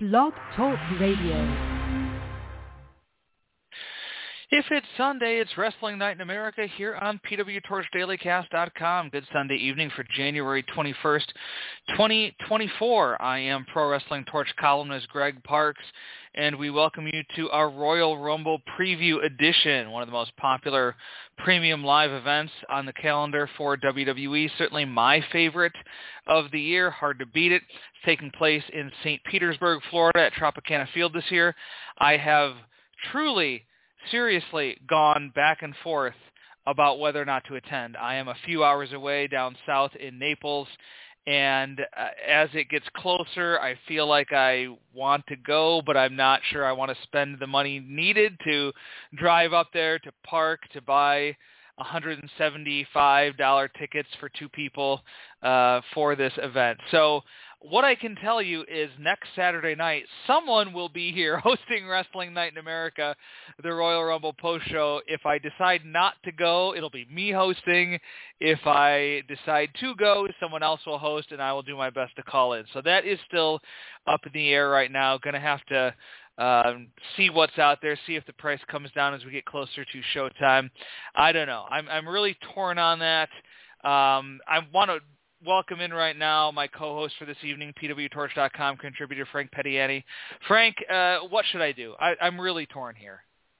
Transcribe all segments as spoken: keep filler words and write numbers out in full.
Blog Talk Radio. If it's Sunday, it's Wrestling Night in America here on P W Torch Daily Cast dot com. Good Sunday evening for January twenty-first, twenty twenty-four. I am Pro Wrestling Torch columnist Greg Parks, and we welcome you to our Royal Rumble Preview Edition, one of the most popular premium live events on the calendar for W W E. Certainly my favorite of the year. Hard to beat it. It's taking place in Saint Petersburg, Florida at Tropicana Field this year. I have truly... seriously gone back and forth about whether or not to attend. I am a few hours away down south in Naples, and uh, as it gets closer, I feel like I want to go, but I'm not sure I want to spend the money needed to drive up there, to park, to buy one hundred seventy-five dollars tickets for two people uh, for this event. So what I can tell you is next Saturday night, someone will be here hosting Wrestling Night in America, the Royal Rumble post-show. If I decide not to go, it'll be me hosting. If I decide to go, someone else will host, and I will do my best to call in. So that is still up in the air right now. Going to have to um, see what's out there, see if the price comes down as we get closer to showtime. I don't know. I'm, I'm really torn on that. Um, I want to welcome in right now my co-host for this evening, P W Torch dot com contributor Frank Pettiani. Frank, uh, what should I do? I, I'm really torn here.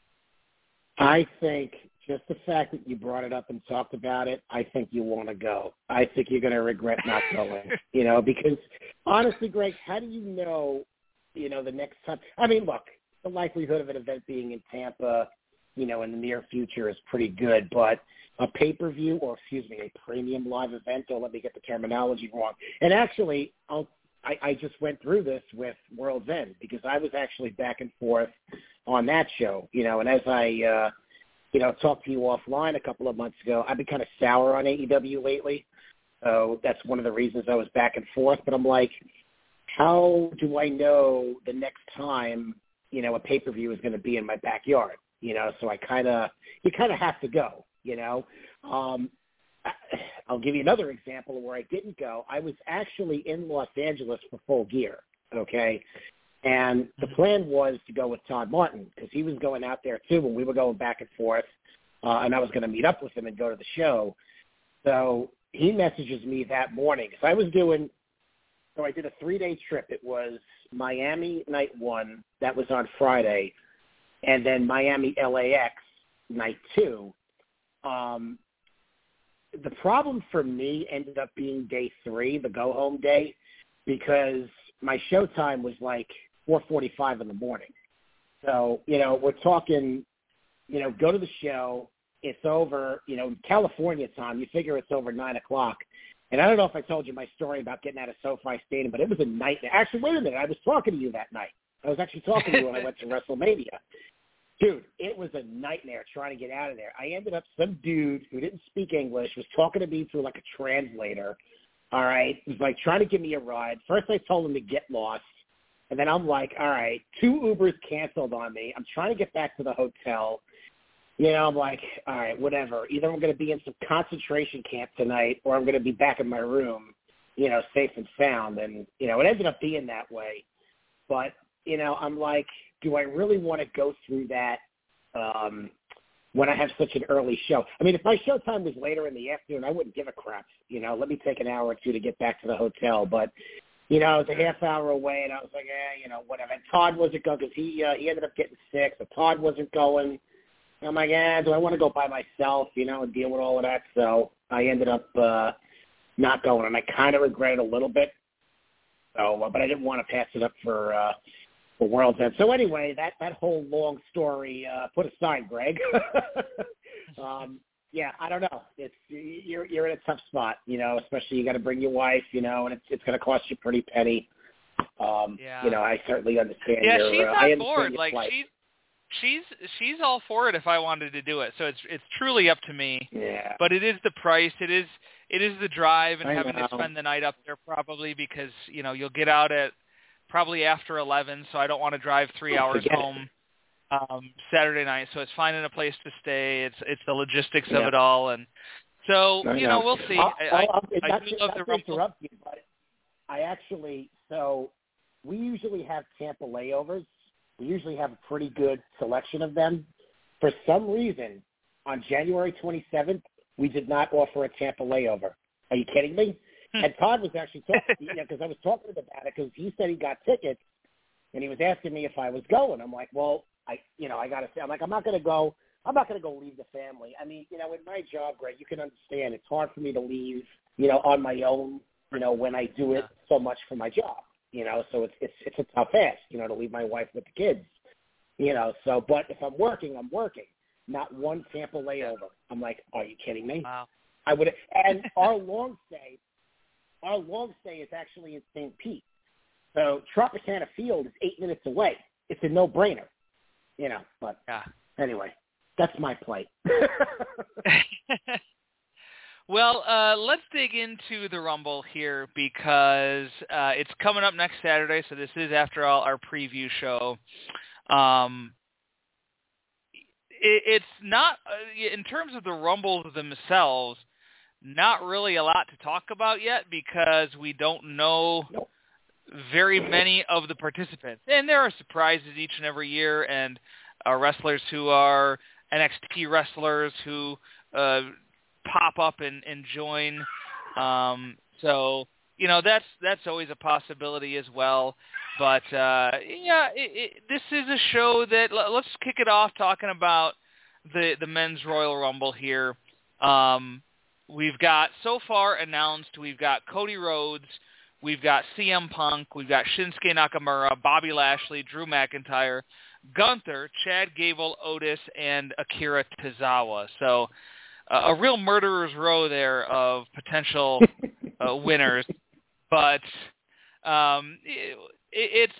I think just the fact that you brought it up and talked about it, I think you want to go. I think you're going to regret not going, you know, because honestly, Greg, how do you know, you know, the next time? I mean, look, the likelihood of an event being in Tampa, you know, in the near future is pretty good, but a pay-per-view, or excuse me, a premium live event, don't let me get the terminology wrong. And actually, I'll, I, I just went through this with World's End because I was actually back and forth on that show, you know, and as I, uh, you know, talked to you offline a couple of months ago, I've been kind of sour on A E W lately. So that's one of the reasons I was back and forth. But I'm like, how do I know the next time, you know, a pay-per-view is going to be in my backyard? You know, so I kind of, you kind of have to go. You know, um, I'll give you another example of where I didn't go. I was actually in Los Angeles for Full Gear, okay? And the plan was to go with Todd Martin because he was going out there too, and we were going back and forth, uh, and I was going to meet up with him and go to the show. So he messages me that morning because I was doing – so I did a three-day trip. It was Miami night one. That was on Friday. And then Miami L A X night two. Um, the problem for me ended up being day three, the go-home day, because my show time was like four forty-five in the morning. So, you know, we're talking, you know, go to the show. It's over, you know, California time. You figure it's over nine o'clock. And I don't know if I told you my story about getting out of SoFi Stadium, but it was a nightmare. Actually, wait a minute. I was talking to you that night. I was actually talking to you when I went to WrestleMania. Dude, it was a nightmare trying to get out of there. I ended up, some dude who didn't speak English was talking to me through like a translator, all right? He was like trying to give me a ride. First I told him to get lost, and then I'm like, all right, two Ubers canceled on me. I'm trying to get back to the hotel. You know, I'm like, all right, whatever. Either I'm going to be in some concentration camp tonight or I'm going to be back in my room, you know, safe and sound. And, you know, it ended up being that way. But, you know, I'm like, do I really want to go through that um, when I have such an early show? I mean, if my show time was later in the afternoon, I wouldn't give a crap. You know, let me take an hour or two to get back to the hotel. But, you know, it was a half hour away, and I was like, eh, you know, whatever. And Todd wasn't going because he, uh, he ended up getting sick, so Todd wasn't going. And I'm like, eh, do I want to go by myself, you know, and deal with all of that? So I ended up uh, not going, and I kind of regret it a little bit. So, uh, but I didn't want to pass it up for uh, – for World's End. So anyway, that, that whole long story uh, put aside, Greg. um, yeah, I don't know. It's you're you're in a tough spot, you know. Especially you got to bring your wife, you know, and it's it's going to cost you pretty penny. Um, yeah. You know, I certainly understand. Yeah, your, she's uh, on I understand board. your Like plight. she's she's she's all for it if I wanted to do it. So it's it's truly up to me. Yeah. But it is the price. It is it is the drive and I having know. to spend the night up there probably because you know you'll get out at probably after eleven, so I don't want to drive three hours Forget home um, Saturday night. So it's finding a place to stay. It's it's the logistics yeah. of it all, and so I you know. know we'll see. I'll, I, I'll, I, not I do to, love not the to Rumble. interrupt you, but I actually so we usually have Tampa layovers. We usually have a pretty good selection of them. For some reason, on January twenty-seventh, we did not offer a Tampa layover. Are you kidding me? And Todd was actually talking, you know, because I was talking to him about it because he said he got tickets, and he was asking me if I was going. I'm like, well, I, you know, I got to say, I'm like, I'm not going to go. I'm not going to go leave the family. I mean, you know, in my job, Greg, you can understand it's hard for me to leave, you know, on my own, you know, when I do it so much for my job, you know, so it's it's it's a tough ask, you know, to leave my wife with the kids, you know, so, but if I'm working, I'm working. Not one Tampa layover. I'm like, are you kidding me? Wow. I would, and our long stay, our long stay is actually in Saint Pete. So Tropicana Field is eight minutes away. It's a no-brainer, you know, but yeah. Anyway, that's my plight. Well, uh, let's dig into the Rumble here because uh, it's coming up next Saturday, so this is, after all, our preview show. Um, it, it's not, uh, in terms of the Rumbles themselves, not really a lot to talk about yet because we don't know nope. very many of the participants. And there are surprises each and every year, and uh, wrestlers who are N X T wrestlers who uh, pop up and, and join. Um, so, you know, that's that's always a possibility as well. But, uh, yeah, it, it, this is a show that, let's kick it off talking about the, the Men's Royal Rumble here. Um, we've got, so far announced, we've got Cody Rhodes, we've got C M Punk, we've got Shinsuke Nakamura, Bobby Lashley, Drew McIntyre, Gunther, Chad Gable, Otis, and Akira Tozawa. So uh, a real murderer's row there of potential uh, winners. But um, it, it's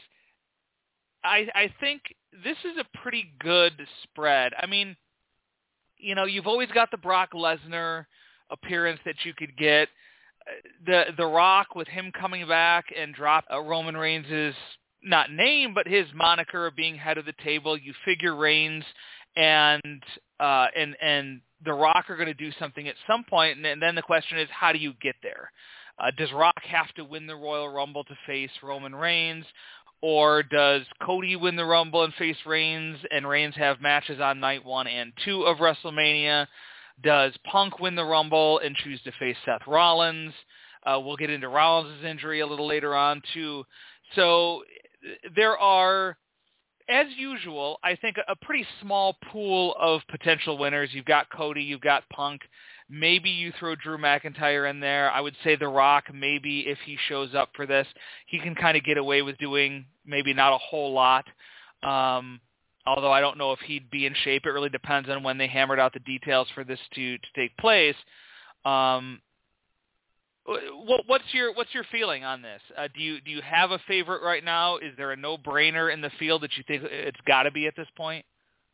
I, I think this is a pretty good spread. I mean, you know, you've always got the Brock Lesnar appearance that you could get. The The Rock, with him coming back and drop uh, Roman Reigns' not name, but his moniker of being head of the table. You figure Reigns and uh, and and The Rock are going to do something at some point, and, and then the question is, how do you get there? Uh, does Rock have to win the Royal Rumble to face Roman Reigns, or does Cody win the Rumble and face Reigns, and Reigns have matches on night one and two of WrestleMania? Does Punk win the Rumble and choose to face Seth Rollins? Uh, we'll get into Rollins' injury a little later on, too. So there are, as usual, I think a pretty small pool of potential winners. You've got Cody, you've got Punk. Maybe you throw Drew McIntyre in there. I would say The Rock, maybe if he shows up for this, he can kind of get away with doing maybe not a whole lot. Um, although I don't know if he'd be in shape. It really depends on when they hammered out the details for this to, to take place. Um, what, what's your what's your feeling on this? Uh, do you do you have a favorite right now? Is there a no-brainer in the field that you think it's got to be at this point?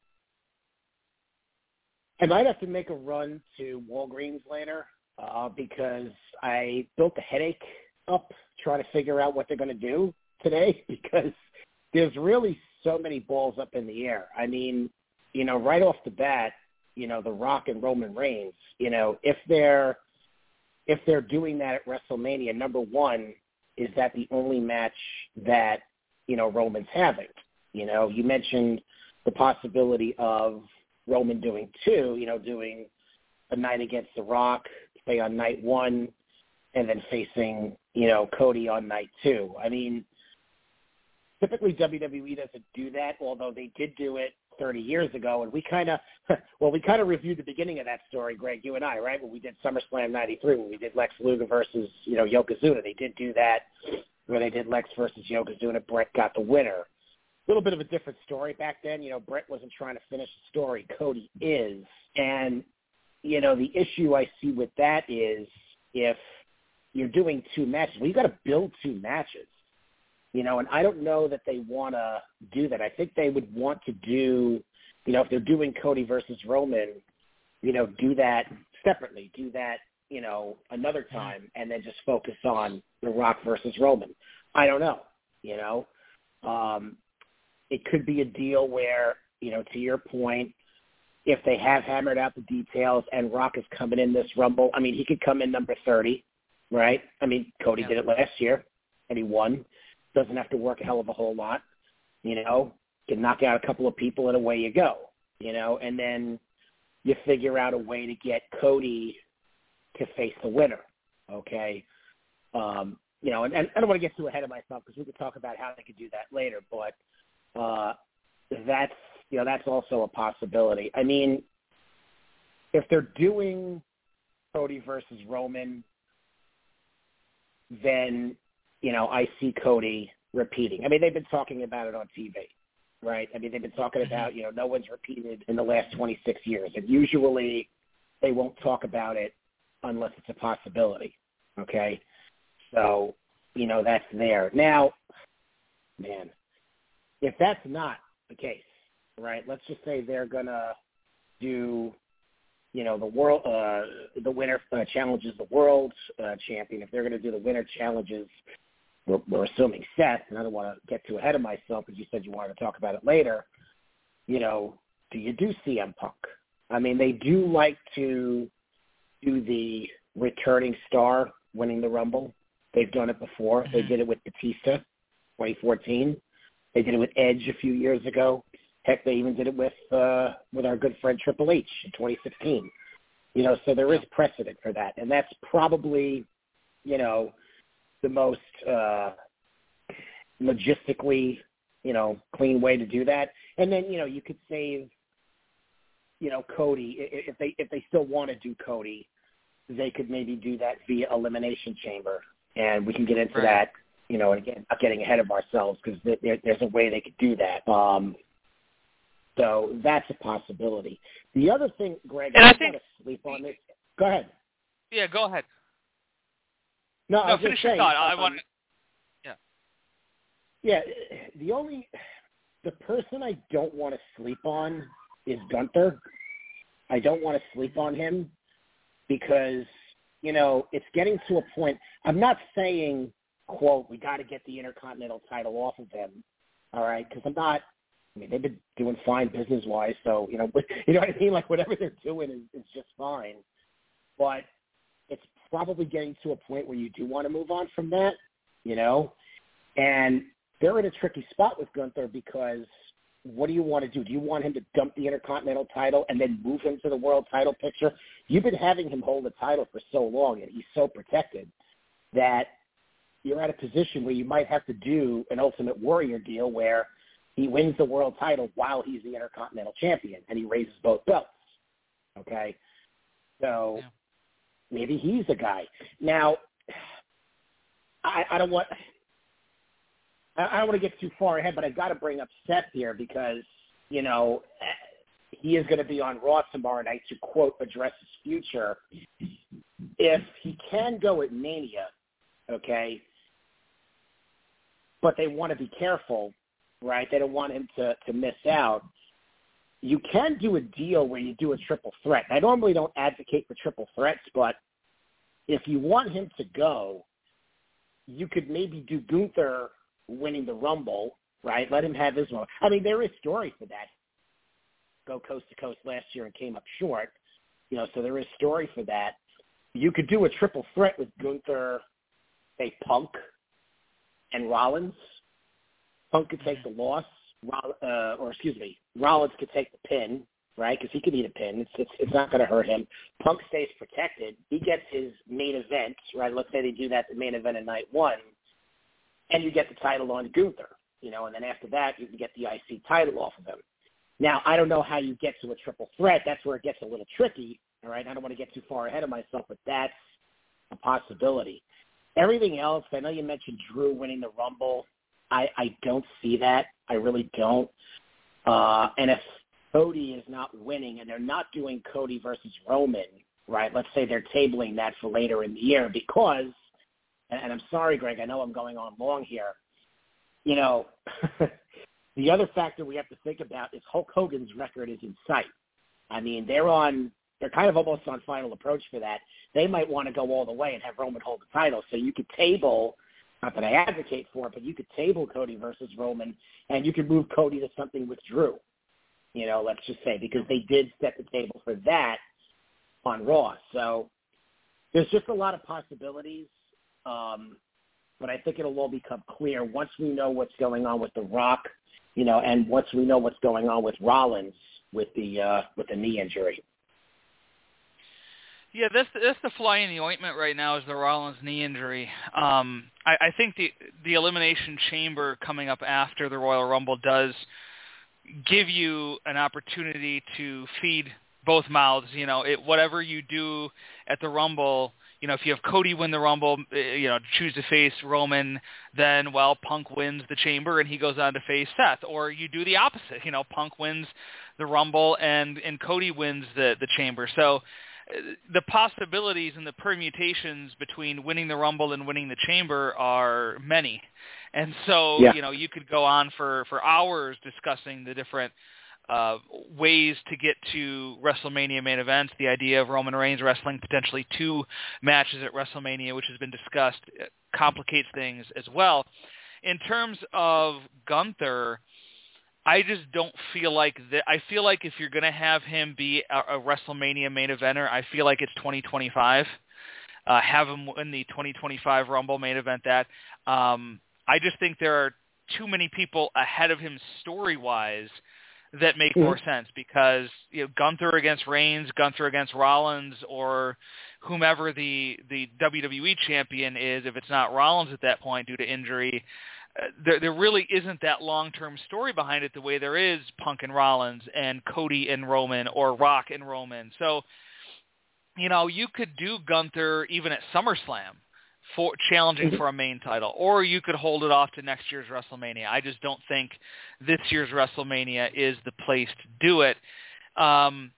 I might have to make a run to Walgreens later uh, because I built a headache up trying to figure out what they're going to do today because there's really so many balls up in the air. I mean, you know, right off the bat, you know, The Rock and Roman Reigns, you know, if they're if they're doing that at WrestleMania, number one, is that the only match that, you know, Roman's having? You know, you mentioned the possibility of Roman doing two, you know, doing a night against The Rock, say on night one, and then facing, you know, Cody on night two. I mean, typically W W E doesn't do that, although they did do it thirty years ago, and we kind of, well, we kind of reviewed the beginning of that story, Greg, you and I, right, when we did SummerSlam ninety-three, when we did Lex Luger versus, you know, Yokozuna. They did do that where they did Lex versus Yokozuna. Brett got the winner. A little bit of a different story back then. You know, Brett wasn't trying to finish the story. Cody is. And, you know, the issue I see with that is if you're doing two matches, well, you got to build two matches. You know, and I don't know that they want to do that. I think they would want to do, you know, if they're doing Cody versus Roman, you know, do that separately. Do that, you know, another time and then just focus on The Rock versus Roman. I don't know, you know. Um, it could be a deal where, you know, to your point, if they have hammered out the details and Rock is coming in this Rumble, I mean, he could come in number thirty, right? I mean, Cody yeah. did it last year and he won. doesn't have to work a hell of a whole lot, you know, can knock out a couple of people and away you go, you know, and then you figure out a way to get Cody to face the winner, okay? Um, you know, and, and I don't want to get too ahead of myself because we could talk about how they could do that later, but uh, that's, you know, that's also a possibility. I mean, if they're doing Cody versus Roman, then, you know, I see Cody repeating. I mean, they've been talking about it on T V, right? I mean, they've been talking about, you know, no one's repeated in the last twenty-six years. And usually they won't talk about it unless it's a possibility, okay? So, you know, that's there. Now, man, if that's not the case, right, let's just say they're going to do, you know, the world, uh, the winner uh, challenges the world uh, champion. If they're going to do the winner challenges, we're, we're assuming Seth, and I don't want to get too ahead of myself because you said you wanted to talk about it later, you know, do you do C M Punk? I mean, they do like to do the returning star winning the Rumble. They've done it before. Mm-hmm. They did it with Batista, twenty fourteen. They did it with Edge a few years ago. Heck, they even did it with uh, with our good friend Triple H in twenty sixteen. You know, so there is precedent for that, and that's probably, you know, the most uh, logistically, you know, clean way to do that. And then, you know, you could save, you know, Cody if they if they still want to do Cody, they could maybe do that via Elimination Chamber, and we can get into right. that. You know, and again, not getting ahead of ourselves because there, there's a way they could do that. Um, So that's a possibility. The other thing, Greg, and I, I think want to sleep on this. Go ahead. Yeah, go ahead. No, no I finish your saying, thought. Um, I want. Yeah. Yeah, the only the person I don't want to sleep on is Gunther. I don't want to sleep on him because, you know, it's getting to a point. I'm not saying, quote, we got to get the Intercontinental title off of him, all right, because I'm not. I mean, they've been doing fine business-wise, so, you know, you know what I mean? Like, whatever they're doing is, is just fine. But it's probably getting to a point where you do want to move on from that, you know? And they're in a tricky spot with Gunther because what do you want to do? Do you want him to dump the Intercontinental title and then move him to the world title picture? You've been having him hold the title for so long, and he's so protected that you're at a position where you might have to do an Ultimate Warrior deal where he wins the world title while he's the Intercontinental Champion, and he raises both belts, okay? So yeah. maybe he's the guy. Now, I, I don't want I, I don't want to get too far ahead, but I've got to bring up Seth here because, you know, he is going to be on Raw tomorrow night to, quote, address his future. If he can go at Mania, okay, but they want to be careful, right? They don't want him to, to miss out. You can do a deal where you do a triple threat. I normally don't advocate for triple threats, but if you want him to go, you could maybe do Gunther winning the Rumble, right? Let him have his one. I mean, there is story for that. Go coast to coast last year and came up short, you know, so there is story for that. You could do a triple threat with Gunther, say, Punk and Rollins. Punk could take the loss, uh, or excuse me, Rollins could take the pin, right? Because he could eat a pin. It's it's, it's not going to hurt him. Punk stays protected. He gets his main event, right? Let's say they do that, the main event in night one, and you get the title on Gunther, you know, and then after that you can get the I C title off of him. Now, I don't know how you get to a triple threat. That's where it gets a little tricky, all right? I don't want to get too far ahead of myself, but that's a possibility. Everything else, I know you mentioned Drew winning the Rumble. I, I don't see that. I really don't. Uh, and if Cody is not winning and they're not doing Cody versus Roman, right, let's say they're tabling that for later in the year because, and, and I'm sorry, Greg, I know I'm going on long here, you know, the other factor we have to think about is Hulk Hogan's record is in sight. I mean, they're on, they're kind of almost on final approach for that. They might want to go all the way and have Roman hold the title. So you could table, not that I advocate for it, but you could table Cody versus Roman, and you could move Cody to something with Drew, you know, let's just say, because they did set the table for that on Raw. So there's just a lot of possibilities. Um, but I think it'll all become clear once we know what's going on with The Rock, you know, and once we know what's going on with Rollins with the uh, with the knee injury. Yeah, that's that's the fly in the ointment right now is the Rollins knee injury. Um, I, I think the the Elimination Chamber coming up after the Royal Rumble does give you an opportunity to feed both mouths. You know, it, whatever you do at the Rumble, you know, if you have Cody win the Rumble, you know, choose to face Roman, then, well, Punk wins the Chamber and he goes on to face Seth. Or you do the opposite. You know, Punk wins the Rumble and, and Cody wins the, the Chamber. So the possibilities and the permutations between winning the Rumble and winning the Chamber are many. And so, yeah. you know, you could go on for, for hours discussing the different uh, ways to get to WrestleMania main events. The idea of Roman Reigns wrestling potentially two matches at WrestleMania, which has been discussed, complicates things as well. In terms of Gunther, I just don't feel like that. I feel like if you're going to have him be a, a WrestleMania main eventer, I feel like it's twenty twenty-five. Uh, have him win the twenty twenty-five Rumble main event. That um, I just think there are too many people ahead of him story-wise that make mm-hmm. more sense because you know Gunther against Reigns, Gunther against Rollins, or whomever the the W W E champion is. If it's not Rollins at that point due to injury. Uh, there, there really isn't that long-term story behind it the way there is Punk and Rollins and Cody and Roman or Rock and Roman. So, you know, you could do Gunther even at SummerSlam for challenging for a main title, or you could hold it off to next year's WrestleMania. I just don't think this year's WrestleMania is the place to do it. Um,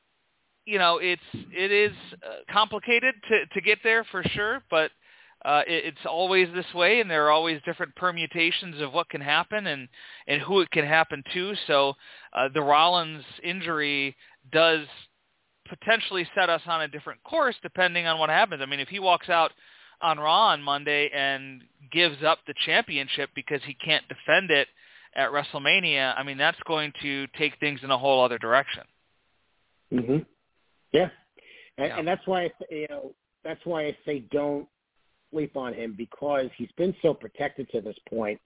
you know, it's it is uh, complicated to, to get there for sure, but Uh, it, it's always this way, and there are always different permutations of what can happen and, and who it can happen to. So uh, the Rollins injury does potentially set us on a different course depending on what happens. I mean, if he walks out on Raw on Monday and gives up the championship because he can't defend it at WrestleMania, I mean, that's going to take things in a whole other direction. Mm-hmm. Yeah. And, yeah. and that's why, I, you know, that's why I say don't sleep on him because he's been so protected to this point,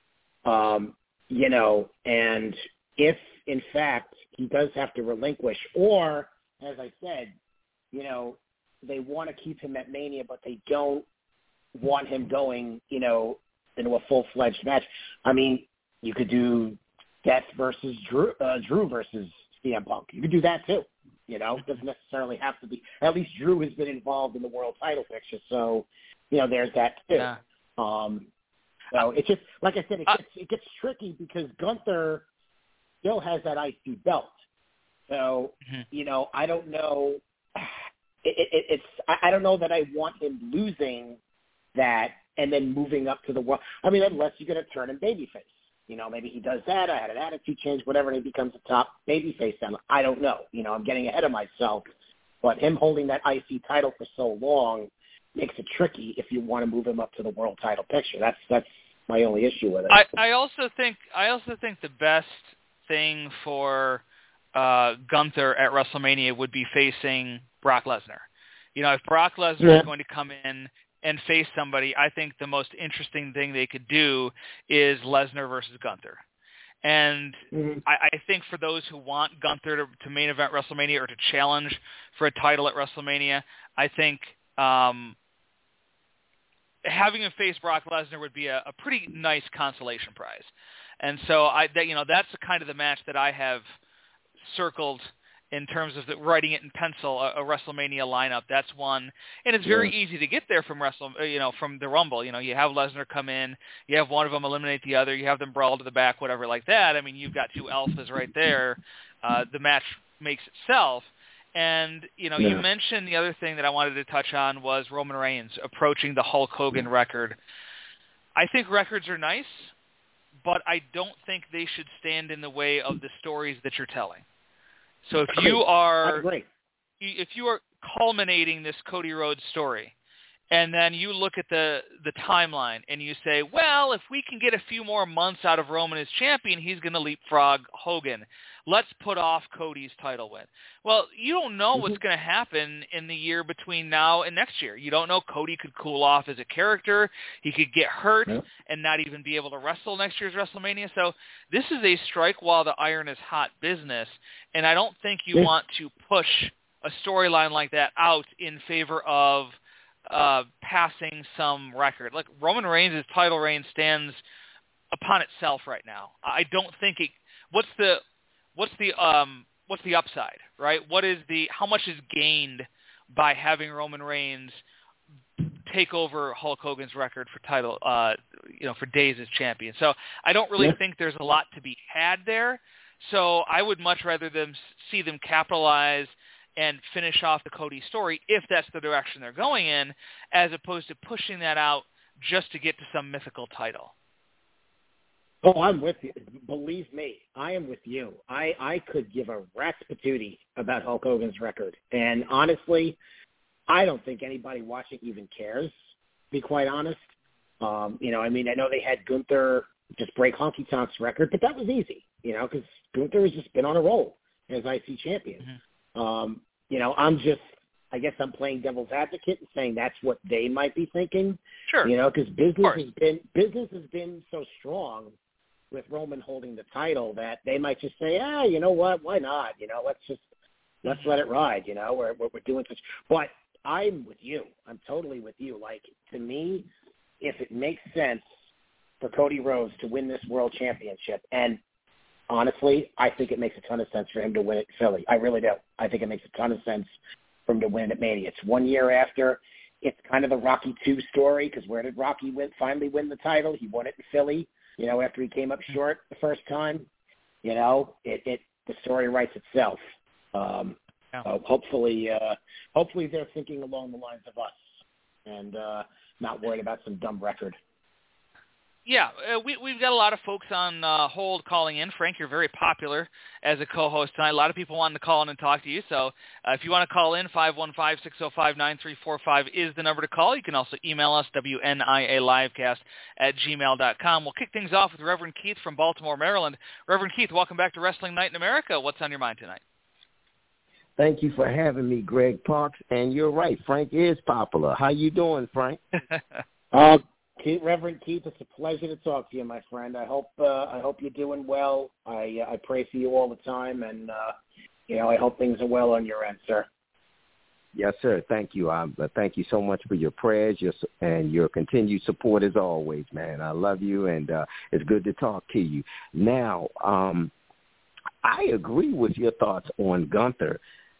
um, you know, and if, in fact, he does have to relinquish or, as I said, you know, they want to keep him at Mania, but they don't want him going, you know, into a full-fledged match. I mean, you could do Death versus Drew, uh, Drew versus C M Punk. You could do that, too. You know, it doesn't necessarily have to be. At least Drew has been involved in the world title picture, so, you know, there's that too. Yeah. Um, so it's just, like I said, it gets, it gets tricky because Gunther still has that I C belt. So, mm-hmm. you know, I don't know. It, it, it's I don't know that I want him losing that and then moving up to the world. I mean, unless you're going to turn him babyface. You know, maybe he does that. I had an attitude change, whatever, and he becomes a top babyface. Then I don't know. You know, I'm getting ahead of myself. But him holding that I C title for so long makes it tricky if you want to move him up to the world title picture. That's that's my only issue with it. I, I also think I also think the best thing for uh, Gunther at WrestleMania would be facing Brock Lesnar. You know, if Brock Lesnar yeah. is going to come in and face somebody, I think the most interesting thing they could do is Lesnar versus Gunther. And mm-hmm. I, I think for those who want Gunther to, to main event WrestleMania or to challenge for a title at WrestleMania, I think um, having him face Brock Lesnar would be a, a pretty nice consolation prize. And so I, that, you know, that's the kind of the match that I have circled in terms of the, writing it in pencil, a, a WrestleMania lineup. That's one, and it's very yeah. easy to get there from Wrestle, you know, from the Rumble. You know, you have Lesnar come in, you have one of them eliminate the other, you have them brawl to the back, whatever like that. I mean, you've got two alphas right there. Uh, the match makes itself. And, you know, yeah. you mentioned the other thing that I wanted to touch on was Roman Reigns approaching the Hulk Hogan record. I think records are nice, but I don't think they should stand in the way of the stories that you're telling. So if you are if you are culminating this Cody Rhodes story And then you look at the, the timeline and you say, well, if we can get a few more months out of Roman as champion, he's going to leapfrog Hogan. Let's put off Cody's title win. Well, you don't know mm-hmm. what's going to happen in the year between now and next year. You don't know. Cody could cool off as a character. He could get hurt yeah. and not even be able to wrestle next year's WrestleMania. So this is a strike while the iron is hot business, and I don't think you yeah. want to push a storyline like that out in favor of uh, passing some record. Like Roman Reigns' title reign stands upon itself right now. I don't think it. What's the what's the um what's the upside, right? What is the how much is gained by having Roman Reigns take over Hulk Hogan's record for title, uh, you know, for days as champion? So I don't really yeah. think there's a lot to be had there. So I would much rather them see them capitalize and finish off the Cody story, if that's the direction they're going in, as opposed to pushing that out just to get to some mythical title. Oh, I'm with you. Believe me, I am with you. I, I could give a rat's patootie about Hulk Hogan's record. And honestly, I don't think anybody watching even cares, to be quite honest. Um, you know, I mean, I know they had Gunther just break Honky Tonk's record, but that was easy, you know, because Gunther has just been on a roll as I C champion. Mm-hmm. Um, you know, I'm just, I guess I'm playing devil's advocate and saying that's what they might be thinking. Sure. You know, because business has been business has been so strong with Roman holding the title that they might just say, ah, you know what, why not? You know, let's just let's let it ride. You know, we're we're doing such. But I'm with you. I'm totally with you. Like, to me, if it makes sense for Cody Rhodes to win this world championship, and honestly, I think it makes a ton of sense for him to win at Philly. I really do. I think it makes a ton of sense for him to win at Mania. It's one year after. It's kind of the Rocky two story, because where did Rocky win, finally win the title? He won it in Philly, you know, after he came up short the first time. You know, it, it the story writes itself. Um, yeah. so hopefully, uh, hopefully they're thinking along the lines of us and uh, not worried about some dumb record. Yeah, uh, we, we've got a lot of folks on uh, hold calling in. Frank, you're very popular as a co-host tonight. A lot of people wanting to call in and talk to you. So uh, if you want to call in, five one five, six oh five, nine three four five is the number to call. You can also email us, W N I A livecast at gmail dot com. We'll kick things off with Reverend Keith from Baltimore, Maryland. Reverend Keith, welcome back to Wrestling Night in America. What's on your mind tonight? Thank you for having me, Greg Parks. And you're right, Frank is popular. How you doing, Frank? uh, Keith, Reverend Keith, it's a pleasure to talk to you, my friend. I hope uh, I hope you're doing well. I uh, I pray for you all the time, and uh, you know I hope things are well on your end, sir. Yes, sir. Thank you. Um, thank you so much for your prayers, your and your continued support as always, man. I love you, and uh, it's good to talk to you. Now, um, I agree with your thoughts on Gunther.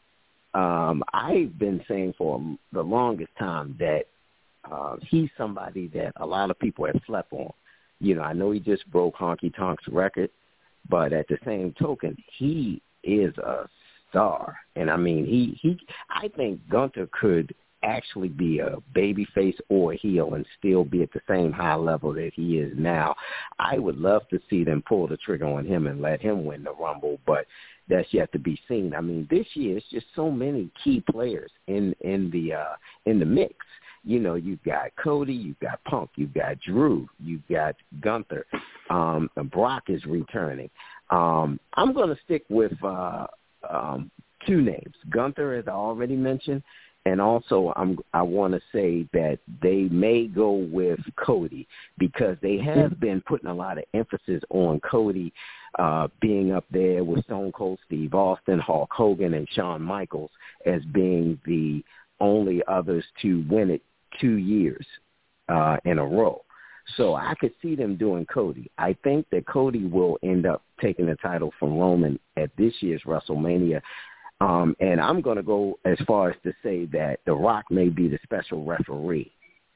Um, I've been saying for the longest time that Uh, he's somebody that a lot of people have slept on. You know, I know he just broke Honky Tonk's record, but at the same token, he is a star. And, I mean, he, he I think Gunther could actually be a babyface or a heel and still be at the same high level that he is now. I would love to see them pull the trigger on him and let him win the Rumble, but that's yet to be seen. I mean, this year it's just so many key players in, in the uh, in the mix. You know, you've got Cody, you've got Punk, you've got Drew, you've got Gunther, um, and Brock is returning. Um, I'm going to stick with uh, um, two names, Gunther, as I already mentioned, and also I'm, I want to say that they may go with Cody because they have been putting a lot of emphasis on Cody uh, being up there with Stone Cold Steve Austin, Hulk Hogan, and Shawn Michaels as being the only others to win it two years uh, in a row. So I could see them doing Cody. I think that Cody will end up taking the title from Roman at this year's WrestleMania. Um, and I'm going to go as far as to say that The Rock may be the special referee.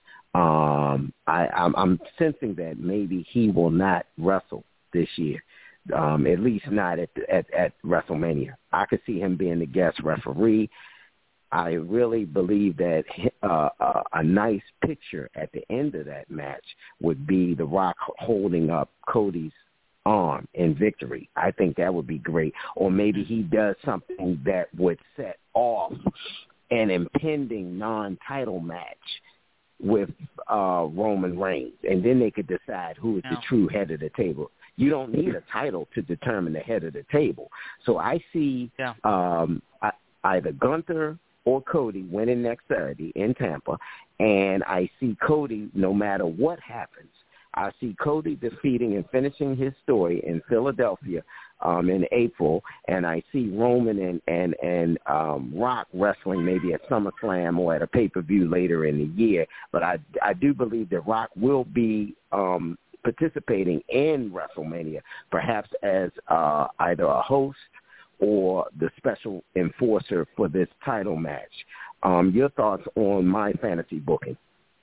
Um, I, I'm, I'm sensing that maybe he will not wrestle this year, um, at least not at, at, at WrestleMania. I could see him being the guest referee. I really believe that uh, uh, a nice picture at the end of that match would be The Rock holding up Cody's arm in victory. I think that would be great. Or maybe he does something that would set off an impending non-title match with uh, Roman Reigns, and then they could decide who is yeah. the true head of the table. You don't need a title to determine the head of the table. So I see yeah. um, I, either Gunther or Cody winning next Saturday in Tampa, and I see Cody, no matter what happens, I see Cody defeating and finishing his story in Philadelphia um, in April, and I see Roman and and and um, Rock wrestling maybe at SummerSlam or at a pay-per-view later in the year. But I I do believe that Rock will be um, participating in WrestleMania, perhaps as uh, either a host or the special enforcer for this title match. Um, your thoughts on my fantasy booking?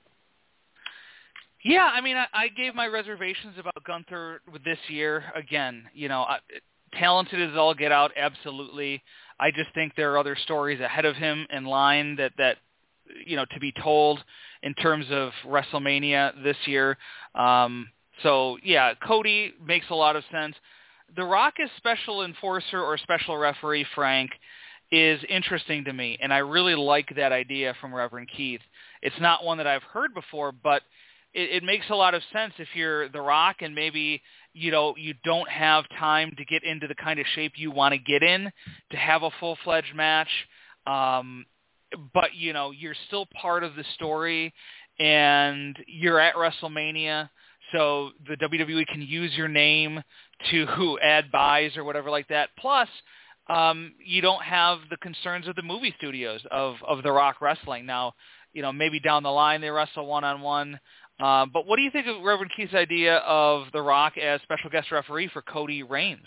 Yeah, I mean, I, I gave my reservations about Gunther this year. Again, you know, I, talented as all get out, absolutely. I just think there are other stories ahead of him in line that, that you know, to be told in terms of WrestleMania this year. Um, so, yeah, Cody makes a lot of sense. The Rock as special enforcer or special referee, Frank, is interesting to me, and I really like that idea from Reverend Keith. It's not one that I've heard before, but it, it makes a lot of sense if you're The Rock and maybe, you know, you don't have time to get into the kind of shape you want to get in to have a full-fledged match, um, but, you know, you're still part of the story, and you're at WrestleMania, so the W W E can use your name to add buys or whatever like that. Plus, um, you don't have the concerns of the movie studios of, of The Rock wrestling. Now, you know, maybe down the line they wrestle one-on-one. Uh, but what do you think of Reverend Keith's idea of The Rock as special guest referee for Cody Reigns?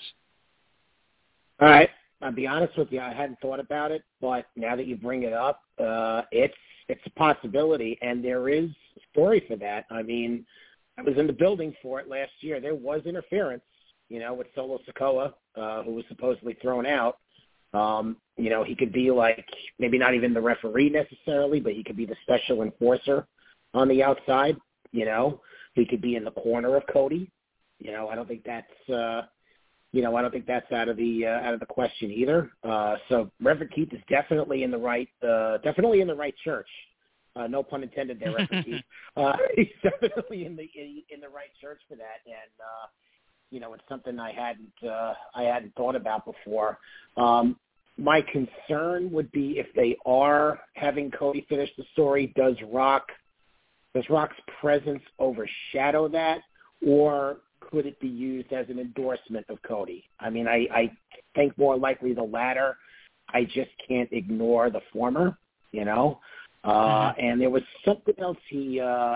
All right. I'll be honest with you. I hadn't thought about it, but now that you bring it up, uh, it's it's a possibility, and there is a story for that. I mean, I was in the building for it last year. There was interference, you know, with Solo Sikoa, uh, who was supposedly thrown out. Um, you know, he could be like maybe not even the referee necessarily, but he could be the special enforcer on the outside. You know, he could be in the corner of Cody. You know, I don't think that's, uh, you know, I don't think that's out of the uh, out of the question either. Uh, so Reverend Keith is definitely in the right, uh, definitely in the right church. Uh, no pun intended there, Reverend Keith. Uh, he's definitely in the in, in the right church for that, and uh, you know, it's something I hadn't uh, I hadn't thought about before. Um, my concern would be if they are having Cody finish the story, does Rock does Rock's presence overshadow that, or could it be used as an endorsement of Cody? I mean, I, I think more likely the latter. I just can't ignore the former, you know. Uh, and there was something else he, uh,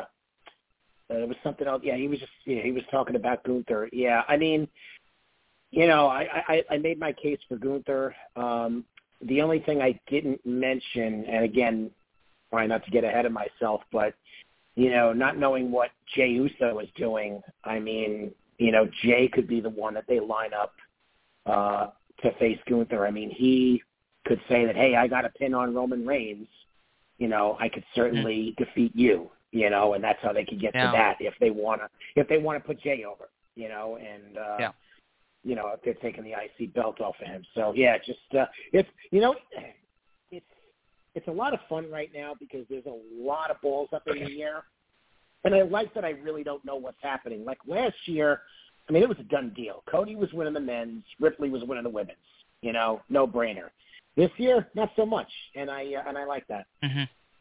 there was something else. Yeah, he was just, yeah, he was talking about Gunther. Yeah, I mean, you know, I, I, I made my case for Gunther. Um, the only thing I didn't mention, and again, trying not to get ahead of myself, but, you know, not knowing what Jey Uso is doing, I mean, you know, Jey could be the one that they line up uh, to face Gunther. I mean, he could say that, hey, I got a pin on Roman Reigns. You know, I could certainly mm-hmm. defeat you, you know, and that's how they could get yeah. to that if they want to, if they want to put Jey over, you know, and, uh, yeah. you know, if they're taking the I C belt off of him. So, yeah, just, uh, it's, you know, it's, it's a lot of fun right now because there's a lot of balls up in the air. And I like that I really don't know what's happening. Like last year, I mean, it was a done deal. Cody was winning the men's. Ripley was winning the women's. You know, no brainer. This year, not so much, and I uh, and I like that. Mm-hmm.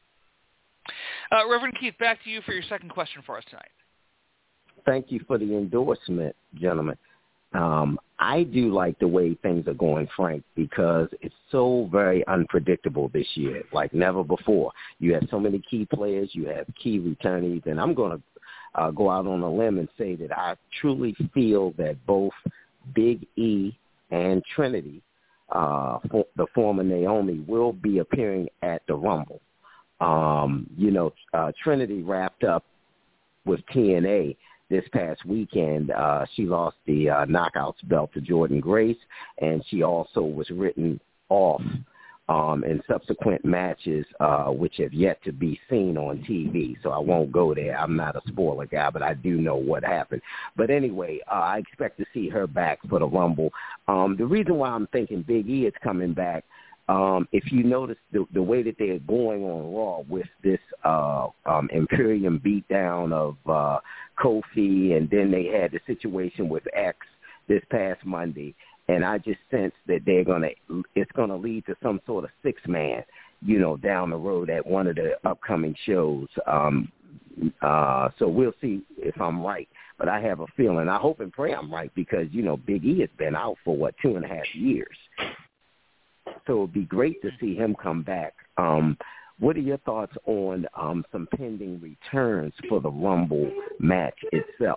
Uh, Reverend Keith, back to you for your second question for us tonight. Thank you for the endorsement, gentlemen. Um, I do like the way things are going, Frank, because it's so very unpredictable this year, like never before. You have so many key players, you have key returnees, and I'm going to uh, go out on a limb and say that I truly feel that both Big E and Trinity, uh, for the former Naomi, will be appearing at the Rumble. Um, you know, uh, Trinity wrapped up with T N A this past weekend. Uh, she lost the uh, Knockouts belt to Jordan Grace, and she also was written off um, in subsequent matches, uh, which have yet to be seen on T V. So I won't go there. I'm not a spoiler guy, but I do know what happened. But anyway, uh, I expect to see her back for the Rumble. Um, the reason why I'm thinking Big E is coming back, um, if you notice the, the way that they're going on Raw with this uh, um, Imperium beatdown of uh, Kofi, and then they had the situation with X this past Monday, and I just sense that they're gonna it's gonna lead to some sort of six man, you know, down the road at one of the upcoming shows. Um, uh, so we'll see if I'm right, but I have a feeling. I hope and pray I'm right because you know Big E has been out for what two and a half years. So it would be great to see him come back. Um, what are your thoughts on um, some pending returns for the Rumble match itself?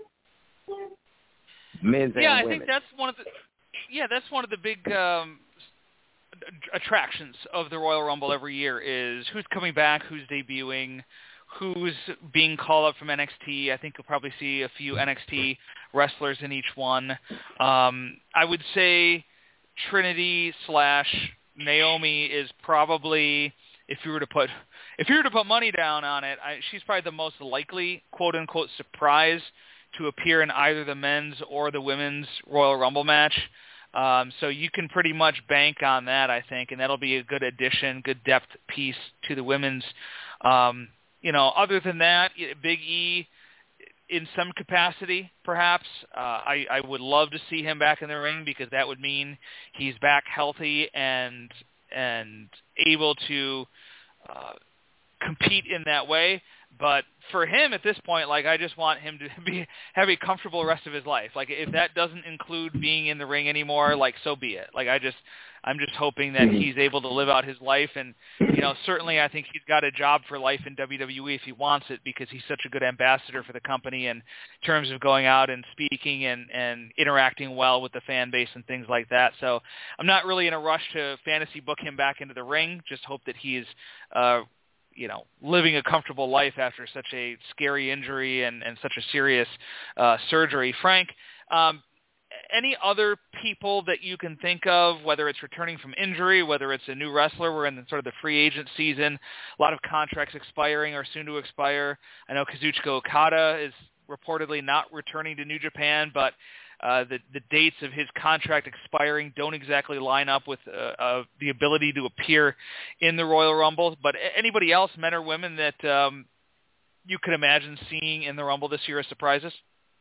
Men's yeah, and I women. think that's one of the yeah, that's one of the big um, attractions of the Royal Rumble every year is who's coming back, who's debuting, who's being called up from N X T. I think you'll probably see a few N X T wrestlers in each one. Um, I would say Trinity slash Naomi is probably, if you were to put if you were to put money down on it, I, she's probably the most likely quote unquote surprise to appear in either the men's or the women's Royal Rumble match. Um, so you can pretty much bank on that, I think, and that'll be a good addition, good depth piece to the women's. Um, you know, other than that, Big E, in some capacity, perhaps. Uh, I, I would love to see him back in the ring because that would mean he's back healthy and and able to uh, compete in that way. But for him at this point, like I just want him to be have a comfortable rest of his life. Like if that doesn't include being in the ring anymore, like so be it. Like I just I'm just hoping that he's able to live out his life, and you know certainly I think he's got a job for life in W W E if he wants it because he's such a good ambassador for the company in terms of going out and speaking and and interacting well with the fan base and things like that. So I'm not really in a rush to fantasy book him back into the ring. Just hope that he's uh, you know, living a comfortable life after such a scary injury and, and such a serious uh, surgery. Frank, um, any other people that you can think of, whether it's returning from injury, whether it's a new wrestler? We're in the, sort of the free agent season. A lot of contracts expiring or soon to expire. I know Kazuchika Okada is reportedly not returning to New Japan, but Uh, the, the dates of his contract expiring don't exactly line up with uh, uh, the ability to appear in the Royal Rumble. But anybody else, men or women, that um, you could imagine seeing in the Rumble this year as surprises?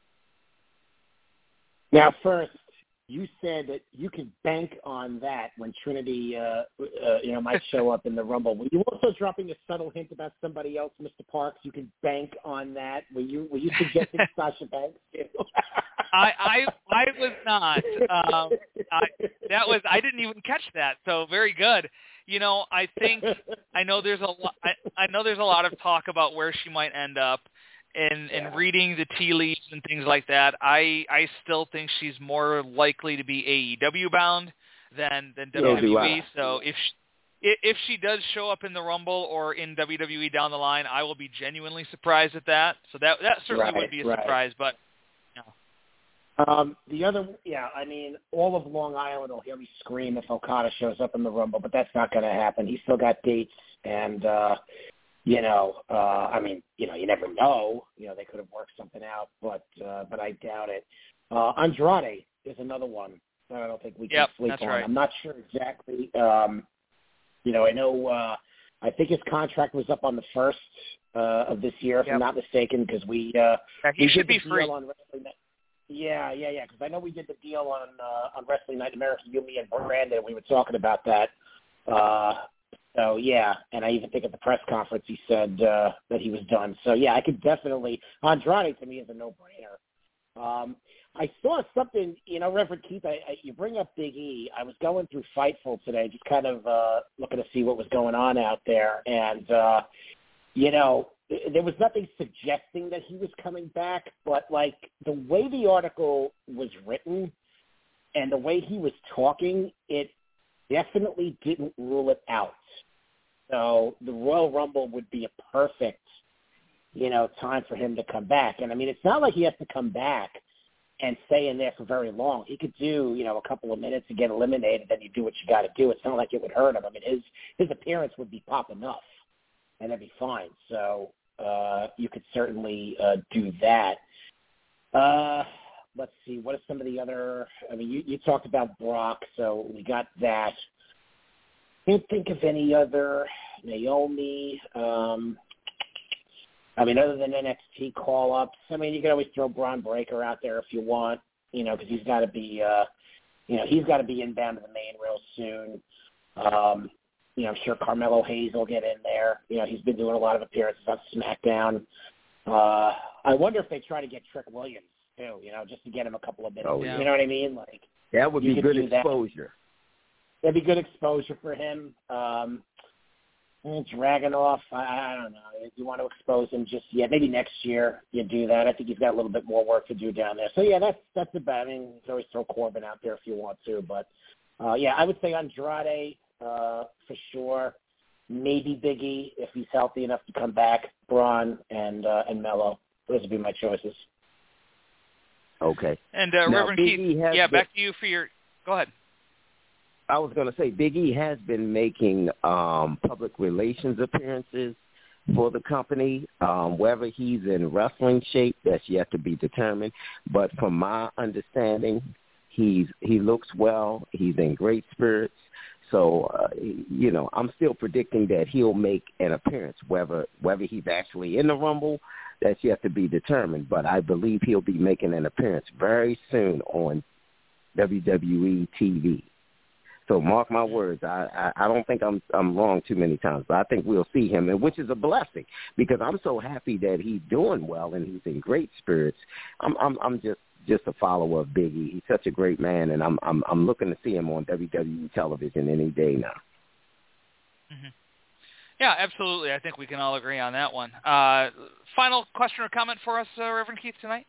Now, first, you said that you can bank on that when Trinity, uh, uh, you know, might show up in the Rumble. Were you also dropping a subtle hint about somebody else, Mister Parks? You can bank on that. Were you were you suggesting Sasha Banks? I, I I was not. Um, I, that was I didn't even catch that. So very good. You know, I think I know there's a lot. I, I know there's a lot of talk about where she might end up. And, and yeah. reading the tea leaves and things like that, I I still think she's more likely to be A E W bound than than W W E. Yeah, so if she, if she does show up in the Rumble or in W W E down the line, I will be genuinely surprised at that. So that that certainly right, would be a right. surprise. But you know. Um, the other, yeah, I mean, all of Long Island will hear me scream if Okada shows up in the Rumble, but that's not going to happen. He's still got dates, and uh, you know, uh, I mean, you know, you never know. You know, they could have worked something out, but uh, but I doubt it. Uh, Andrade is another one that I don't think we can yep, sleep that's on. right. I'm not sure exactly. Um, you know, I know. Uh, I think his contract was up on the first uh, of this year, if yep. I'm not mistaken, because we uh, yeah, he we should did be the free. deal on Wrestling Night. Yeah, yeah, yeah. Because I know we did the deal on uh, on Wrestling Night in America. You, me, and Brandon. We were talking about that. Uh, So, yeah, and I even think at the press conference he said uh, that he was done. So, yeah, I could definitely – Andrade to me is a no-brainer. Um, I saw something, you know, Reverend Keith, I, I, you bring up Big E. I was going through Fightful today, just kind of uh, looking to see what was going on out there. And, uh, you know, there was nothing suggesting that he was coming back, but, like, the way the article was written and the way he was talking, it definitely didn't rule it out. So the Royal Rumble would be a perfect, you know, time for him to come back. And, I mean, it's not like he has to come back and stay in there for very long. He could do, you know, a couple of minutes and get eliminated, then you do what you got to do. It's not like it would hurt him. I mean, his his appearance would be pop enough, and that'd be fine. So uh, you could certainly uh, do that. Uh, let's see. What are some of the other – I mean, you, you talked about Brock, so we got that. can't think of any other Naomi. Um, I mean, other than N X T call-ups. I mean, you can always throw Braun Breaker out there if you want, you know, because he's got to be, uh, you know, he's got to be inbound to the main real soon. Um, you know, I'm sure Carmelo Hayes will get in there. You know, he's been doing a lot of appearances on SmackDown. Uh, I wonder if they try to get Trick Williams too, you know, just to get him a couple of minutes. Oh, yeah. You know what I mean? Like that would be good exposure. That. That'd be good exposure for him. Um, and Dragunov, I, I don't know. If you want to expose him just yet, maybe next year you do that. I think he's got a little bit more work to do down there. So yeah, that's that's about. I mean, you can always throw Corbin out there if you want to, but uh, yeah, I would say Andrade uh, for sure. Maybe Big E if he's healthy enough to come back. Braun and uh, and Melo. Those would be my choices. Okay. And uh, now, Reverend Big Keith, E has yeah, been, back to you for your. Go ahead. I was going to say Big E has been making um, public relations appearances for the company. Um, whether he's in wrestling shape, that's yet to be determined. But from my understanding, he's he looks well. He's in great spirits. So, uh, you know, I'm still predicting that he'll make an appearance. Whether whether he's actually in the Rumble, that's yet to be determined. But I believe he'll be making an appearance very soon on W W E T V. So mark my words. I, I, I don't think I'm I'm wrong too many times, but I think we'll see him, and which is a blessing because I'm so happy that he's doing well and he's in great spirits. I'm I'm I'm just. just a follower of Big E. He's such a great man, and I'm I'm I'm looking to see him on W W E television any day now. Mm-hmm. Yeah, absolutely. I think we can all agree on that one. Uh, final question or comment for us, uh, Reverend Keith, tonight?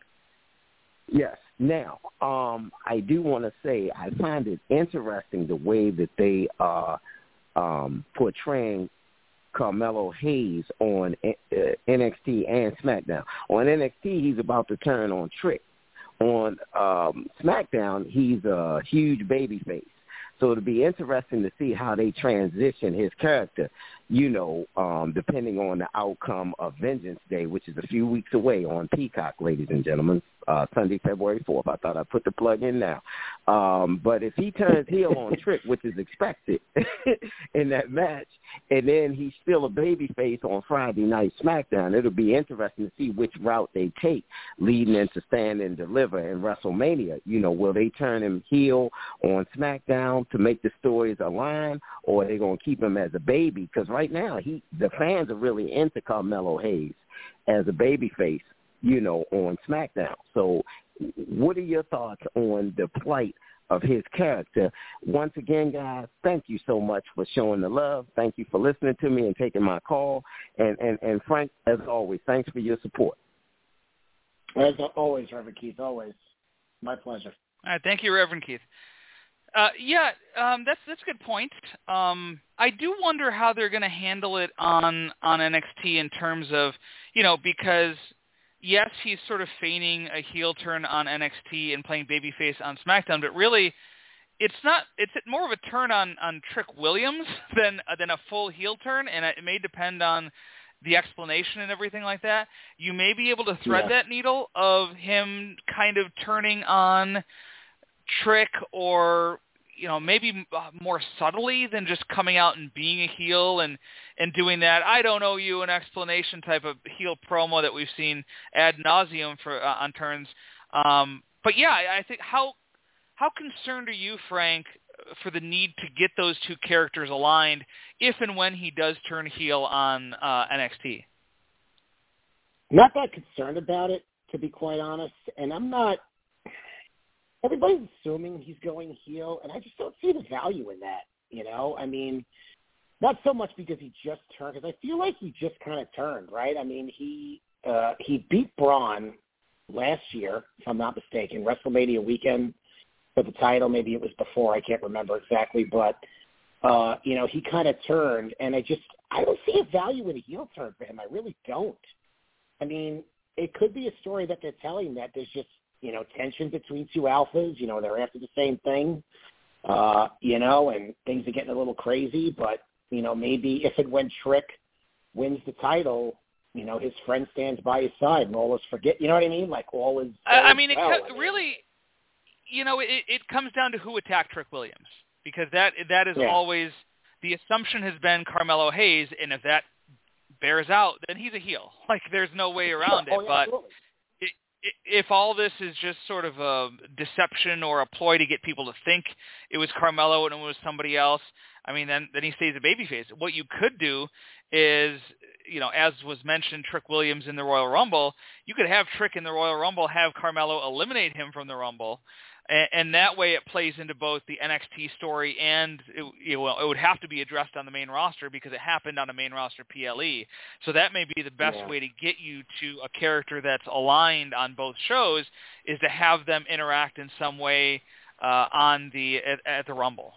Yes. Now, um, I do want to say I find it interesting the way that they are um, portraying Carmelo Hayes on uh, N X T and SmackDown. On N X T, he's about to turn on Trick. On um, SmackDown, he's a huge babyface. So it'll be interesting to see how they transition his character, you know, um, depending on the outcome of Vengeance Day, which is a few weeks away on Peacock, ladies and gentlemen, uh, Sunday, February fourth. I thought I'd put the plug in now. Um, but if he turns heel on Trick, which is expected in that match, and then he's still a babyface on Friday Night SmackDown, it'll be interesting to see which route they take leading into Stand and Deliver in WrestleMania. You know, will they turn him heel on SmackDown to make the stories align, or are they going to keep him as a baby? Because right now, he the fans are really into Carmelo Hayes as a babyface, you know, on SmackDown. So what are your thoughts on the plight of his character? Once again, guys, thank you so much for showing the love. Thank you for listening to me and taking my call. And, and, and Frank, as always, thanks for your support. As always, Reverend Keith, always. My pleasure. All right, thank you, Reverend Keith. Uh, yeah, um, that's that's a good point. Um, I do wonder how they're going to handle it on, on N X T in terms of, you know, because, yes, he's sort of feigning a heel turn on N X T and playing babyface on SmackDown, but really it's not. It's more of a turn on, on Trick Williams than than a full heel turn, and it may depend on the explanation and everything like that. You may be able to thread yeah. that needle of him kind of turning on Trick, or you know, maybe more subtly than just coming out and being a heel and and doing that I don't owe you an explanation type of heel promo that we've seen ad nauseum for uh, on turns. Um, but yeah, I, I think how how concerned are you, Frank, for the need to get those two characters aligned if and when he does turn heel on uh, N X T? Not that concerned about it, to be quite honest, and I'm not. Everybody's assuming he's going heel, and I just don't see the value in that, you know? I mean, not so much because he just turned, because I feel like he just kind of turned, right? I mean, he uh, he beat Braun last year, if I'm not mistaken, WrestleMania weekend for the title. Maybe it was before. I can't remember exactly. But, uh, you know, he kind of turned, and I just – I don't see a value in a heel turn for him. I really don't. I mean, it could be a story that they're telling that there's just – you know, tension between two alphas. You know, they're after the same thing, uh, you know, and things are getting a little crazy. But, you know, maybe if and when Trick wins the title, you know, his friend stands by his side and all is forget. You know what I mean? Like all is. All I is mean, it well. co- I mean, really, you know, it, it comes down to who attacked Trick Williams, because that that is yeah. always the assumption has been Carmelo Hayes, and if that bears out, then he's a heel. Like, there's no way around sure. it. Oh, yeah, but absolutely. it, it, if all this is just sort of a deception or a ploy to get people to think it was Carmelo and it was somebody else, I mean, then then he stays a babyface. What you could do is, you know, as was mentioned, Trick Williams in the Royal Rumble, you could have Trick in the Royal Rumble, have Carmelo eliminate him from the Rumble, and, and that way it plays into both the N X T story and it, you know, it would have to be addressed on the main roster because it happened on a main roster P L E. So that may be the best yeah. way to get you to a character that's aligned on both shows, is to have them interact in some way uh, on the at, at the Rumble.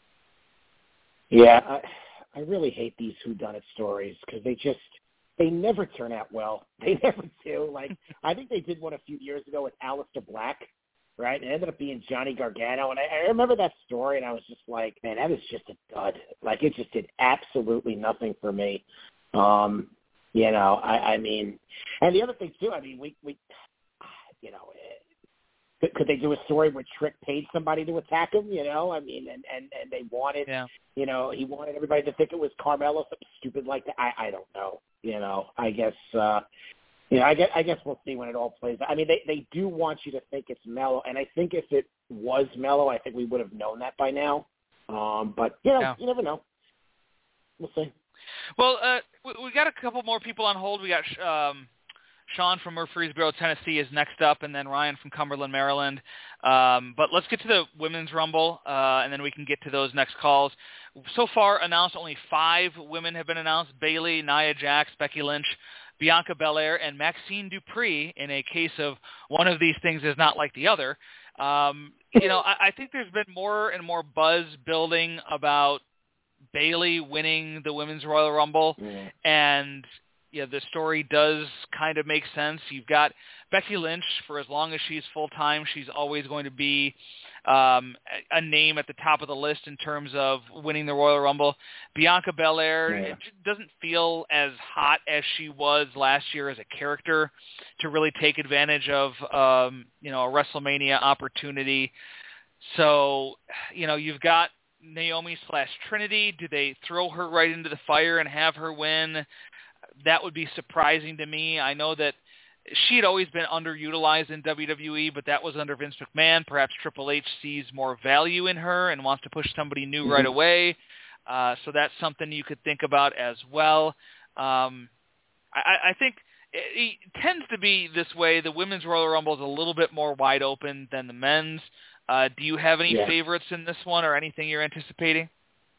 Yeah, I, I really hate these whodunit stories because they just they never turn out well. They never do. Like, I think they did one a few years ago with Aleister Black, right? And it ended up being Johnny Gargano. And I, I remember that story, and I was just like, man, that was just a dud. Like, it just did absolutely nothing for me. Um, you know, I, I mean, and the other thing too, I mean, we, we you know, Could, could they do a story where Trick paid somebody to attack him, you know? I mean, and, and, and they wanted, yeah. you know, he wanted everybody to think it was Carmelo, something stupid like that. I, I don't know, you know. I guess, uh, you know, I guess, I guess we'll see when it all plays out. I mean, they, they do want you to think it's Melo, and I think if it was Melo, I think we would have known that by now. Um, but, you know, yeah. you never know. We'll see. Well, uh, we, we got a couple more people on hold. We got um, Sean from Murfreesboro, Tennessee is next up, and then Ryan from Cumberland, Maryland. Um, but let's get to the Women's Rumble, uh, and then we can get to those next calls. So far announced, only five women have been announced: Bayley, Nia Jax, Becky Lynch, Bianca Belair, and Maxine Dupree, in a case of one of these things is not like the other. Um, you know, I, I think there's been more and more buzz building about Bayley winning the Women's Royal Rumble, Yeah. and yeah, the story does kind of make sense. You've got Becky Lynch, for as long as she's full-time, she's always going to be um, a name at the top of the list in terms of winning the Royal Rumble. Bianca Belair, Yeah. it doesn't feel as hot as she was last year as a character to really take advantage of, um, you know, a WrestleMania opportunity. So, you know, you've got Naomi slash Trinity. Do they throw her right into the fire and have her win? That would be surprising to me. I know that she had always been underutilized in W W E, but that was under Vince McMahon. Perhaps Triple H sees more value in her and wants to push somebody new Mm-hmm. right away. Uh, so that's something you could think about as well. Um, I, I think it, it tends to be this way. The Women's Royal Rumble is a little bit more wide open than the men's. Uh, do you have any Yeah. favorites in this one or anything you're anticipating?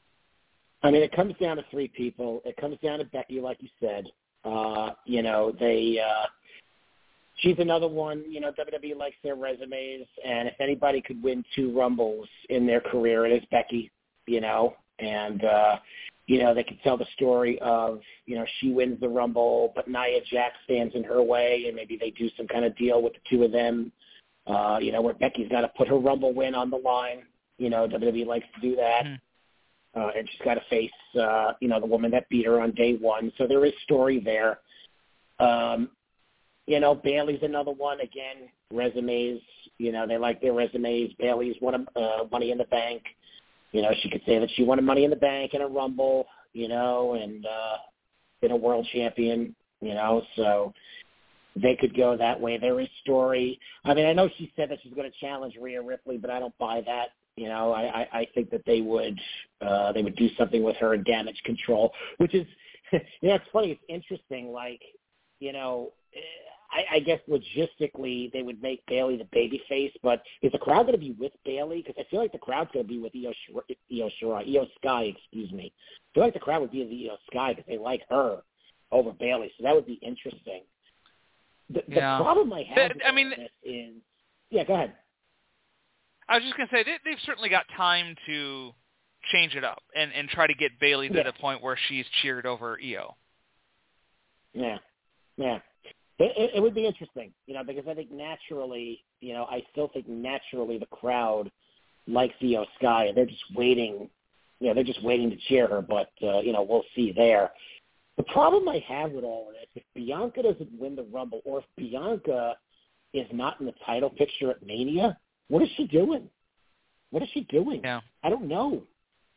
I mean, it comes down to three people. It comes down to Becky, like you said. Uh, you know, they uh, she's another one. You know, W W E likes their resumes, and if anybody could win two Rumbles in their career, it is Becky. You know, and uh, you know they could tell the story of, you know, she wins the Rumble, but Nia Jax stands in her way, and maybe they do some kind of deal with the two of them. Uh, you know, where Becky's got to put her Rumble win on the line. You know, W W E likes to do that. Mm-hmm. Uh, and she's got to face, uh, you know, the woman that beat her on day one. So there is story there. Um, you know, Bayley's another one. Again, resumes. You know, they like their resumes. Bayley's won a, uh, Money in the Bank. You know, she could say that she won a Money in the Bank and a Rumble, you know, and uh, been a world champion, you know. So they could go that way. There is story. I mean, I know she said that she's going to challenge Rhea Ripley, but I don't buy that. You know, I, I, I think that they would uh, they would do something with her in Damage Control, which is, you know, it's funny. It's interesting. Like, you know, I, I guess logistically they would make Bayley the babyface, but is the crowd going to be with Bayley? Because I feel like the crowd's going to be with Io Shirai, Io Shirai, Io Sky, excuse me. I feel like the crowd would be with Io Sky because they like her over Bayley, so that would be interesting. The, Yeah. the problem I have with I mean, this is, yeah, go ahead. I was just going to say, they, they've certainly got time to change it up and, and try to get Bayley to Yeah. the point where she's cheered over Io. Yeah, yeah. It, it, it would be interesting, you know, because I think naturally, you know, I still think naturally the crowd likes Io Sky. They're just waiting, you know, they're just waiting to cheer her, but, uh, you know, we'll see there. The problem I have with all of this, if Bianca doesn't win the Rumble, or if Bianca is not in the title picture at Mania, what is she doing? What is she doing? Yeah. I don't know.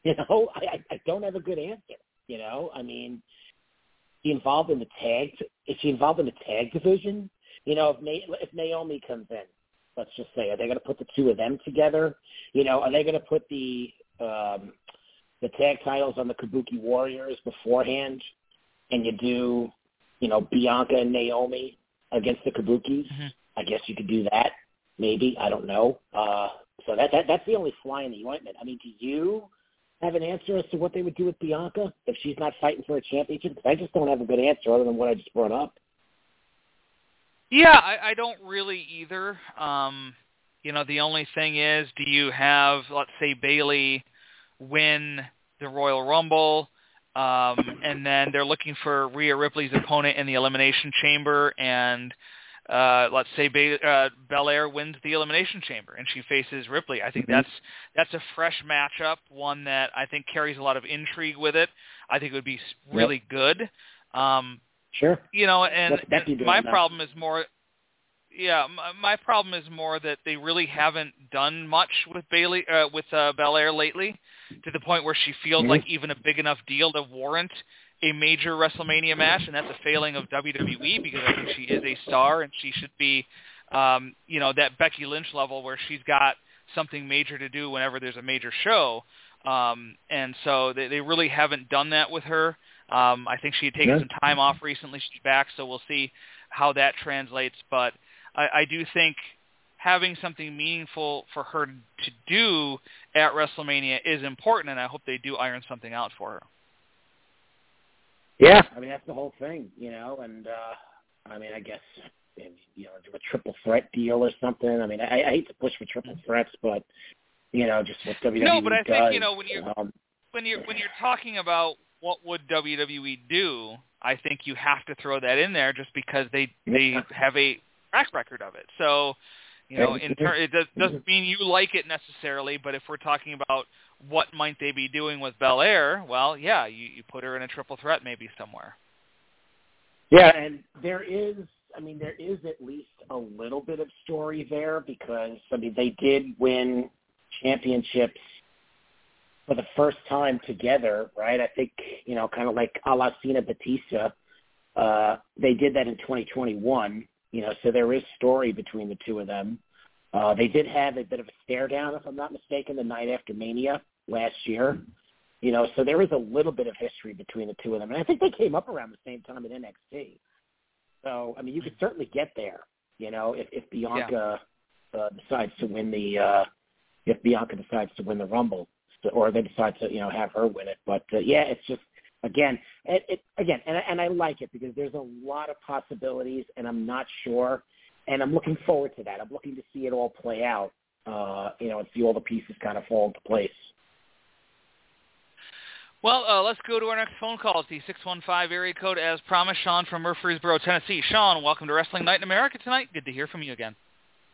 You know, I, I don't have a good answer. You know, I mean, is she involved in the tag? Is she involved in the tag division? You know, if, Na- if Naomi comes in, let's just say, are they going to put the two of them together? You know, are they going to put the um, the tag titles on the Kabuki Warriors beforehand, and you do, you know, Bianca and Naomi against the Kabukis? Mm-hmm. I guess you could do that. Maybe, I don't know. Uh, so that, that that's the only fly in the ointment. I mean, do you have an answer as to what they would do with Bianca if she's not fighting for a championship? Because I just don't have a good answer other than what I just brought up. Yeah, I, I don't really either. Um, you know, the only thing is, do you have, let's say, Bayley win the Royal Rumble, um, and then they're looking for Rhea Ripley's opponent in the Elimination Chamber, and uh, let's say Be- uh, Belair wins the Elimination Chamber, and she faces Ripley. I think Mm-hmm. that's that's a fresh matchup, one that I think carries a lot of intrigue with it. I think it would be really yep. good. Um, Sure. You know, and, and my now? problem is more, yeah, my, my problem is more that they really haven't done much with Bayley, uh, with uh, Belair lately, to the point where she feels mm-hmm. like even a big enough deal to warrant a major WrestleMania match, and that's a failing of W W E because I think she is a star and she should be, um, you know, that Becky Lynch level where she's got something major to do whenever there's a major show, um, and so they, they really haven't done that with her. Um, I think she had taken yeah. some time off recently. She's back, so we'll see how that translates. But I, I do think having something meaningful for her to do at WrestleMania is important, and I hope they do iron something out for her. Yeah, I mean, that's the whole thing, you know, and, uh, I mean, I guess, you know, do a triple threat deal or something. I mean, I, I hate to push for triple threats, but, you know, just what W W E No, but I does, think, you know, when you're, um, when you're, when you're talking about what would W W E do, I think you have to throw that in there just because they they have a track record of it. So, you know, in ter- it does, doesn't mean you like it necessarily, but if we're talking about what might they be doing with Belair, well, yeah, you, you put her in a triple threat maybe somewhere. Yeah, and there is, I mean, there is at least a little bit of story there because, I mean, they did win championships for the first time together, right? I think, you know, kind of like a la Cena Batista, uh, they did that in twenty twenty-one, you know, so there is story between the two of them. Uh, they did have a bit of a stare down, if I'm not mistaken, the night after Mania last year, you know, so there is a little bit of history between the two of them. And I think they came up around the same time in N X T. So, I mean, you could certainly get there, you know, if, if Bianca yeah. uh, decides to win the, uh, if Bianca decides to win the Rumble. Or they decide to, you know, have her win it. But, uh, yeah, it's just, again, it, it again, and, and I like it because there's a lot of possibilities, and I'm not sure. And I'm looking forward to that. I'm looking to see it all play out, uh, you know, and see all the pieces kind of fall into place. Well, uh, let's go to our next phone call. It's the six one five area code, as promised. Sean from Murfreesboro, Tennessee. Sean, welcome to Wrestling Night in America tonight. Good to hear from you again.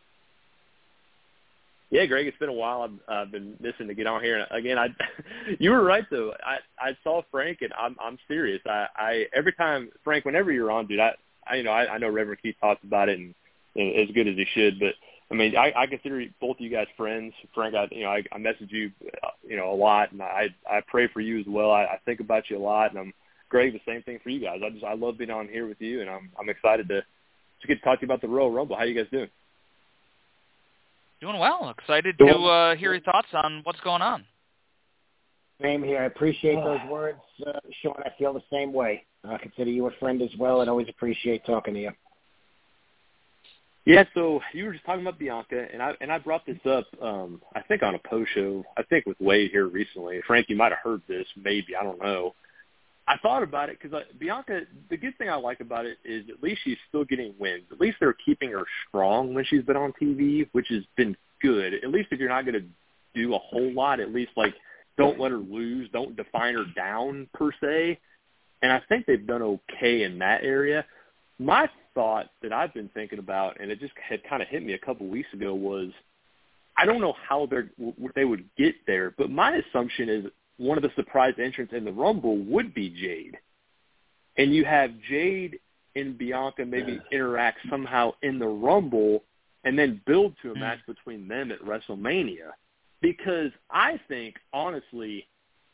Yeah, Greg, it's been a while. I've, I've been missing to get on here. And again, I, you were right though. I, I saw Frank, and I'm, I'm serious. I, I every time Frank, whenever you're on, dude, I, I you know, I, I know Reverend Keith talks about it, and, and as good as he should. But I mean, I, I consider both of you guys friends. Frank, I, you know, I, I message you, you know, a lot, and I, I pray for you as well. I, I think about you a lot, and I'm Greg. The same thing for you guys. I just, I love being on here with you, and I'm, I'm excited to, to get to talk to you about the Royal Rumble. How you guys doing? Doing well. Excited to uh, hear your thoughts on what's going on. Same here. I appreciate those words, uh, Sean. I feel the same way. I consider you a friend as well, and always appreciate talking to you. Yeah, so you were just talking about Bianca, and I and I brought this up, um, I think on a post show, I think with Wade here recently. Frank, you might have heard this, maybe, I don't know. I thought about it because Bianca, the good thing I like about it is at least she's still getting wins. At least they're keeping her strong when she's been on T V, which has been good. At least if you're not going to do a whole lot, at least, like, don't let her lose. Don't define her down, per se. And I think they've done okay in that area. My thought that I've been thinking about, and it just had kind of hit me a couple weeks ago, was I don't know how they're, they would get there, but my assumption is one of the surprise entrants in the Rumble would be Jade. And you have Jade and Bianca maybe interact somehow in the Rumble and then build to a match between them at WrestleMania. Because I think, honestly,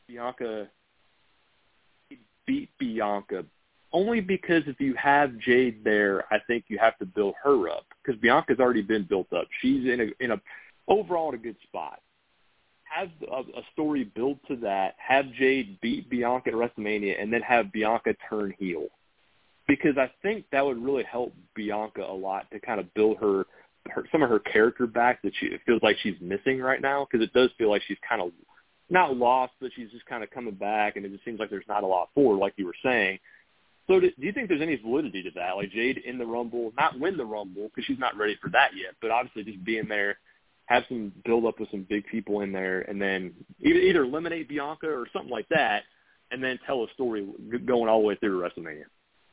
Bianca beat Bianca only because if you have Jade there, I think you have to build her up because Bianca's already been built up. She's in a in a overall in a good spot. Have a, a story build to that. Have Jade beat Bianca at WrestleMania, and then have Bianca turn heel, because I think that would really help Bianca a lot to kind of build her, her some of her character back that she it feels like she's missing right now, because it does feel like she's kind of not lost, but she's just kind of coming back, and it just seems like there's not a lot for her, like you were saying. So do, do you think there's any validity to that? Like Jade in the Rumble, not win the Rumble because she's not ready for that yet, but obviously just being there, have some build up with some big people in there, and then either, either eliminate Bianca or something like that, and then tell a story going all the way through WrestleMania.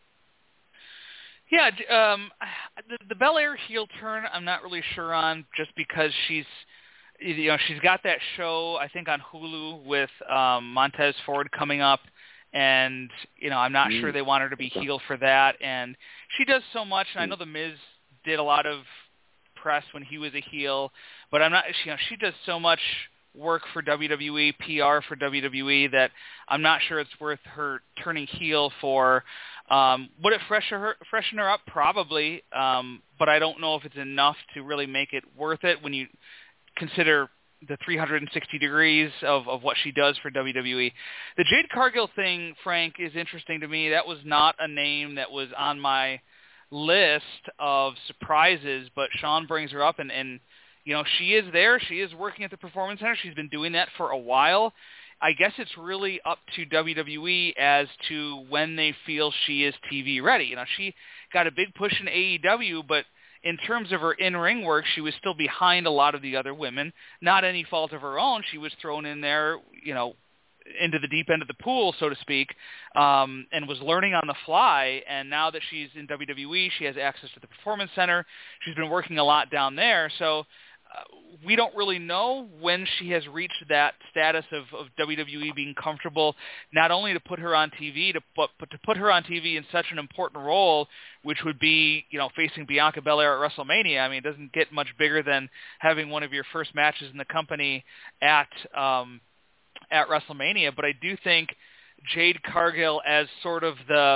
Yeah, um, the, the Belair heel turn, I'm not really sure on, just because she's, you know, she's got that show I think on Hulu with um, Montez Ford coming up. And, you know, I'm not mm. sure they want her to be heel for that. And she does so much. And I know The Miz did a lot of press when he was a heel. But I'm not, you know, she does so much work for W W E, P R for W W E, that I'm not sure it's worth her turning heel for. Um, would it freshen her, freshen her up? Probably. Um, but I don't know if it's enough to really make it worth it when you consider the three hundred sixty degrees of, of what she does for W W E. The Jade Cargill thing, Frank, is interesting to me. That was not a name that was on my list of surprises, but Sean brings her up, and, and you know, she is there. She is working at the Performance Center. She's been doing that for a while. I guess it's really up to W W E as to when they feel she is T V ready. You know, she got a big push in A E W, but in terms of her in-ring work, she was still behind a lot of the other women. Not any fault of her own. She was thrown in there, you know, into the deep end of the pool, so to speak, um, and was learning on the fly. And now that she's in W W E, she has access to the Performance Center. She's been working a lot down there. So uh, we don't really know when she has reached that status of, of W W E being comfortable, not only to put her on T V, to, but, but to put her on T V in such an important role, which would be, you know, facing Bianca Belair at WrestleMania. I mean, it doesn't get much bigger than having one of your first matches in the company at um, at WrestleMania. But I do think Jade Cargill as sort of the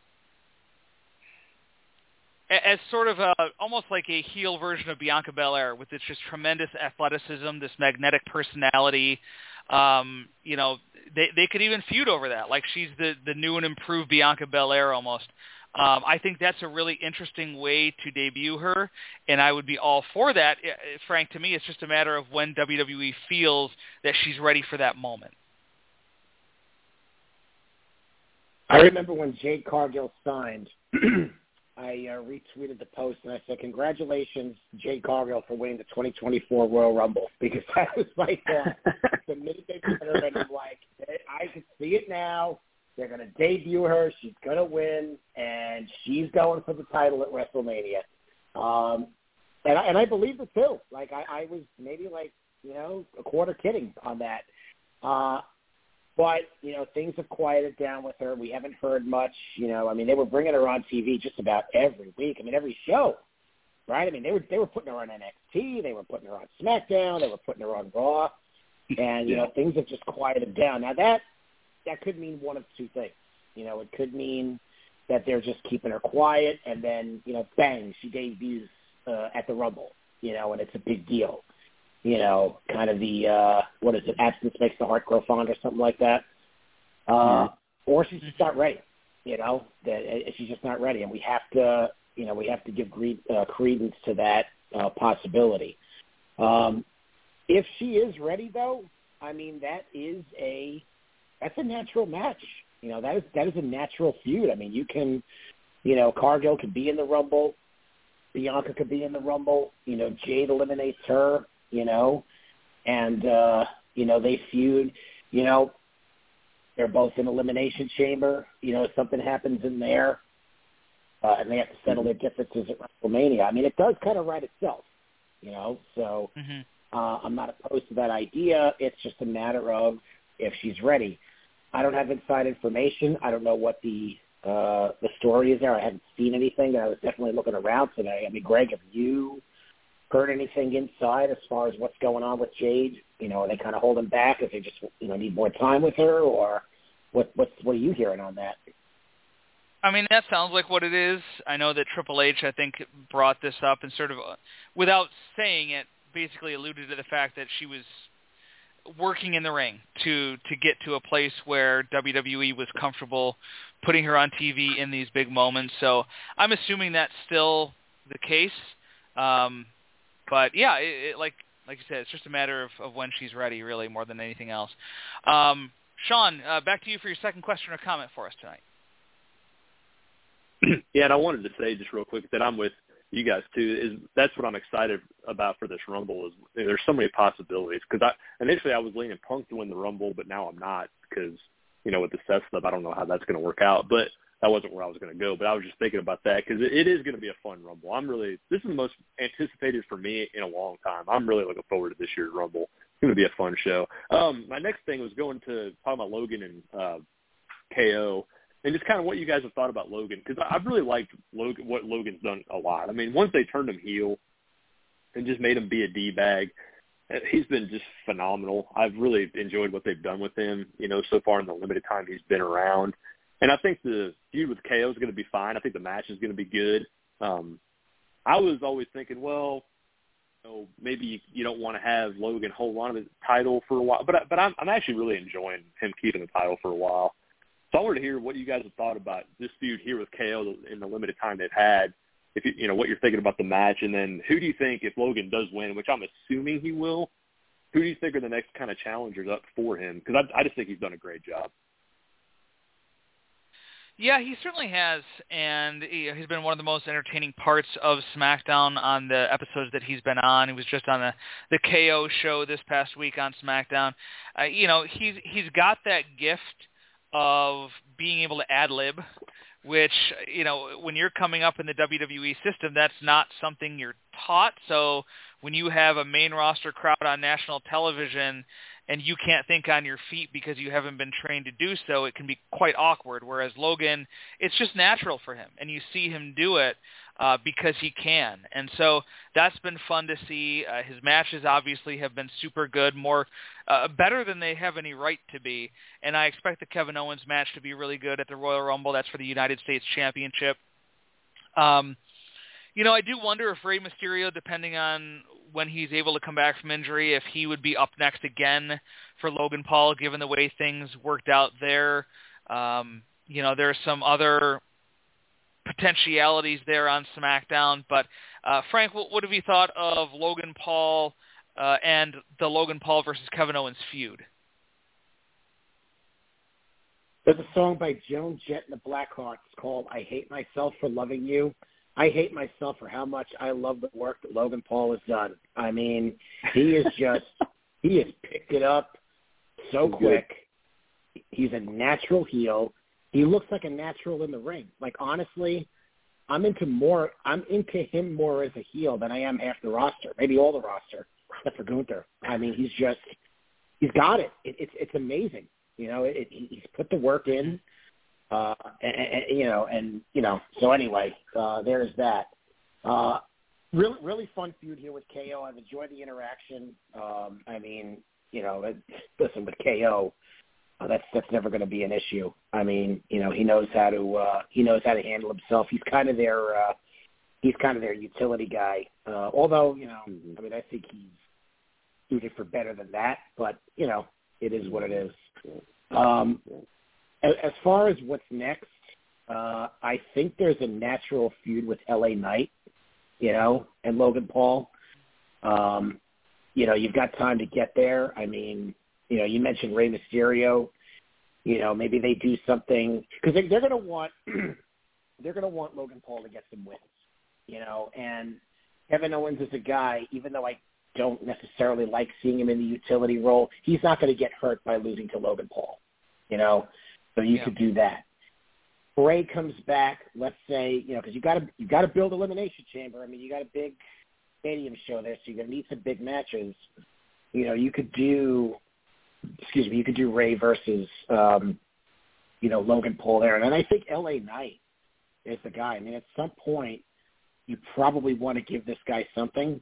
as sort of a, almost like a heel version of Bianca Belair, with its just tremendous athleticism, this magnetic personality. Um, you know, they they could even feud over that, like she's the, the new and improved Bianca Belair almost. Um, I think that's a really interesting way to debut her, and I would be all for that. Frank, to me, it's just a matter of when W W E feels that she's ready for that moment. I remember when Jade Cargill signed, I uh, retweeted the post and I said, congratulations, Jade Cargill, for winning the twenty twenty-four Royal Rumble, because that was my thought. The minute they put her in, I'm like, I can see it now. They're going to debut her. She's going to win, and she's going for the title at WrestleMania. Um, and, I, and I believe it, too. Like, I, I was maybe, like, you know, a quarter kidding on that. Uh, but, you know, things have quieted down with her. We haven't heard much. You know, I mean, they were bringing her on T V just about every week. I mean, every show, right? I mean, they were they were putting her on N X T. They were putting her on SmackDown. They were putting her on Raw. And, you know, things have just quieted down. Now, that that could mean one of two things. You know, it could mean that they're just keeping her quiet, and then, you know, bang, she debuts uh, at the Rumble, you know, and it's a big deal. You know, kind of the, uh, what is it, absence makes the heart grow fond or something like that. Uh, mm-hmm. Or she's just not ready, you know, that she's just not ready. And we have to, you know, we have to give gre- uh, credence to that uh, possibility. Um, if she is ready, though, I mean, that is a, that's a natural match. You know, that is that is a natural feud. I mean, you can, you know, Cargill could be in the Rumble. Bianca could be in the Rumble. You know, Jade eliminates her, you know, and, uh, you know, they feud. You know, they're both in Elimination Chamber. You know, if something happens in there, uh, and they have to settle their differences at WrestleMania. I mean, it does kind of write itself, you know. So mm-hmm. uh, I'm not opposed to that idea. It's just a matter of if she's ready. I don't have inside information. I don't know what the uh, the story is there. I haven't seen anything. I was definitely looking around today. I mean, Greg, have you heard anything inside as far as what's going on with Jade? You know, are they kind of holding back if they just, you know, need more time with her, or what? What's what are you hearing on that? I mean, that sounds like what it is. I know that Triple H, I think, brought this up and sort of, uh, without saying it, basically alluded to the fact that she was working in the ring to to get to a place where W W E was comfortable putting her on T V in these big moments. So I'm assuming that's still the case. Um, but yeah, it, it, like like you said, it's just a matter of, of when she's ready, really, more than anything else. Um, Sean, uh, back to you for your second question or comment for us tonight. Yeah, and I wanted to say just real quick that I'm with you guys too. Is that's what I'm excited about for this Rumble. Is there's so many possibilities, because I initially I was leaning Punk to win the Rumble, but now I'm not, because you know with the Seth stuff I don't know how that's going to work out. But that wasn't where I was going to go. But I was just thinking about that because it, it is going to be a fun Rumble. I'm really this is the most anticipated for me in a long time. I'm really looking forward to this year's Rumble. It's going to be a fun show. Um, my next thing was going to talk about Logan and uh, K O. And just kind of what you guys have thought about Logan, because I've really liked Logan, what Logan's done a lot. I mean, once they turned him heel and just made him be a D-bag, he's been just phenomenal. I've really enjoyed what they've done with him, you know, so far in the limited time he's been around. And I think the feud with K O is going to be fine. I think the match is going to be good. Um, I was always thinking, well, you know, maybe you, you don't want to have Logan hold on to the title for a while. But, but I'm, I'm actually really enjoying him keeping the title for a while. So I wanted to hear what you guys have thought about this feud here with K O in the limited time they've had. If you, you know what you're thinking about the match, and then who do you think, if Logan does win, which I'm assuming he will, who do you think are the next kind of challengers up for him? Because I, I just think he's done a great job. Yeah, he certainly has, and he's been one of the most entertaining parts of SmackDown on the episodes that he's been on. He was just on the, the K O show this past week on SmackDown. Uh, you know, he's he's got that gift of being able to ad-lib, which, you know, when you're coming up in the W W E system, that's not something you're taught. So when you have a main roster crowd on national television and you can't think on your feet because you haven't been trained to do so, it can be quite awkward. Whereas Logan, it's just natural for him, and you see him do it uh, because he can. And so that's been fun to see. Uh, his matches obviously have been super good, more uh, better than they have any right to be. And I expect the Kevin Owens match to be really good at the Royal Rumble. That's for the United States Championship. Um, you know, I do wonder if Rey Mysterio, depending on when he's able to come back from injury, if he would be up next again for Logan Paul, given the way things worked out there. Um, you know, there's some other potentialities there on SmackDown. But, uh, Frank, what, what have you thought of Logan Paul uh, and the Logan Paul versus Kevin Owens feud? There's a song by Joan Jett and the Blackhearts called I Hate Myself for Loving You. I hate myself for how much I love the work that Logan Paul has done. I mean, he is just, he has picked it up so quick. He's a natural heel. He looks like a natural in the ring. Like, honestly, I'm into more, I'm into him more as a heel than I am half the roster, maybe all the roster, except for Gunther. I mean, he's just, he's got it. it it's it's amazing. You know, it, it, he's put the work in. Uh, and, and, you know, and, you know, so anyway, uh, there's that. Uh, really, really fun feud here with K O. I've enjoyed the interaction. Um, I mean, you know, it, listen, with K O, uh, that's, that's never going to be an issue. I mean, you know, he knows how to, uh, he knows how to handle himself. He's kind of their, uh, he's kind of their utility guy. Uh, although, you know, I mean, I think he's suited for better than that, but, you know, it is what it is. Um, As far as what's next, uh, I think there's a natural feud with L A Knight, you know, and Logan Paul. Um, you know, you've got time to get there. I mean, you know, you mentioned Rey Mysterio. You know, maybe they do something because they, they're going to want they're going to want Logan Paul to get some wins. You know, and Kevin Owens is a guy. Even though I don't necessarily like seeing him in the utility role, he's not going to get hurt by losing to Logan Paul. You know. So you yeah. could do that. Bray comes back. Let's say, you know, because you got to you got to build Elimination Chamber. I mean, you got a big stadium show there, so you're gonna need some big matches. You know, you could do, excuse me, you could do Ray versus, um, you know, Logan Paul there, and then I think L A Knight is the guy. I mean, at some point, you probably want to give this guy something,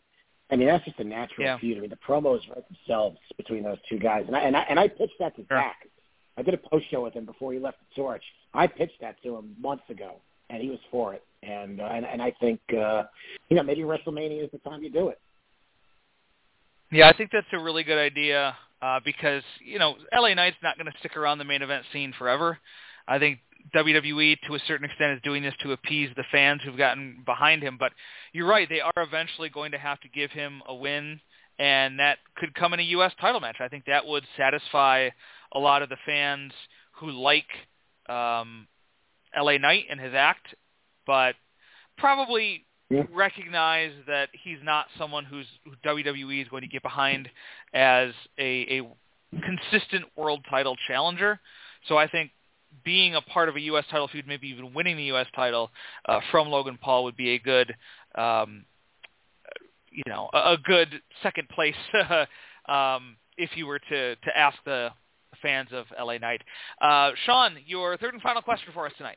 I mean, that's just a natural yeah. feud. I mean, the promos write themselves between those two guys. And I, and I, and I pitched that to Sure. Zach. I did a post show with him before he left the Torch. I pitched that to him months ago, and he was for it. And uh, and, and I think, uh, you know, maybe WrestleMania is the time you do it. Yeah, I think that's a really good idea uh, because, you know, L A Knight's not going to stick around the main event scene forever. I think W W E, to a certain extent, is doing this to appease the fans who've gotten behind him. But you're right, they are eventually going to have to give him a win, and that could come in a U S title match. I think that would satisfy a lot of the fans who like um, L A Knight and his act, but probably yeah. recognize that he's not someone who's who W W E is going to get behind as a, a consistent world title challenger. So I think being a part of a U S title feud, maybe even winning the U S title uh, from Logan Paul would be a good, um, you know, a, a good second place um, if you were to, to ask the fans of L A Knight. Uh, Sean, your third and final question for us tonight.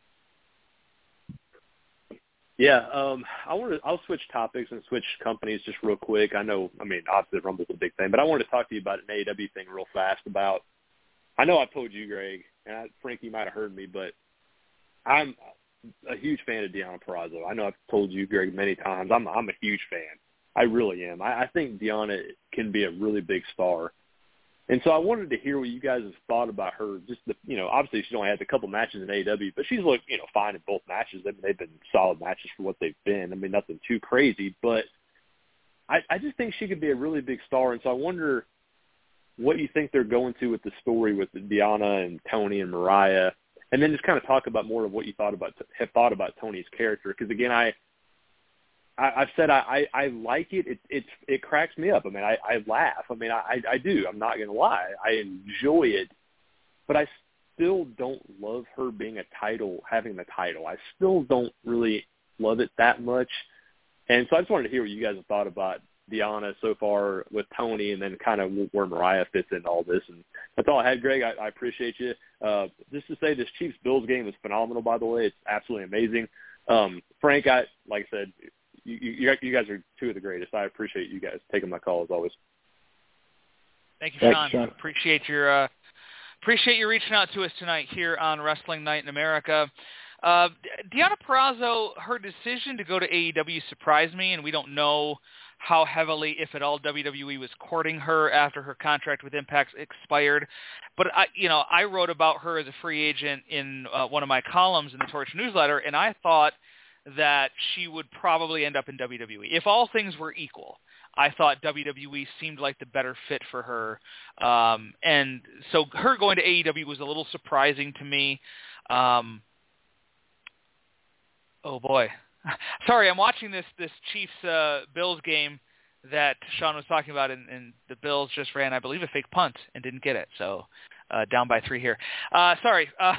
Yeah, um, I want to. I'll switch topics and switch companies just real quick. I know, I mean, obviously Rumble's a big thing, but I wanted to talk to you about an A E W thing real fast. About, I know I told you, Greg, and I, Frank, you might have heard me, but I'm a huge fan of Deonna Purrazzo. I know I've told you, Greg, many times. I'm I'm a huge fan. I really am. I, I think Deonna can be a really big star. And so I wanted to hear what you guys have thought about her. Just the, you know, obviously she's only had a couple matches in A E W, but she's looked, you know, fine in both matches. I mean, they've been solid matches for what they've been. I mean, nothing too crazy, but I, I just think she could be a really big star. And so I wonder what you think they're going to with the story with Deonna and Tony and Mariah, and then just kind of talk about more of what you thought about have thought about Tony's character. Because again, I. I, I've said I, I, I like it. It it it cracks me up. I mean, I, I laugh. I mean, I, I do. I'm not going to lie. I enjoy it, but I still don't love her being a title, having the title. I still don't really love it that much. And so I just wanted to hear what you guys have thought about Deonna so far with Tony, and then kind of where Mariah fits in all this. And that's all I had, Greg. I, I appreciate you. Uh, just to say, this Chiefs-Bills game is phenomenal, by the way. It's absolutely amazing. Um, Frank, I like I said, You, you, you guys are two of the greatest. I appreciate you guys taking my call as always. Thank you, Thanks, Sean. Sean. Appreciate your uh, appreciate you reaching out to us tonight here on Wrestling Night in America. Uh, Deonna Purrazzo, her decision to go to A E W surprised me, and we don't know how heavily, if at all, W W E was courting her after her contract with Impact expired. But I, you know, I wrote about her as a free agent in uh, one of my columns in the Torch newsletter, and I thought that she would probably end up in W W E. If all things were equal, I thought W W E seemed like the better fit for her. Um, and so her going to A E W was a little surprising to me. Um, oh, boy. Sorry, I'm watching this, this Chiefs-Bills uh, game that Sean was talking about, and, and the Bills just ran, I believe, a fake punt and didn't get it. So uh, down by three here. Uh, sorry. Uh,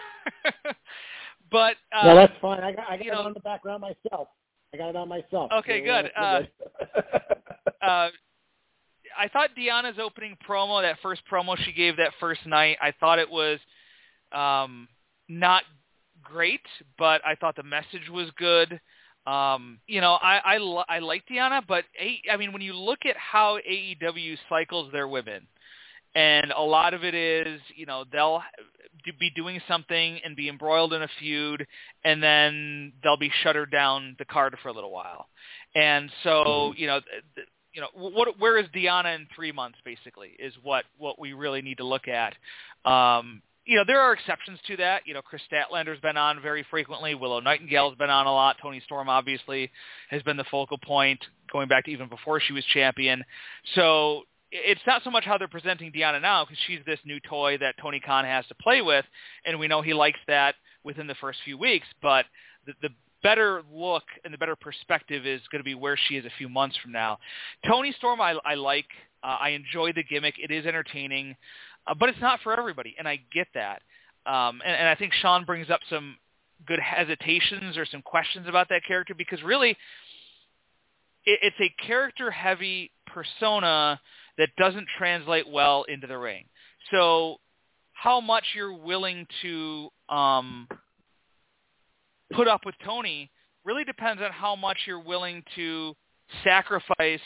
But uh, no, that's fine. I got, I got you it know, on the background myself. I got it on myself. Okay, so, good. Uh, uh, good. uh, I thought Deonna's opening promo, that first promo she gave that first night, I thought it was um, not great, but I thought the message was good. Um, you know, I I, I like Deonna, but a, I mean, when you look at how A E W cycles their women, and a lot of it is, you know, they'll be doing something and be embroiled in a feud, and then they'll be shuttered down the card for a little while. And so, you know, th- you know, what, where is Deonna in three months, basically, is what, what we really need to look at. Um, you know, there are exceptions to that. You know, Chris Statlander's been on very frequently. Willow Nightingale's been on a lot. Toni Storm, obviously, has been the focal point, going back to even before she was champion. So it's not so much how they're presenting Deonna now, because she's this new toy that Tony Khan has to play with, and we know he likes that within the first few weeks. But the, the better look and the better perspective is going to be where she is a few months from now. Toni Storm, I, I like. Uh, I enjoy the gimmick. It is entertaining, uh, but it's not for everybody, and I get that. Um, and, and I think Sean brings up some good hesitations or some questions about that character, because really it, it's a character-heavy persona that doesn't translate well into the ring. So how much you're willing to um, put up with Toni really depends on how much you're willing to sacrifice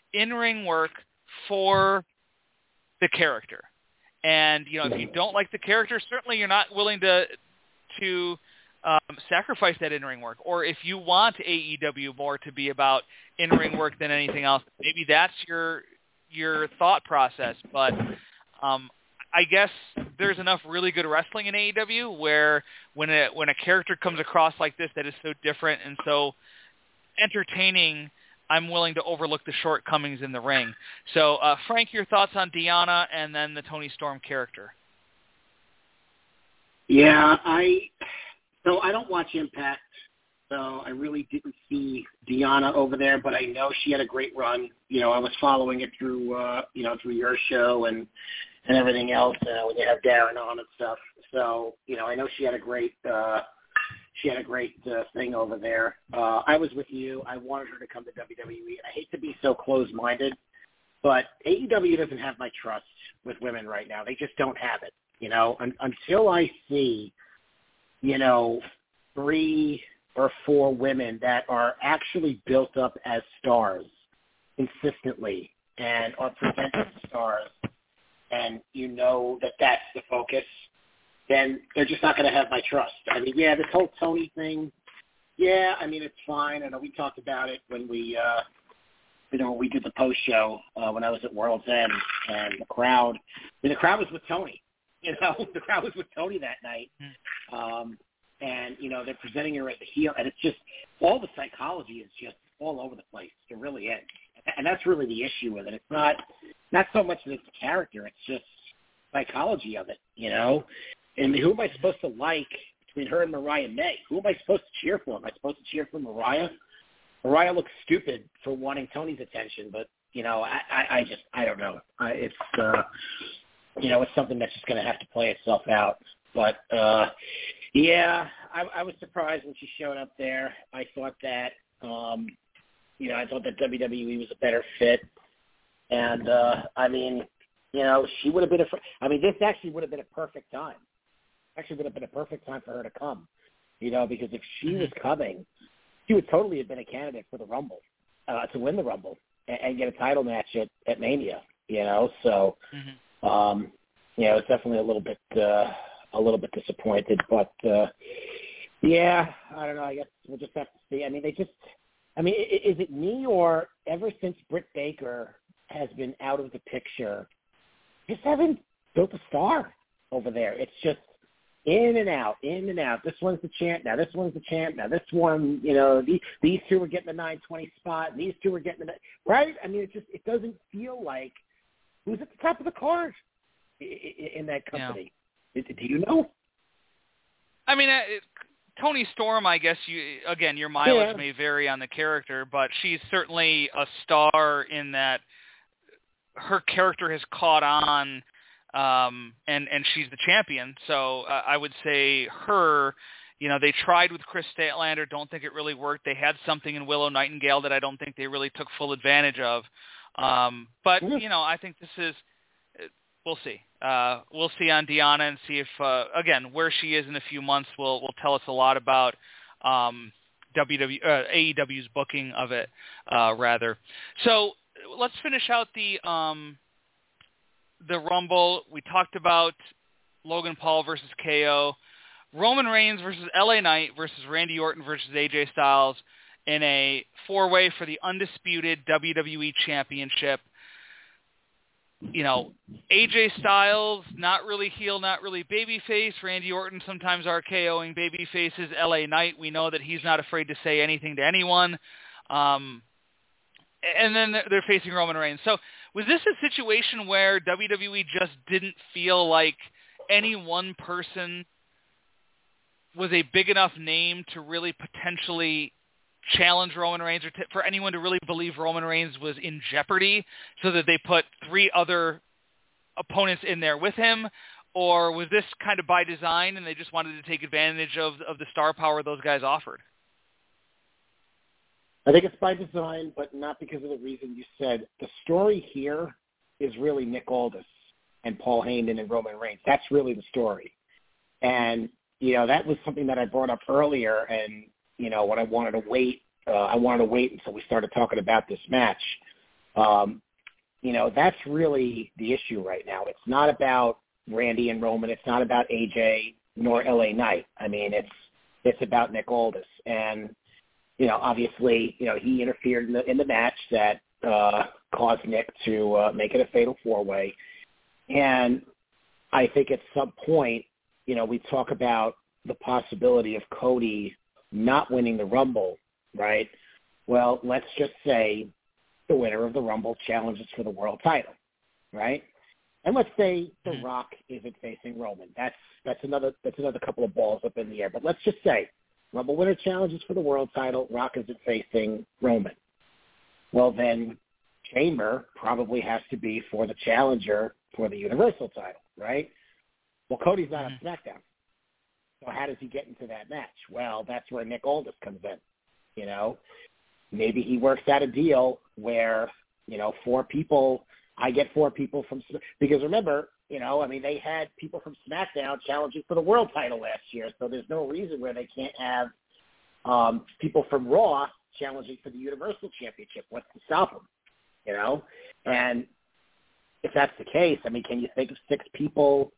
in-ring work for the character. And, you know, if you don't like the character, certainly you're not willing to to um, sacrifice that in-ring work. Or if you want A E W more to be about in-ring work than anything else, maybe that's your your thought process. But um, I guess there's enough really good wrestling in A E W where when a, when a character comes across like this that is so different and so entertaining, I'm willing to overlook the shortcomings in the ring. So, uh, Frank, your thoughts on Deonna and then the Toni Storm character? Yeah, I so I don't watch Impact, so I really didn't see Deonna over there, but I know she had a great run. You know, I was following it through, uh, you know, through your show and and everything else uh, when you have Darren on and stuff. So, you know, I know she had a great. Uh, She had a great uh, thing over there. Uh, I was with you. I wanted her to come to W W E. I hate to be so closed-minded, but A E W doesn't have my trust with women right now. They just don't have it. You know, Un- until I see, you know, three or four women that are actually built up as stars consistently and are presented as stars, and you know that that's the focus, then they're just not going to have my trust. I mean, yeah, this whole Tony thing, yeah, I mean, it's fine. I know we talked about it when we, uh, you know, we did the post show uh, when I was at World's End, and the crowd, I mean, the crowd was with Tony. You know, the crowd was with Tony that night. Um, and, you know, they're presenting her as a heel, and it's just, all the psychology is just all over the place. It really is. And that's really the issue with it. It's not, not so much that it's the character, it's just psychology of it, you know? And who am I supposed to like between her and Mariah May? Who am I supposed to cheer for? Am I supposed to cheer for Mariah? Mariah looks stupid for wanting Tony's attention, but, you know, I, I, I just, I don't know. I, it's, uh, you know, it's something that's just going to have to play itself out. But, uh, yeah, I, I was surprised when she showed up there. I thought that, um, you know, I thought that W W E was a better fit. And, uh, I mean, you know, she would have been a, I mean, this actually would have been a perfect time. Actually would have been a perfect time for her to come, you know, because if she was coming, she would totally have been a candidate for the Rumble, uh, to win the Rumble and, and get a title match at, at Mania, you know. So, mm-hmm. um, you know, it's definitely a little bit, uh, a little bit disappointed, but uh, yeah, I don't know. I guess we'll just have to see. I mean, they just, I mean, is it me or ever since Britt Baker has been out of the picture, just haven't built a star over there? It's just in and out, in and out. This one's the champ. Now this one's the champ. Now this one, you know, these, these two are getting the nine twenty spot. And these two are getting the, right? I mean, it just, it doesn't feel like who's at the top of the card in that company. Yeah. Do you know? I mean, it, Toni Storm, I guess, you again, your mileage yeah. may vary on the character, but she's certainly a star in that her character has caught on, um, and, and she's the champion. So uh, I would say her, you know, they tried with Chris Statlander. Don't think it really worked. They had something in Willow Nightingale that I don't think they really took full advantage of. Um, but, yeah. you know, I think this is, we'll see. Uh, we'll see on Deonna and see if, uh, again, where she is in a few months will will tell us a lot about um, W W uh, A E W's booking of it, uh, rather. So let's finish out the um, the Rumble. We talked about Logan Paul versus K O, Roman Reigns versus L A Knight versus Randy Orton versus A J Styles in a four-way for the undisputed W W E Championship. You know, A J Styles, not really heel, not really babyface. Randy Orton sometimes RKOing babyfaces. L A Knight, we know that he's not afraid to say anything to anyone. Um, and then they're facing Roman Reigns. So was this a situation where W W E just didn't feel like any one person was a big enough name to really potentially challenge Roman Reigns, or t- for anyone to really believe Roman Reigns was in jeopardy, so that they put three other opponents in there with him? Or was this kind of by design and they just wanted to take advantage of of the star power those guys offered? I think it's by design, but not because of the reason you said. The story here is really Nick Aldis and Paul Heyman and Roman Reigns. That's really the story. And, you know, that was something that I brought up earlier, and you know, when I wanted to wait, uh, I wanted to wait until we started talking about this match. Um, you know, that's really the issue right now. It's not about Randy and Roman. It's not about A J nor L A Knight. I mean, it's it's about Nick Aldis. And, you know, obviously, you know, he interfered in the, in the match that uh, caused Nick to uh, make it a fatal four-way. And I think at some point, you know, we talk about the possibility of Cody not winning the Rumble, right? Well, let's just say the winner of the Rumble challenges for the world title, right? And let's say The Mm-hmm. Rock isn't facing Roman. That's that's another that's another couple of balls up in the air. But let's just say Rumble winner challenges for the world title. Rock isn't facing Roman. Well, then Chamber probably has to be for the challenger for the Universal title, right? Well, Cody's not Mm-hmm. on SmackDown. So how does he get into that match? Well, that's where Nick Aldis comes in, you know. Maybe he works out a deal where, you know, four people, I get four people from, because remember, you know, I mean, they had people from SmackDown challenging for the world title last year, so there's no reason where they can't have um, people from Raw challenging for the Universal Championship. What's to stop them, you know? And if that's the case, I mean, can you think of six people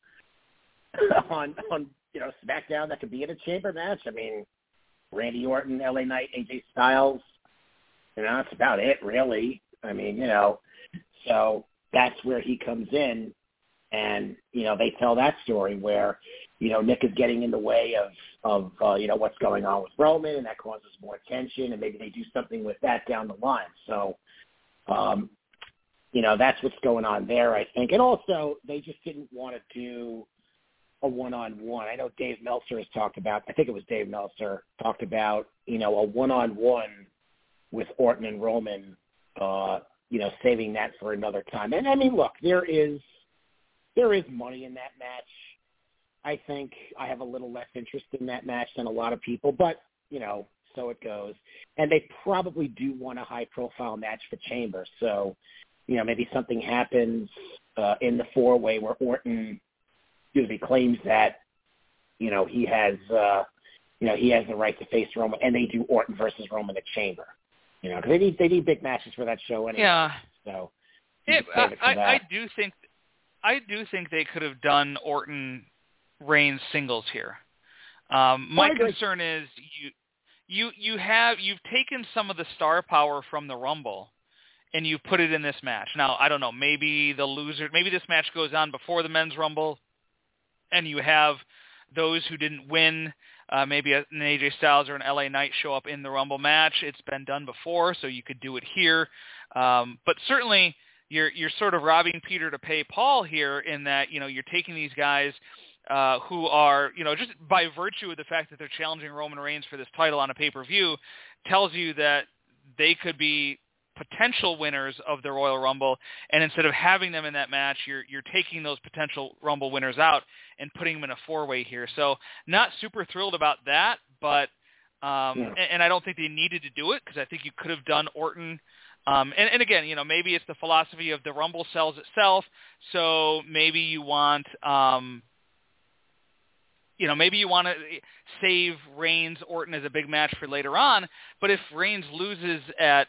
on, on you know, SmackDown that could be in a chamber match? I mean, Randy Orton, L A Knight, A J Styles, you know, that's about it, really. I mean, you know, so that's where he comes in, and, you know, they tell that story where, you know, Nick is getting in the way of, of uh, you know, what's going on with Roman, and that causes more tension, and maybe they do something with that down the line. So, um, you know, that's what's going on there, I think. And also, they just didn't want to do a one-on-one. I know Dave Meltzer has talked about, I think it was Dave Meltzer, talked about, you know, a one-on-one with Orton and Roman, uh, you know, saving that for another time. And, I mean, look, there is there is money in that match. I think I have a little less interest in that match than a lot of people, but, you know, so it goes. And they probably do want a high-profile match for Chamber. So, you know, maybe something happens uh, in the four-way where Orton, excuse me, claims that, you know, he has, uh, you know, he has the right to face Roman, and they do Orton versus Roman at Chamber. You know, because they need they need big matches for that show anyway. Yeah. So It, I, I, I do think I do think they could have done Orton Reigns singles here. Um, my concern is you you you have you've taken some of the star power from the Rumble and you put it in this match. Now, I don't know, maybe the loser maybe this match goes on before the men's Rumble and you have those who didn't win, uh, maybe an A J Styles or an L A Knight show up in the Rumble match. It's been done before, so you could do it here. Um, but certainly you're you're sort of robbing Peter to pay Paul here in that, you know, you're taking these guys uh, who are, you know, just by virtue of the fact that they're challenging Roman Reigns for this title on a pay-per-view tells you that they could be potential winners of the Royal Rumble, and instead of having them in that match, you're you're taking those potential Rumble winners out and putting them in a four-way here. So not super thrilled about that, but um, yeah. and, and I don't think they needed to do it because I think you could have done Orton. Um, and, and again, you know, maybe it's the philosophy of the Rumble sells itself, so maybe you want, um, you know, maybe you want to save Reigns Orton as a big match for later on. But if Reigns loses at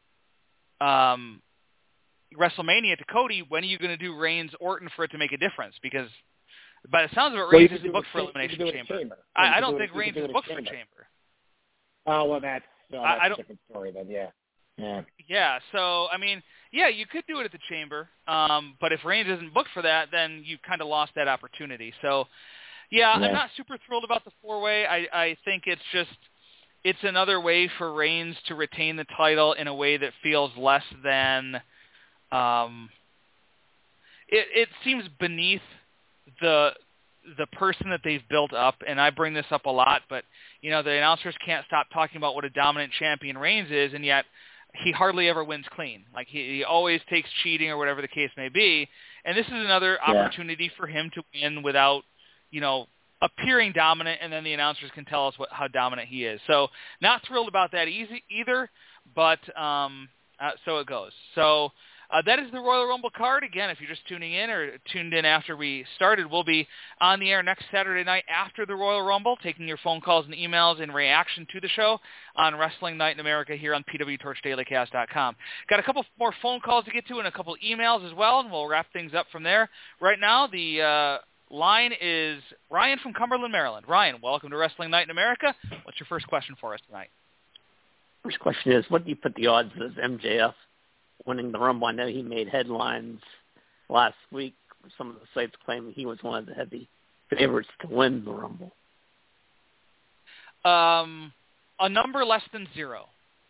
Um, WrestleMania to Cody, when are you going to do Reigns Orton for it to make a difference? Because by the sounds of it, Reigns well, isn't booked for Elimination Chamber. chamber. I, I don't do think it, Reigns do is booked for Chamber. Oh well, that's, uh, that's I, I don't, a different story then. Yeah, yeah, yeah. So I mean, yeah, you could do it at the Chamber, um, but if Reigns isn't booked for that, then you kind of lost that opportunity. So yeah, yeah. I'm not super thrilled about the four-way. I, I think it's just. It's another way for Reigns to retain the title in a way that feels less than um, it, it seems beneath the the person that they've built up. And I bring this up a lot, but you know the announcers can't stop talking about what a dominant champion Reigns is, and yet he hardly ever wins clean. Like he, he always takes cheating or whatever the case may be. And this is another yeah. opportunity for him to win without, you know, appearing dominant, and then the announcers can tell us what, how dominant he is. So not thrilled about that easy, either, but um, uh, so it goes. So uh, that is the Royal Rumble card. Again, if you're just tuning in or tuned in after we started, we'll be on the air next Saturday night after the Royal Rumble, taking your phone calls and emails in reaction to the show on Wrestling Night in America here on P W Torch Daily Cast dot com. Got a couple more phone calls to get to and a couple emails as well, and we'll wrap things up from there. Right now, the uh, line is Ryan from Cumberland, Maryland. Ryan, welcome to Wrestling Night in America. What's your first question for us tonight? First question is, what do you put the odds of M J F winning the Rumble? I know he made headlines last week. Some of the sites claiming he was one of the heavy favorites to win the Rumble. Um, a number less than zero.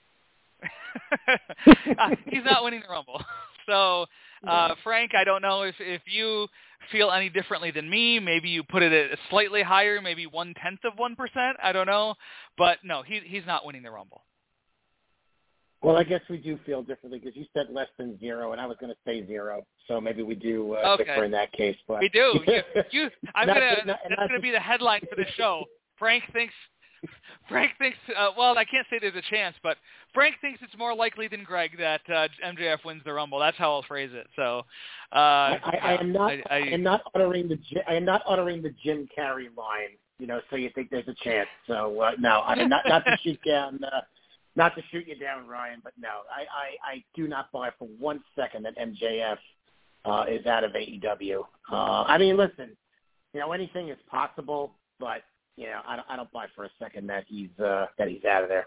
uh, he's not winning the Rumble. So, uh, Frank, I don't know if, if you feel any differently than me. Maybe you put it at slightly higher, maybe one-tenth of one percent. I don't know. But, no, he, he's not winning the Rumble. Well, I guess we do feel differently because you said less than zero, and I was going to say zero. So maybe we do uh, okay. differ in that case. But we do. You, you, I'm not, gonna. not, that's not going to be the headline for the show. Frank thinks. Frank thinks. Uh, well, I can't say there's a chance, but Frank thinks it's more likely than Greg that uh, M J F wins the Rumble. That's how I'll phrase it. So. Uh, I, I, I am not. I, I, I am not uttering the. I am not uttering the Jim Carrey line. You know, so you think there's a chance. So uh, no, I mean not not to shoot down. Uh, Not to shoot you down, Ryan, but no, I, I, I do not buy for one second that M J F uh, is out of A E W. Uh, I mean, listen, you know, anything is possible, but you know, I don't, I don't buy for a second that he's uh, that he's out of there.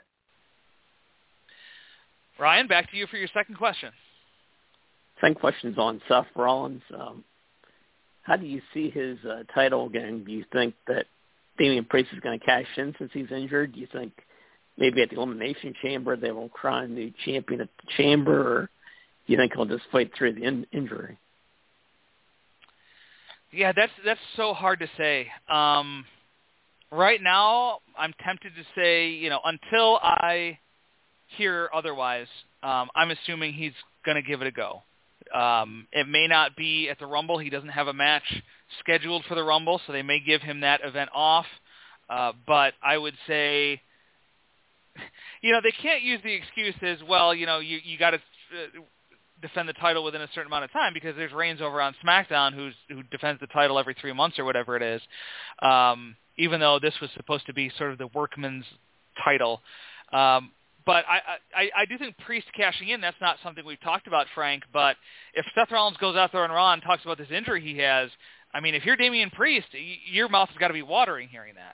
Ryan, back to you for your second question. Second question's on Seth Rollins. Um, how do you see his uh, title game? Do you think that Damian Priest is going to cash in since he's injured? Do you think maybe at the Elimination Chamber they will crown a new champion at the Chamber, or do you think he'll just fight through the in- injury? Yeah, that's that's so hard to say. Um, right now, I'm tempted to say, you know, until I hear otherwise, um, I'm assuming he's going to give it a go. Um, it may not be at the Rumble. He doesn't have a match scheduled for the Rumble, so they may give him that event off. Uh, but I would say, you know, they can't use the excuse as, well, you know, you, you got to uh, defend the title within a certain amount of time because there's Reigns over on SmackDown who's, who defends the title every three months or whatever it is, um, even though this was supposed to be sort of the workman's title. Um, but I, I, I do think Priest cashing in, that's not something we've talked about, Frank, but if Seth Rollins goes out there on Raw and talks about this injury he has, I mean, if you're Damian Priest, your mouth has got to be watering hearing that.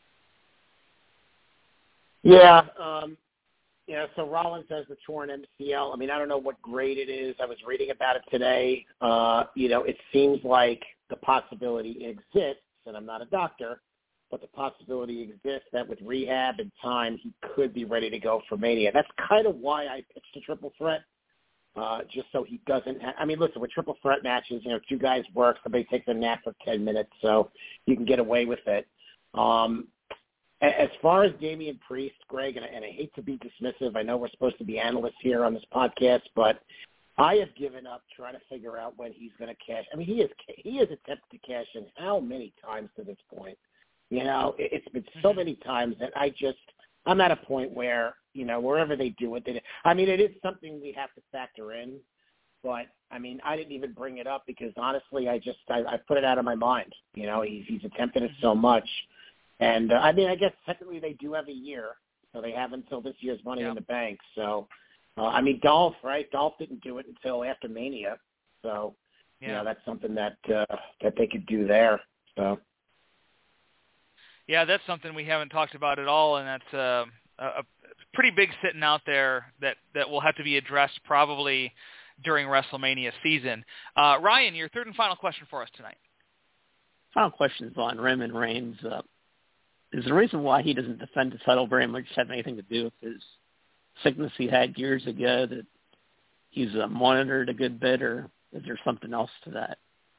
Yeah, um, you know, so Rollins has the torn M C L. I mean, I don't know what grade it is. I was reading about it today. Uh, you know, it seems like the possibility exists, and I'm not a doctor, but the possibility exists that with rehab and time, he could be ready to go for Mania. That's kind of why I pitched a triple threat, uh, just so he doesn't ha- I mean, listen, with triple threat matches, you know, two guys work, somebody takes a nap for ten minutes, so you can get away with it. Um As far as Damian Priest, Greg, and I, and I hate to be dismissive, I know we're supposed to be analysts here on this podcast, but I have given up trying to figure out when he's going to cash. I mean, he has he has attempted to cash in how many times to this point? You know, it, it's been so many times that I just I'm at a point where, you know, wherever they do it, they do. I mean, it is something we have to factor in, but I mean, I didn't even bring it up because honestly, I just I, I put it out of my mind. You know, he's he's attempted it so much. And, uh, I mean, I guess technically they do have a year, so they have until this year's Money yep. in the Bank. So, uh, I mean, Dolph, right? Dolph didn't do it until after Mania. So, yeah. you know, that's something that uh, that they could do there. So, yeah, that's something we haven't talked about at all, and that's uh, a pretty big sitting out there that, that will have to be addressed probably during WrestleMania season. Uh, Ryan, your third and final question for us tonight. Final question is on Roman Reigns. Uh, Is the reason why he doesn't defend the title very much have anything to do with his sickness he had years ago, that he's uh, monitored a good bit, or is there something else to that?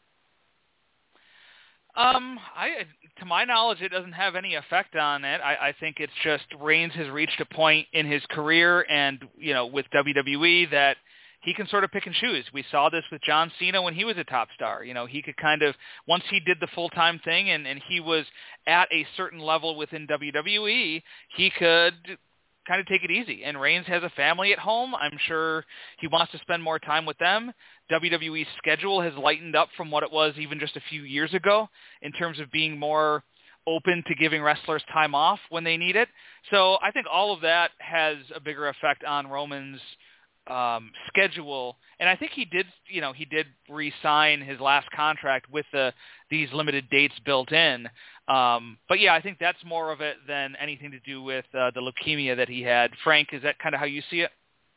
Um, I, to my knowledge, it doesn't have any effect on it. I, I think it's just Reigns has reached a point in his career and, you know, with W W E that he can sort of pick and choose. We saw this with John Cena when he was a top star. You know, he could kind of, once he did the full-time thing and, and he was at a certain level within W W E, he could kind of take it easy. And Reigns has a family at home. I'm sure he wants to spend more time with them. W W E's schedule has lightened up from what it was even just a few years ago in terms of being more open to giving wrestlers time off when they need it. So I think all of that has a bigger effect on Roman's um, schedule. And I think he did, you know, he did re-sign his last contract with the these limited dates built in. Um, but yeah, I think that's more of it than anything to do with uh, the leukemia that he had. Frank, is that kind of how you see it?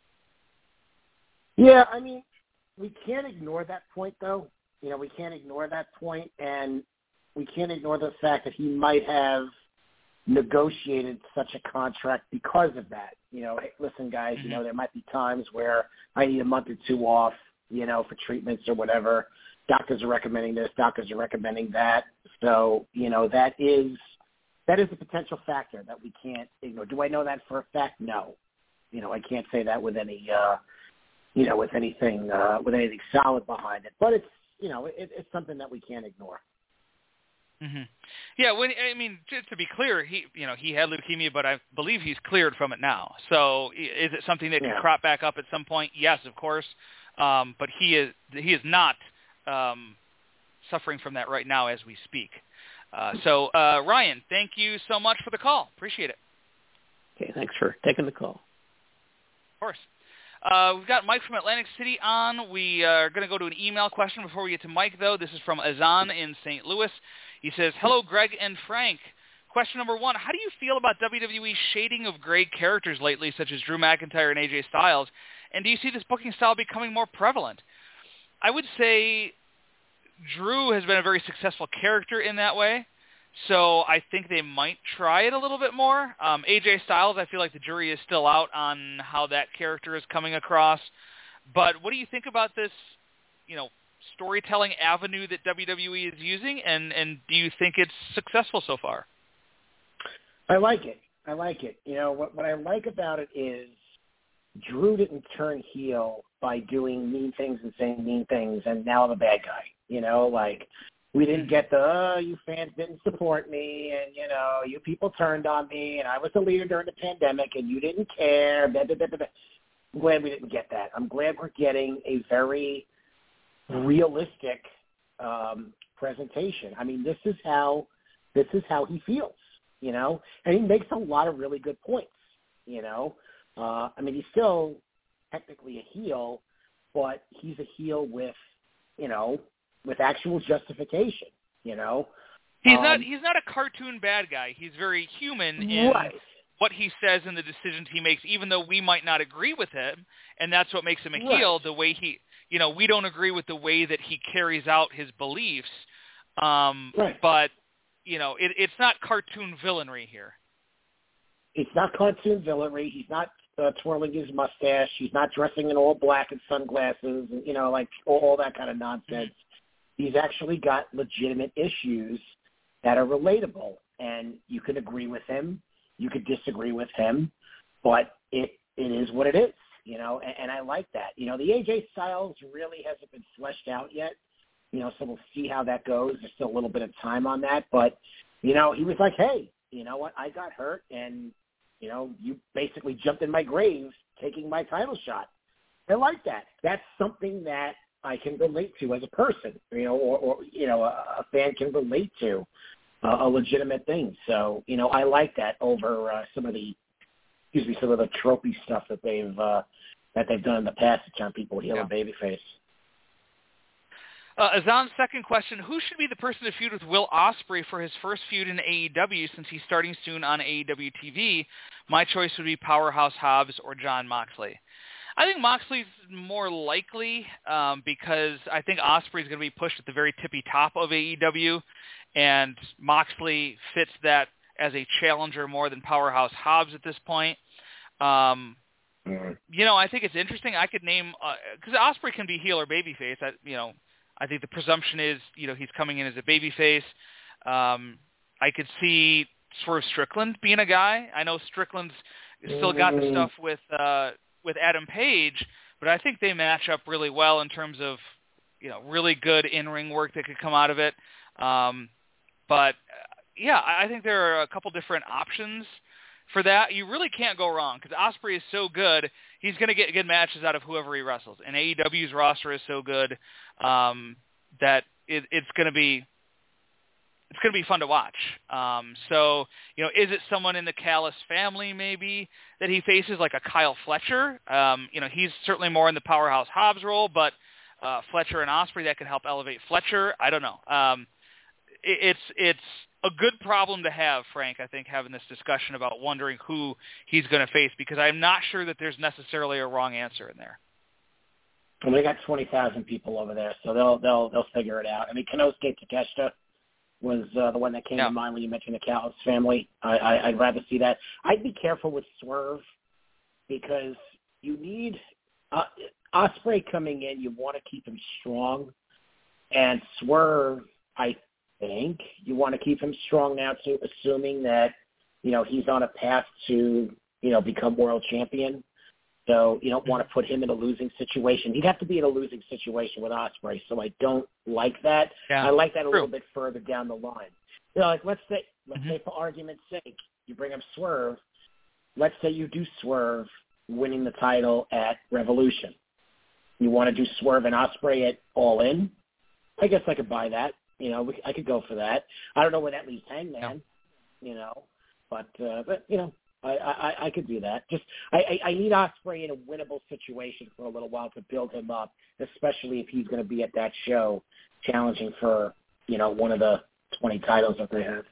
Yeah, I mean, we can't ignore that point, though. You know, we can't ignore that point, and we can't ignore the fact that he might have negotiated such a contract because of that. You know, hey, listen, guys, mm-hmm. you know, there might be times where I need a month or two off, you know, for treatments or whatever. Doctors are recommending this, doctors are recommending that. So, you know, that is that is a potential factor that we can't ignore. Do I know that for a fact? No. You know, I can't say that with any, uh, you know, with anything, uh, with anything solid behind it. But it's, you know, it, it's something that we can't ignore. Mm-hmm. Yeah, when I mean, just to be clear, he you know he had leukemia, but I believe he's cleared from it now. So is it something that can yeah. crop back up at some point? Yes, of course. Um, but he is he is not um, suffering from that right now as we speak. Uh, so uh, Ryan, thank you so much for the call. Appreciate it. Okay, thanks for taking the call. Of course. Uh, we've got Mike from Atlantic City on. We are going to go to an email question before we get to Mike, though. This is from Azan in Saint Louis. He says, hello, Greg and Frank. Question number one, how do you feel about W W E's shading of great characters lately, such as Drew McIntyre and A J Styles? And do you see this booking style becoming more prevalent? I would say Drew has been a very successful character in that way, so I think they might try it a little bit more. Um, A J Styles, I feel like the jury is still out on how that character is coming across. But what do you think about this, you know, storytelling avenue that W W E is using, and, and do you think it's successful so far? I like it. I like it. You know, what, what I like about it is Drew didn't turn heel by doing mean things and saying mean things, and now I'm a bad guy. You know, like, we didn't get the, oh, you fans didn't support me, and, you know, you people turned on me, and I was the leader during the pandemic, and you didn't care. Blah, blah, blah, blah. I'm glad we didn't get that. I'm glad we're getting a very realistic um, presentation. I mean, this is how this is how he feels, you know, and he makes a lot of really good points, you know. Uh, I mean, he's still technically a heel, but he's a heel with, you know, with actual justification, you know. He's um, not he's not a cartoon bad guy. He's very human in right. what he says and the decisions he makes, even though we might not agree with him, and that's what makes him a right. heel, the way he, you know, we don't agree with the way that he carries out his beliefs, um, right. but, you know, it, it's not cartoon villainry here. It's not cartoon villainry. He's not uh, twirling his mustache. He's not dressing in all black and sunglasses, and, you know, like all, all that kind of nonsense. He's actually got legitimate issues that are relatable, and you could agree with him. You could disagree with him, but it, it is what it is, you know, and, and I like that. You know, the A J Styles really hasn't been fleshed out yet, you know, so we'll see how that goes. There's still a little bit of time on that, but, you know, he was like, hey, you know what, I got hurt, and, you know, you basically jumped in my grave taking my title shot. I like that. That's something that I can relate to as a person, you know, or, or you know, a, a fan can relate to. Uh, a legitimate thing. So, you know, I like that over uh, some of the, excuse me, some of the tropey stuff that they've uh, that they've done in the past to turn people heel yeah. and babyface. Uh, Azan's second question, who should be the person to feud with Will Ospreay for his first feud in A E W since he's starting soon on A E W T V? My choice would be Powerhouse Hobbs or Jon Moxley. I think Moxley's more likely um, because I think Ospreay's going to be pushed at the very tippy top of A E W, and Moxley fits that as a challenger more than Powerhouse Hobbs at this point. Um, mm-hmm. You know, I think it's interesting. I could name because uh, Ospreay can be heel or babyface. I, you know, I think the presumption is, you know, he's coming in as a babyface. Um, I could see Swerve Strickland being a guy. I know Strickland's still got the stuff with uh, with Adam Page, but I think they match up really well in terms of, you know, really good in-ring work that could come out of it. Um, but, uh, yeah, I think there are a couple different options for that, you really can't go wrong because Ospreay is so good. He's going to get good matches out of whoever he wrestles. And A E W's roster is so good um, that it, it's going to be it's going to be fun to watch. Um, so, you know, is it someone in the Callis family maybe that he faces, like a Kyle Fletcher? Um, you know, he's certainly more in the Powerhouse Hobbs role, but uh, Fletcher and Ospreay, that could help elevate Fletcher. I don't know. Um, it, it's it's a good problem to have, Frank, I think, having this discussion about wondering who he's going to face, because I'm not sure that there's necessarily a wrong answer in there. Well, they got twenty thousand people over there, so they'll they'll they'll figure it out. I mean, Konosuke Takeshita was uh, the one that came yeah. to mind when you mentioned the Callis family. I, I, I'd rather see that. I'd be careful with Swerve because you need uh, Ospreay coming in. You want to keep him strong, and Swerve, I think you want to keep him strong now too, assuming that you know he's on a path to you know become world champion. So you don't want to put him in a losing situation. He'd have to be in a losing situation with Ospreay, so I don't like that. Yeah, I like that a true. little bit further down the line. You know, like let's say, let's mm-hmm. say for argument's sake, you bring up Swerve. Let's say you do Swerve winning the title at Revolution. You want to do Swerve and Ospreay at All In? I guess I could buy that. You know, I could go for that. I don't know where that leaves Hangman. No. You know, but uh, but you know. I, I, I could do that. Just I, I need Ospreay in a winnable situation for a little while to build him up, especially if he's going to be at that show challenging for, you know, one of the twenty titles that they have.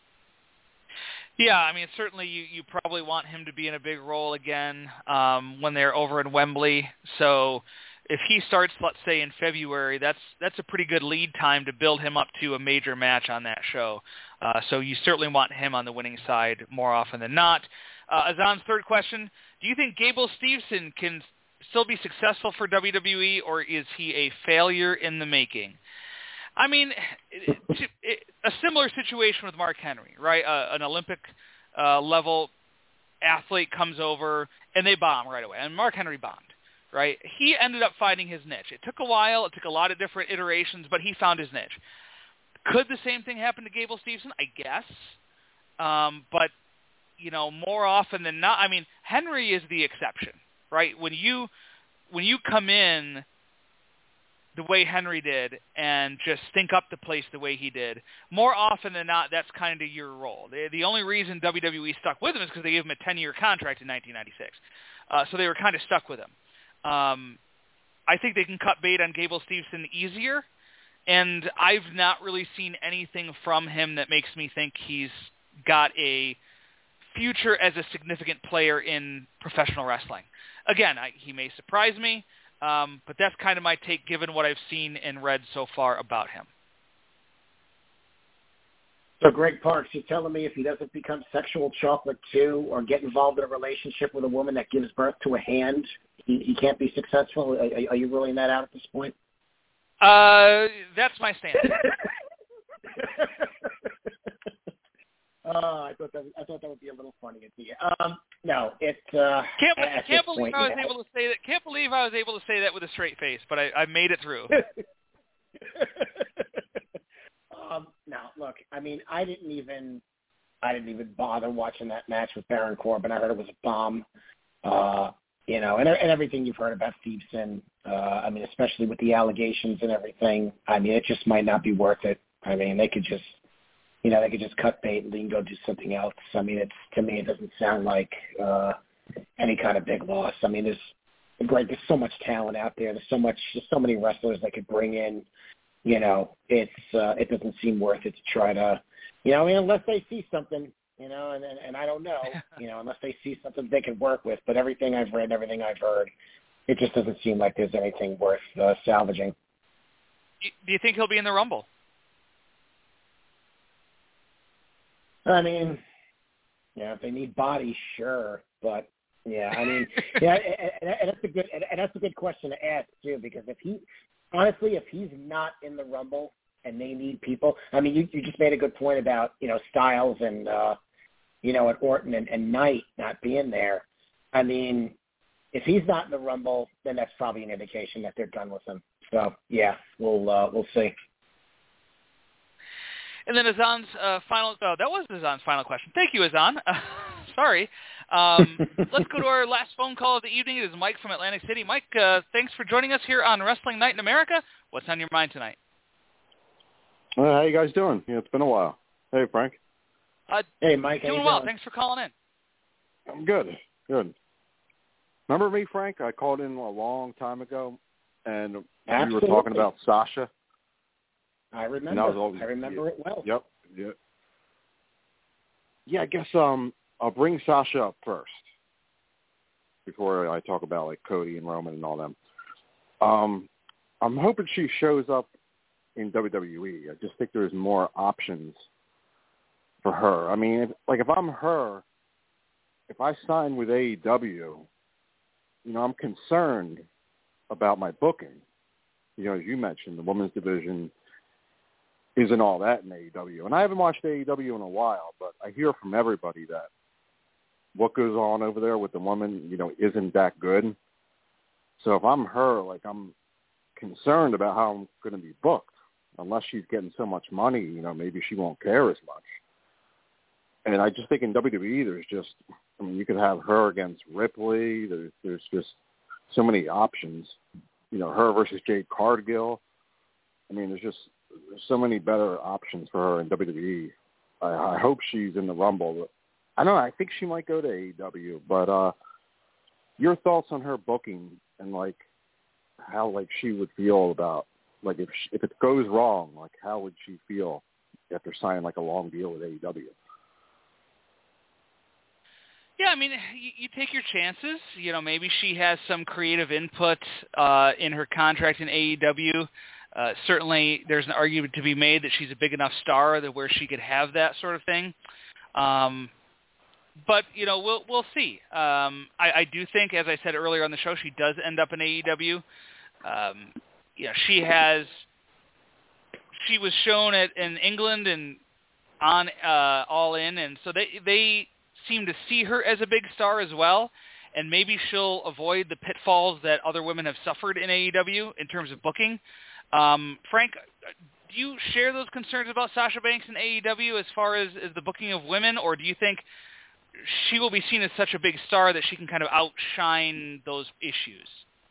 Yeah, I mean, certainly you, you probably want him to be in a big role again um, when they're over in Wembley. So if he starts, let's say, in February, that's that's a pretty good lead time to build him up to a major match on that show. Uh, so you certainly want him on the winning side more often than not. Uh, Azan's third question, do you think Gable Steveson can still be successful for W W E, or is he a failure in the making? I mean, it, it, a similar situation with Mark Henry, right? Uh, an Olympic uh, level athlete comes over, and they bomb right away. And Mark Henry bombed. Right? He ended up finding his niche. It took a while. It took a lot of different iterations, but he found his niche. Could the same thing happen to Gable Steveson? I guess. Um, but, you know, more often than not, I mean, Henry is the exception, right? When you when you come in the way Henry did and just stink up the place the way he did, more often than not, that's kind of your role. The, the only reason W W E stuck with him is because they gave him a ten-year contract in nineteen ninety-six. Uh, so they were kind of stuck with him. Um, I think they can cut bait on Gable Steveson easier, and I've not really seen anything from him that makes me think he's got a future as a significant player in professional wrestling. Again, I, he may surprise me, um, but that's kind of my take given what I've seen and read so far about him. So Greg Parks, you're telling me if he doesn't become sexual chocolate too, or get involved in a relationship with a woman that gives birth to a hand, he, he can't be successful? Are, are you ruling that out at this point? Uh, that's my stance. uh, I thought that I thought that would be a little funny at the end. Um, no, it. Uh, can't at can't this believe point, I was yeah. able to say that. Can't believe I was able to say that with a straight face, but I, I made it through. Um, no, look, I mean, I didn't even, I didn't even bother watching that match with Baron Corbin. I heard it was a bomb, uh, you know, and, and everything you've heard about Steveson. Uh, I mean, especially with the allegations and everything. I mean, it just might not be worth it. I mean, they could just, you know, they could just cut bait and then go do something else. I mean, it's to me, it doesn't sound like uh, any kind of big loss. I mean, there's, Greg, there's so much talent out there. There's so much, there's so many wrestlers they could bring in. You know, it's uh, it doesn't seem worth it to try to, you know, I mean, unless they see something, you know, and, and and I don't know, you know, unless they see something they can work with. But everything I've read, everything I've heard, it just doesn't seem like there's anything worth uh, salvaging. Do you think he'll be in the Rumble? I mean, yeah, if they need bodies, sure, but yeah, I mean, yeah, and, and that's a good and that's a good question to ask too, because if he. Honestly, if he's not in the Rumble and they need people, I mean, you, you just made a good point about, you know, Styles and, uh, you know, and Orton and, and Knight not being there. I mean, if he's not in the Rumble, then that's probably an indication that they're done with him. So, yeah, we'll uh, we'll see. And then Azan's uh, final, oh, that was Azan's final question. Thank you, Azan. Uh, Sorry. Um, let's go to our last phone call of the evening. It is Mike from Atlantic City. Mike, uh, thanks for joining us here on Wrestling Night in America. What's on your mind tonight? Uh, how you guys doing? Yeah, it's been a while. Hey, Frank. Uh, hey, Mike. Doing well. Thanks for calling in. I'm good. Good. Remember me, Frank? I called in a long time ago, and Absolutely. we were talking about Sasha. I remember. Always, I remember yeah, it well. Yep. Yep. Yeah, I guess um, I'll bring Sasha up first before I talk about like Cody and Roman and all them. Um, I'm hoping she shows up in W W E. I just think there's more options for her. I mean, if, like if I'm her, if I sign with A E W, you know, I'm concerned about my booking. You know, as you mentioned, the women's division isn't all that in A E W. And I haven't watched A E W in a while, but I hear from everybody that what goes on over there with the women, you know, isn't that good. So if I'm her, like I'm concerned about how I'm going to be booked. Unless she's getting so much money, you know, maybe she won't care as much. And I just think in W W E, there's just, I mean, you could have her against Ripley. There's, there's just so many options. You know, her versus Jade Cargill. I mean, there's just there's so many better options for her in W W E. I, I hope she's in the Rumble. But I don't know. I think she might go to A E W. But uh, your thoughts on her booking and, like, how, like, she would feel about, like, if she, if it goes wrong, like, how would she feel after signing, like, a long deal with A E W? Yeah, I mean, you, you take your chances. You know, maybe she has some creative input uh, in her contract in A E W. Uh, certainly, there's an argument to be made that she's a big enough star that where she could have that sort of thing. Um, but you know, we'll we'll see. Um, I, I do think, as I said earlier on the show, she does end up in A E W. Um, yeah, she has. She was shown at in England and on uh, All In, and so they they. seem to see her as a big star as well, and maybe she'll avoid the pitfalls that other women have suffered in A E W in terms of booking. Um, Frank, do you share those concerns about Sasha Banks in A E W as far as, as the booking of women, or do you think she will be seen as such a big star that she can kind of outshine those issues?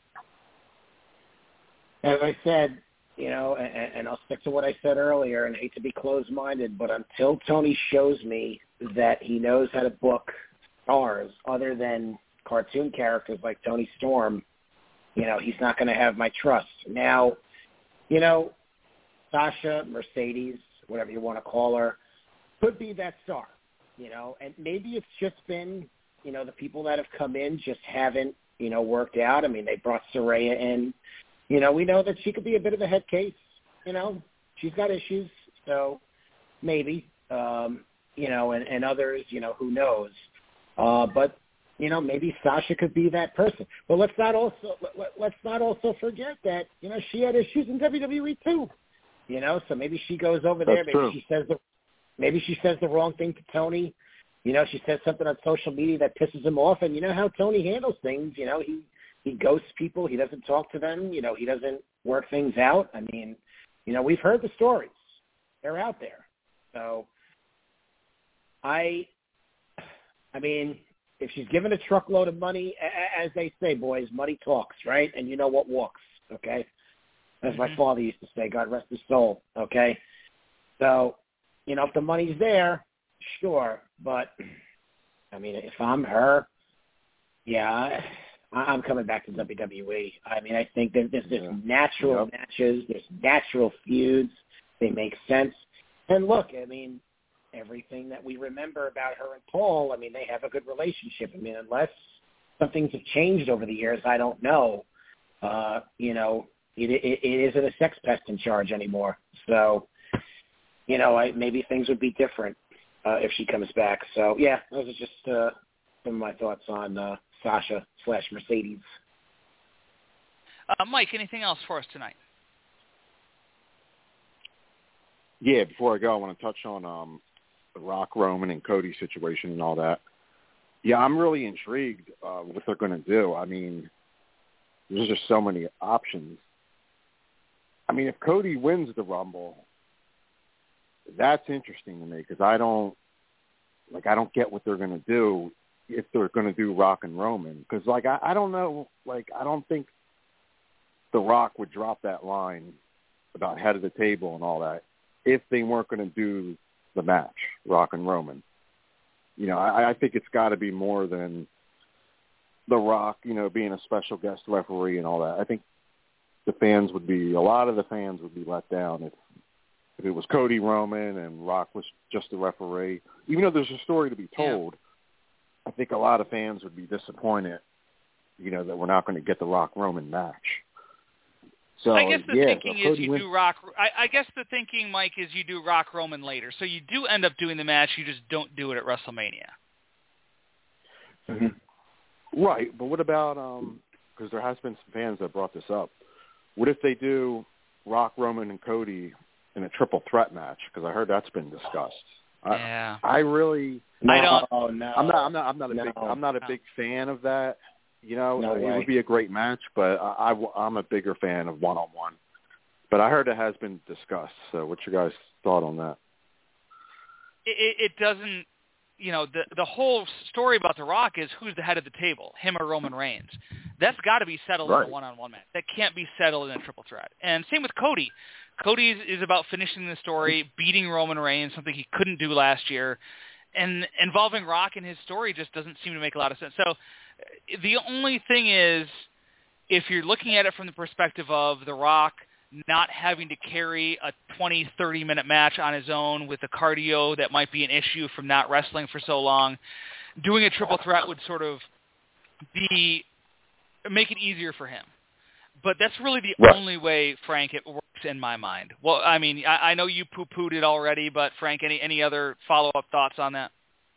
As I said, you know, and, and I'll stick to what I said earlier, and I hate to be closed-minded, but until Tony shows me that he knows how to book stars other than cartoon characters like Tony Storm, you know, he's not going to have my trust. Now, you know, Sasha, Mercedes, whatever you want to call her, could be that star, you know, and maybe it's just been, you know, the people that have come in just haven't, you know, worked out. I mean, they brought Saraya in. You know, we know that she could be a bit of a head case. You know, she's got issues, so maybe, um, you know, and, and others, you know, who knows. Uh, but, you know, maybe Sasha could be that person. But let's not also let, let's not also forget that, you know, she had issues in W W E too. You know, so maybe she goes over there. That's maybe true. she says the maybe she says the wrong thing to Tony. You know, she says something on social media that pisses him off. And you know how Tony handles things. You know, he. He ghosts people. He doesn't talk to them. You know, he doesn't work things out. I mean, you know, we've heard the stories. They're out there. So I, I mean, if she's given a truckload of money, as they say, boys, money talks, right? And you know what walks, okay? As Mm-hmm. my father used to say, God rest his soul, okay? So, you know, if the money's there, sure. But, I mean, if I'm her, yeah, I'm coming back to W W E. I mean, I think that there's this natural Yep. matches, there's natural feuds. They make sense. And look, I mean, everything that we remember about her and Paul, I mean, they have a good relationship. I mean, unless some things have changed over the years, I don't know. Uh, you know, it, it, it isn't a sex pest in charge anymore. So, you know, I, maybe things would be different uh, if she comes back. So, yeah, those are just uh, some of my thoughts on uh, Sasha slash Mercedes. Uh, Mike, anything else for us tonight? Yeah, before I go, I want to touch on um, the Rock, Roman, and Cody situation and all that. Yeah, I'm really intrigued uh, what they're going to do. I mean, there's just so many options. I mean, if Cody wins the Rumble, that's interesting to me because I don't like I don't get what they're going to do if they're going to do Rock and Roman, because like I, I don't know, like I don't think The Rock would drop that line about head of the table and all that if they weren't going to do the match, Rock and Roman. You know, I, I think it's got to be more than The Rock, you know, being a special guest referee and all that. I think the fans would be, a lot of the fans would be let down if, if it was Cody Roman and Rock was just a referee. Even though there's a story to be told, yeah. I think a lot of fans would be disappointed, you know, that we're not going to get the Rock Roman match. So I guess the yeah, thinking so is you wins. do Rock. I, I guess the thinking, Mike, is you do Rock Roman later. So you do end up doing the match. You just don't do it at WrestleMania. Mm-hmm. Right, but what about um? Because there has been some fans that brought this up. What if they do Rock, Roman, and Cody in a triple threat match? Because I heard that's been discussed. Yeah. I, I really. No, I don't. Oh no. I'm not. I'm not. I'm not a no, big. I'm not a no. big fan of that. You know, No it way. would be a great match, but I, I, I'm a bigger fan of one-on-one. But I heard it has been discussed. So, what's your guys' thought on that? It, it doesn't. You know, the the whole story about The Rock is who's the head of the table, him or Roman Reigns. That's got to be settled Right. in a one-on-one match. That can't be settled in a triple threat. And same with Cody. Cody is, is about finishing the story, beating Roman Reigns, something he couldn't do last year, and involving Rock in his story just doesn't seem to make a lot of sense. So the only thing is, if you're looking at it from the perspective of The Rock not having to carry a twenty, thirty-minute match on his own with the cardio that might be an issue from not wrestling for so long, doing a triple threat would sort of be make it easier for him. But that's really the Right. only way, Frank, it works in my mind. Well, I mean, I, I know you poo-pooed it already, but Frank, any, any other follow-up thoughts on that?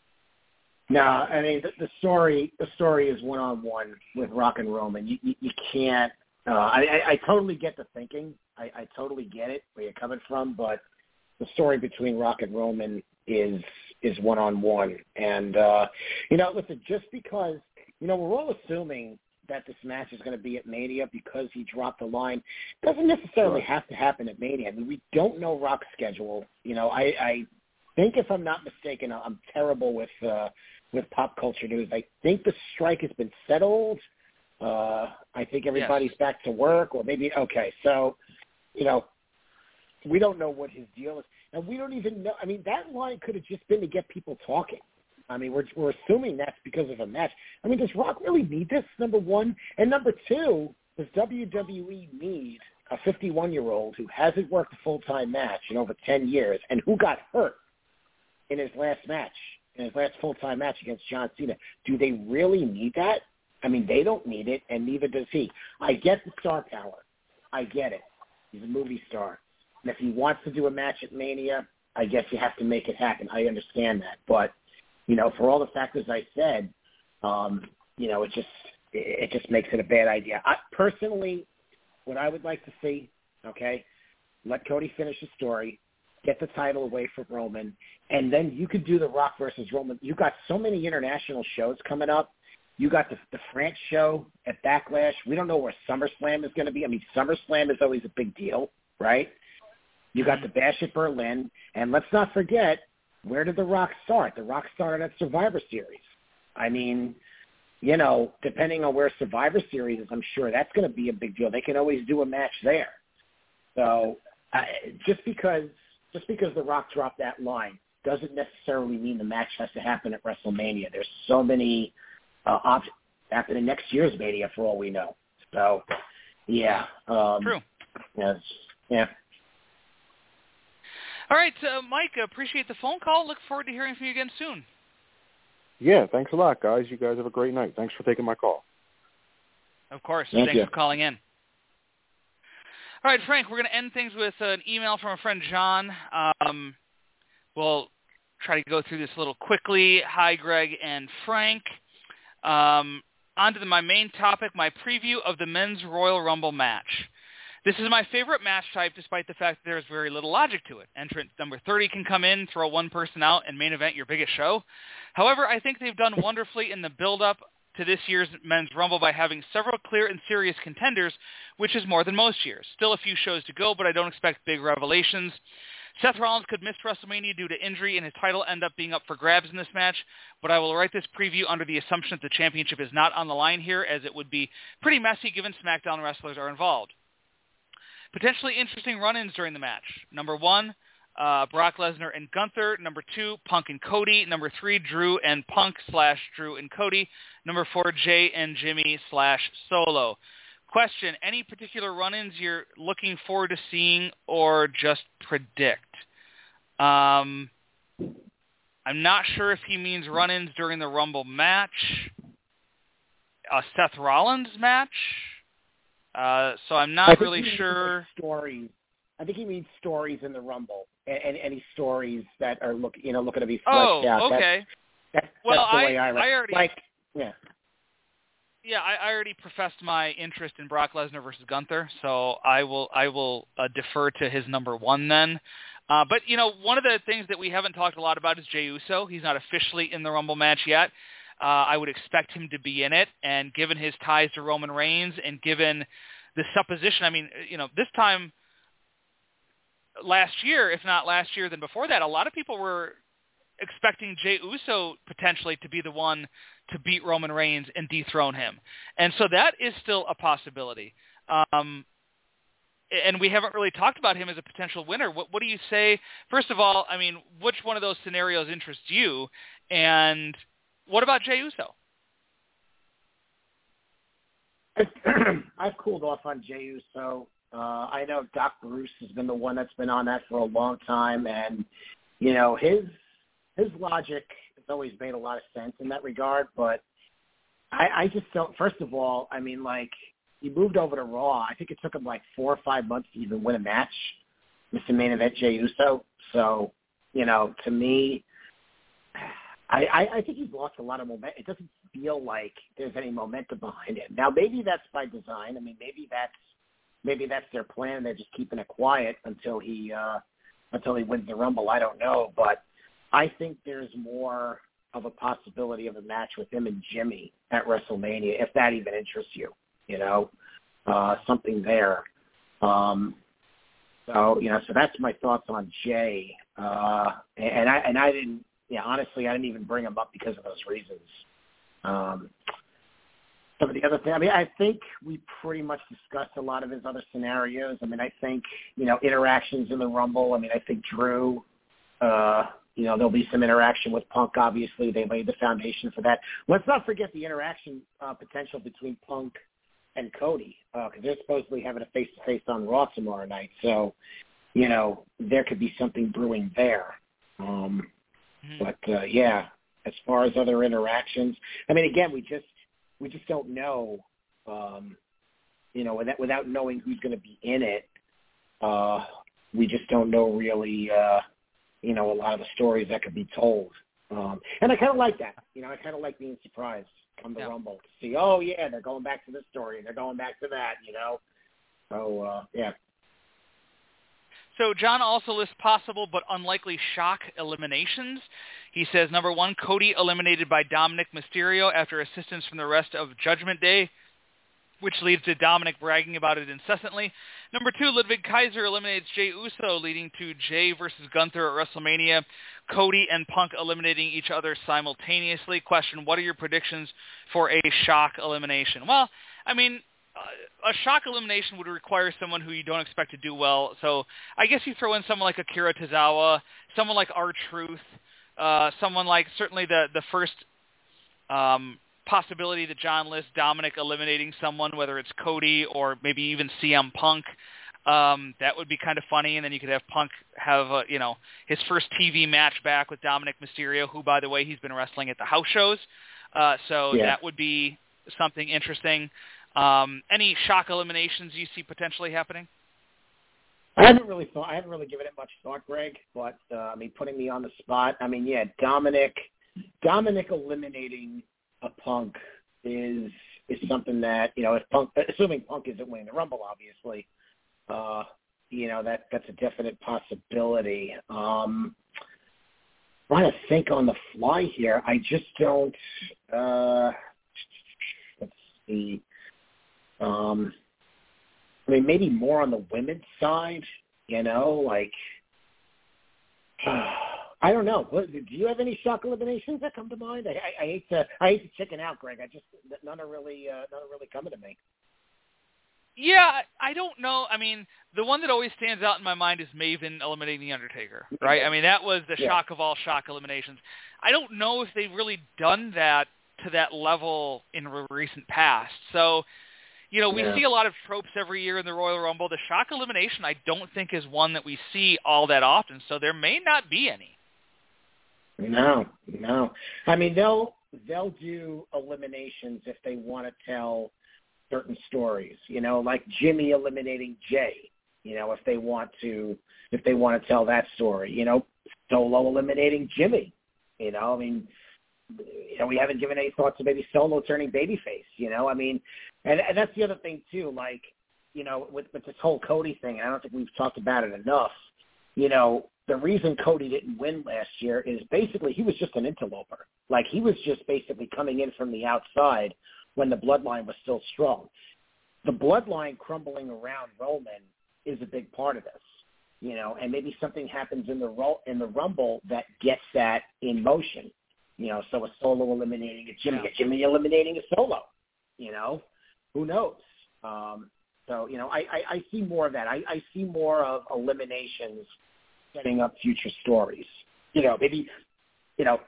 No, I mean the, the story. The story is one on one with Rock and Roman. You you, you can't. Uh, I, I I totally get the thinking. I, I totally get it where you're coming from, but the story between Rock and Roman is is one on one. And uh, you know, listen, just because you know we're all assuming that this match is going to be at Mania because he dropped the line, doesn't necessarily have to happen at Mania. I mean, we don't know Rock's schedule. You know, I, I think if I'm not mistaken, I'm terrible with. Uh, with pop culture news. I think the strike has been settled. Uh, I think everybody's Yes. back to work, or maybe, okay, so, you know, we don't know what his deal is. And we don't even know, I mean, that line could have just been to get people talking. I mean, we're, we're assuming that's because of a match. I mean, does Rock really need this, number one? And number two, does W W E need a fifty-one-year-old who hasn't worked a full-time match in over ten years and who got hurt in his last match? In his last full-time match against John Cena. Do they really need that? I mean, they don't need it, and neither does he. I get the star power. I get it. He's a movie star. And if he wants to do a match at Mania, I guess you have to make it happen. I understand that. But, you know, for all the factors I said, um, you know, it just it just makes it a bad idea. I, personally, what I would like to see, okay, let Cody finish the story, get the title away from Roman, and then you could do the Rock versus Roman. You got so many international shows coming up. You got the, the France show at Backlash. We don't know where SummerSlam is going to be. I mean, SummerSlam is always a big deal, right? You got the Bash at Berlin. And let's not forget, where did The Rock start? The Rock started at Survivor Series. I mean, you know, depending on where Survivor Series is, I'm sure that's going to be a big deal. They can always do a match there. So uh, just because just because The Rock dropped that line doesn't necessarily mean the match has to happen at WrestleMania. There's so many uh, options happening next year's Mania for all we know. So, yeah. Um, True. Yeah. yeah. All right, uh, Mike, appreciate the phone call. Look forward to hearing from you again soon. Yeah, thanks a lot, guys. You guys have a great night. Thanks for taking my call. Of course. Thank Thanks you. for calling in. All right, Frank, we're going to end things with an email from a friend, John. Um, we'll try to go through this a little quickly. Hi, Greg and Frank. Um, on to the, my main topic, my preview of the Men's Royal Rumble match. This is my favorite match type, despite the fact that there's very little logic to it. Entrant number thirty can come in, throw one person out, and main event your biggest show. However, I think they've done wonderfully in the build-up to this year's Men's Rumble by having several clear and serious contenders, which is more than most years. Still a few shows to go, but I don't expect big revelations. Seth Rollins could miss WrestleMania due to injury and his title end up being up for grabs in this match, but I will write this preview under the assumption that the championship is not on the line here, as it would be pretty messy given SmackDown wrestlers are involved. Potentially interesting run-ins during the match. Number one, uh, Brock Lesnar and Gunther. Number two, Punk and Cody. Number three, Drew and Punk slash Drew and Cody. Number four, Jay and Jimmy slash Solo. Question, any particular run-ins you're looking forward to seeing or just predict? Um, I'm not sure if he means run-ins during the Rumble match, a Seth Rollins match. Uh, so I'm not really sure. Like stories. I think he means stories in the Rumble, and, and any stories that are look, you know, looking to be fleshed oh, out. Oh, okay. That's, that's, well, that's the I, way I, I already like, yeah. Yeah, I, I already professed my interest in Brock Lesnar versus Gunther, so I will I will uh, defer to his number one then. Uh, but you know, one of the things that we haven't talked a lot about is Jey Uso. He's not officially in the Rumble match yet. Uh, I would expect him to be in it, and given his ties to Roman Reigns, and given the supposition, I mean, you know, this time last year, if not last year, then before that, a lot of people were expecting Jey Uso potentially to be the one to beat Roman Reigns and dethrone him. And so that is still a possibility. Um, and we haven't really talked about him as a potential winner. What, what do you say? First of all, I mean, which one of those scenarios interests you? And what about Jey Uso? I've cooled off on Jey Uso. Uh, I know Doc Bruce has been the one that's been on that for a long time. And, you know, his his logic has always made a lot of sense in that regard. But I, I just don't, first of all, I mean, like, he moved over to Raw. I think it took him like four or five months to even win a match with the main event Jey Uso. So, you know, to me, I, I, I think he's lost a lot of momentum. It doesn't feel like there's any momentum behind him. Now, maybe that's by design. I mean, maybe that's maybe that's their plan. They're just keeping it quiet until he uh, until he wins the Rumble. I don't know, but I think there's more of a possibility of a match with him and Jimmy at WrestleMania, if that even interests you. You know, uh, something there. Um, so you know, so that's my thoughts on Jay. Uh, and I and I didn't. Yeah, honestly, I didn't even bring him up because of those reasons. Um, some of the other things, I mean, I think we pretty much discussed a lot of his other scenarios. I mean, I think, you know, interactions in the Rumble. I mean, I think Drew, uh, you know, there'll be some interaction with Punk, obviously. They laid the foundation for that. Let's not forget the interaction uh, potential between Punk and Cody, because uh, they're supposedly having a face-to-face on Raw tomorrow night. So, you know, there could be something brewing there. Um But uh, yeah, as far as other interactions, I mean, again, we just we just don't know, um, you know, without without knowing who's going to be in it. Uh, we just don't know really, uh, you know, a lot of the stories that could be told. Um, and I kind of like that. You know, I kind of like being surprised on the yeah. Rumble to see, oh yeah, they're going back to this story, they're going back to that. You know, so uh, yeah. So John also lists possible but unlikely shock eliminations. He says, number one, Cody eliminated by Dominic Mysterio after assistance from the rest of Judgment Day, which leads to Dominic bragging about it incessantly. Number two, Ludwig Kaiser eliminates Jey Uso, leading to Jay versus Gunther at WrestleMania. Cody and Punk eliminating each other simultaneously. Question, what are your predictions for a shock elimination? Well, I mean, Uh, a shock elimination would require someone who you don't expect to do well. So I guess you throw in someone like Akira Tozawa, someone like R-Truth, uh, someone like certainly the, the first um, possibility that John lists, Dominic eliminating someone, whether it's Cody or maybe even C M Punk. Um, that would be kind of funny. And then you could have Punk have, uh, you know, his first T V match back with Dominic Mysterio, who, by the way, he's been wrestling at the house shows. Uh, so yeah. that would be something interesting. Um, any shock eliminations you see potentially happening? I haven't really thought. I haven't really given it much thought, Greg. But uh, I mean, putting me on the spot. I mean, yeah, Dominic, Dominic eliminating a Punk is is something that, you know, if Punk, assuming Punk isn't winning the Rumble, obviously, uh, you know, that that's a definite possibility. Um, I'm trying to think on the fly here. I just don't. Uh, let's see. Um, I mean, maybe more on the women's side, you know, like, I don't know. What, do you have any shock eliminations that come to mind? I, I, I hate to I hate to chicken out, Greg. I just none are really uh, none are really coming to me. Yeah, I don't know. I mean, the one that always stands out in my mind is Maven eliminating The Undertaker, right? I mean, that was the yeah. shock of all shock eliminations. I don't know if they've really done that to that level in re- recent past. So, you know, we yeah. see a lot of tropes every year in the Royal Rumble. The shock elimination, I don't think, is one that we see all that often, so there may not be any. No, no. I mean, they'll they'll do eliminations if they want to tell certain stories, you know, like Jimmy eliminating Jay, you know, if they want to if they want to tell that story, you know, Solo eliminating Jimmy, you know, I mean, you know, we haven't given any thought to maybe Solo turning babyface, you know, I mean, and, and that's the other thing too, like, you know, with, with this whole Cody thing, and I don't think we've talked about it enough, you know, the reason Cody didn't win last year is basically he was just an interloper. Like, he was just basically coming in from the outside when the bloodline was still strong. The bloodline crumbling around Roman is a big part of this, you know, and maybe something happens in the in the Rumble that gets that in motion, you know, so a Solo eliminating a Jimmy, a Jimmy eliminating a Solo, you know, who knows? Um, so, you know, I, I, I see more of that. I, I see more of eliminations setting up future stories. You know, maybe, you know,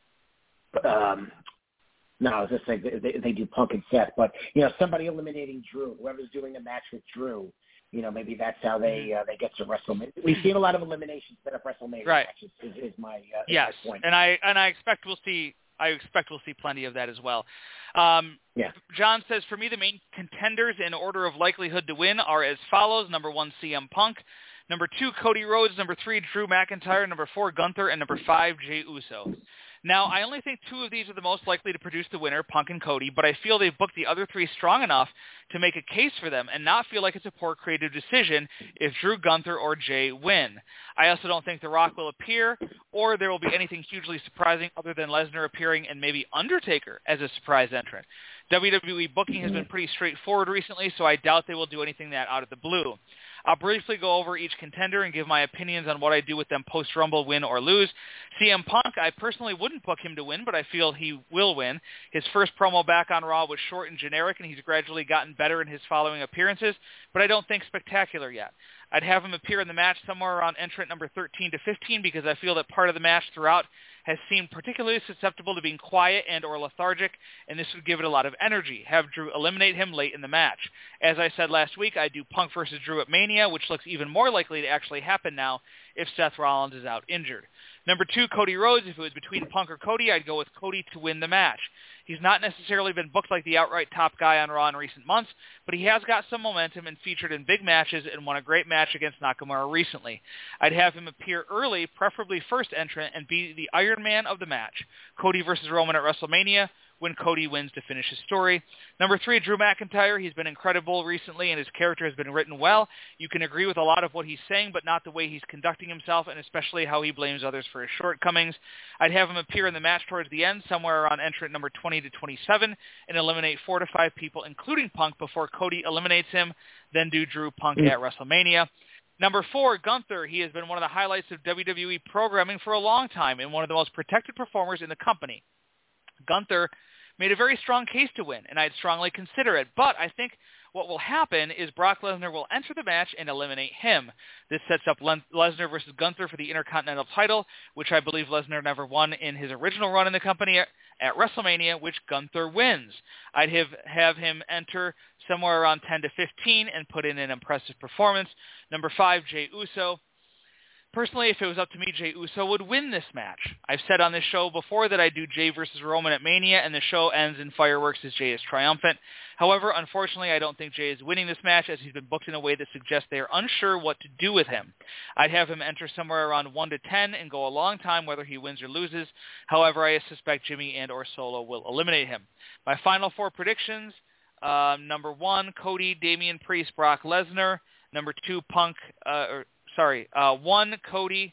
um, no, I was just saying they, they do Punk and Seth, but, you know, somebody eliminating Drew, whoever's doing a match with Drew, you know, maybe that's how they uh, they get to WrestleMania. We've seen a lot of eliminations set up WrestleMania right. matches, is, is my, uh, yes. is my point. and I and I expect we'll see I expect we'll see plenty of that as well. Um, yeah. John says, for me, the main contenders in order of likelihood to win are as follows. Number one, C M Punk. Number two, Cody Rhodes. Number three, Drew McIntyre. Number four, Gunther. And number five, Jey Uso. Now, I only think two of these are the most likely to produce the winner, Punk and Cody, but I feel they've booked the other three strong enough to make a case for them and not feel like it's a poor creative decision if Drew, Gunther, or Jey win. I also don't think The Rock will appear, or there will be anything hugely surprising other than Lesnar appearing and maybe Undertaker as a surprise entrant. W W E booking has been pretty straightforward recently, so I doubt they will do anything that out of the blue. I'll briefly go over each contender and give my opinions on what I do with them post-Rumble, win or lose. C M Punk, I personally wouldn't book him to win, but I feel he will win. His first promo back on Raw was short and generic, and he's gradually gotten better in his following appearances, but I don't think spectacular yet. I'd have him appear in the match somewhere around entrant number thirteen to fifteen because I feel that part of the match throughout has seemed particularly susceptible to being quiet and or lethargic, and this would give it a lot of energy. Have Drew eliminate him late in the match. As I said last week, I do Punk versus Drew at Mania, which looks even more likely to actually happen now if Seth Rollins is out injured. Number two, Cody Rhodes. If it was between Punk or Cody, I'd go with Cody to win the match. He's not necessarily been booked like the outright top guy on Raw in recent months, but he has got some momentum and featured in big matches and won a great match against Nakamura recently. I'd have him appear early, preferably first entrant, and be the Iron Man of the match. Cody versus Roman at WrestleMania, when Cody wins to finish his story. Number three, Drew McIntyre. He's been incredible recently, and his character has been written well. You can agree with a lot of what he's saying, but not the way he's conducting himself, and especially how he blames others for his shortcomings. I'd have him appear in the match towards the end, somewhere around entrant number twenty to twenty-seven, and eliminate four to five people, including Punk, before Cody eliminates him, then do Drew Punk mm. at WrestleMania. Number four, Gunther. He has been one of the highlights of W W E programming for a long time and one of the most protected performers in the company. Gunther made a very strong case to win, and I'd strongly consider it. But I think what will happen is Brock Lesnar will enter the match and eliminate him. This sets up Lesnar versus Gunther for the Intercontinental title, which I believe Lesnar never won in his original run in the company at, at WrestleMania, which Gunther wins. I'd have, have him enter somewhere around ten to fifteen and put in an impressive performance. Number five, Jey Uso. Personally, if it was up to me, Jey Uso would win this match. I've said on this show before that I do Jey versus Roman at Mania, and the show ends in fireworks as Jey is triumphant. However, unfortunately, I don't think Jey is winning this match as he's been booked in a way that suggests they are unsure what to do with him. I'd have him enter somewhere around one to ten and go a long time whether he wins or loses. However, I suspect Jimmy and or Solo will eliminate him. My final four predictions, um, number one, Cody, Damian Priest, Brock Lesnar. Number two, Punk, uh, or Sorry, uh, one, Cody.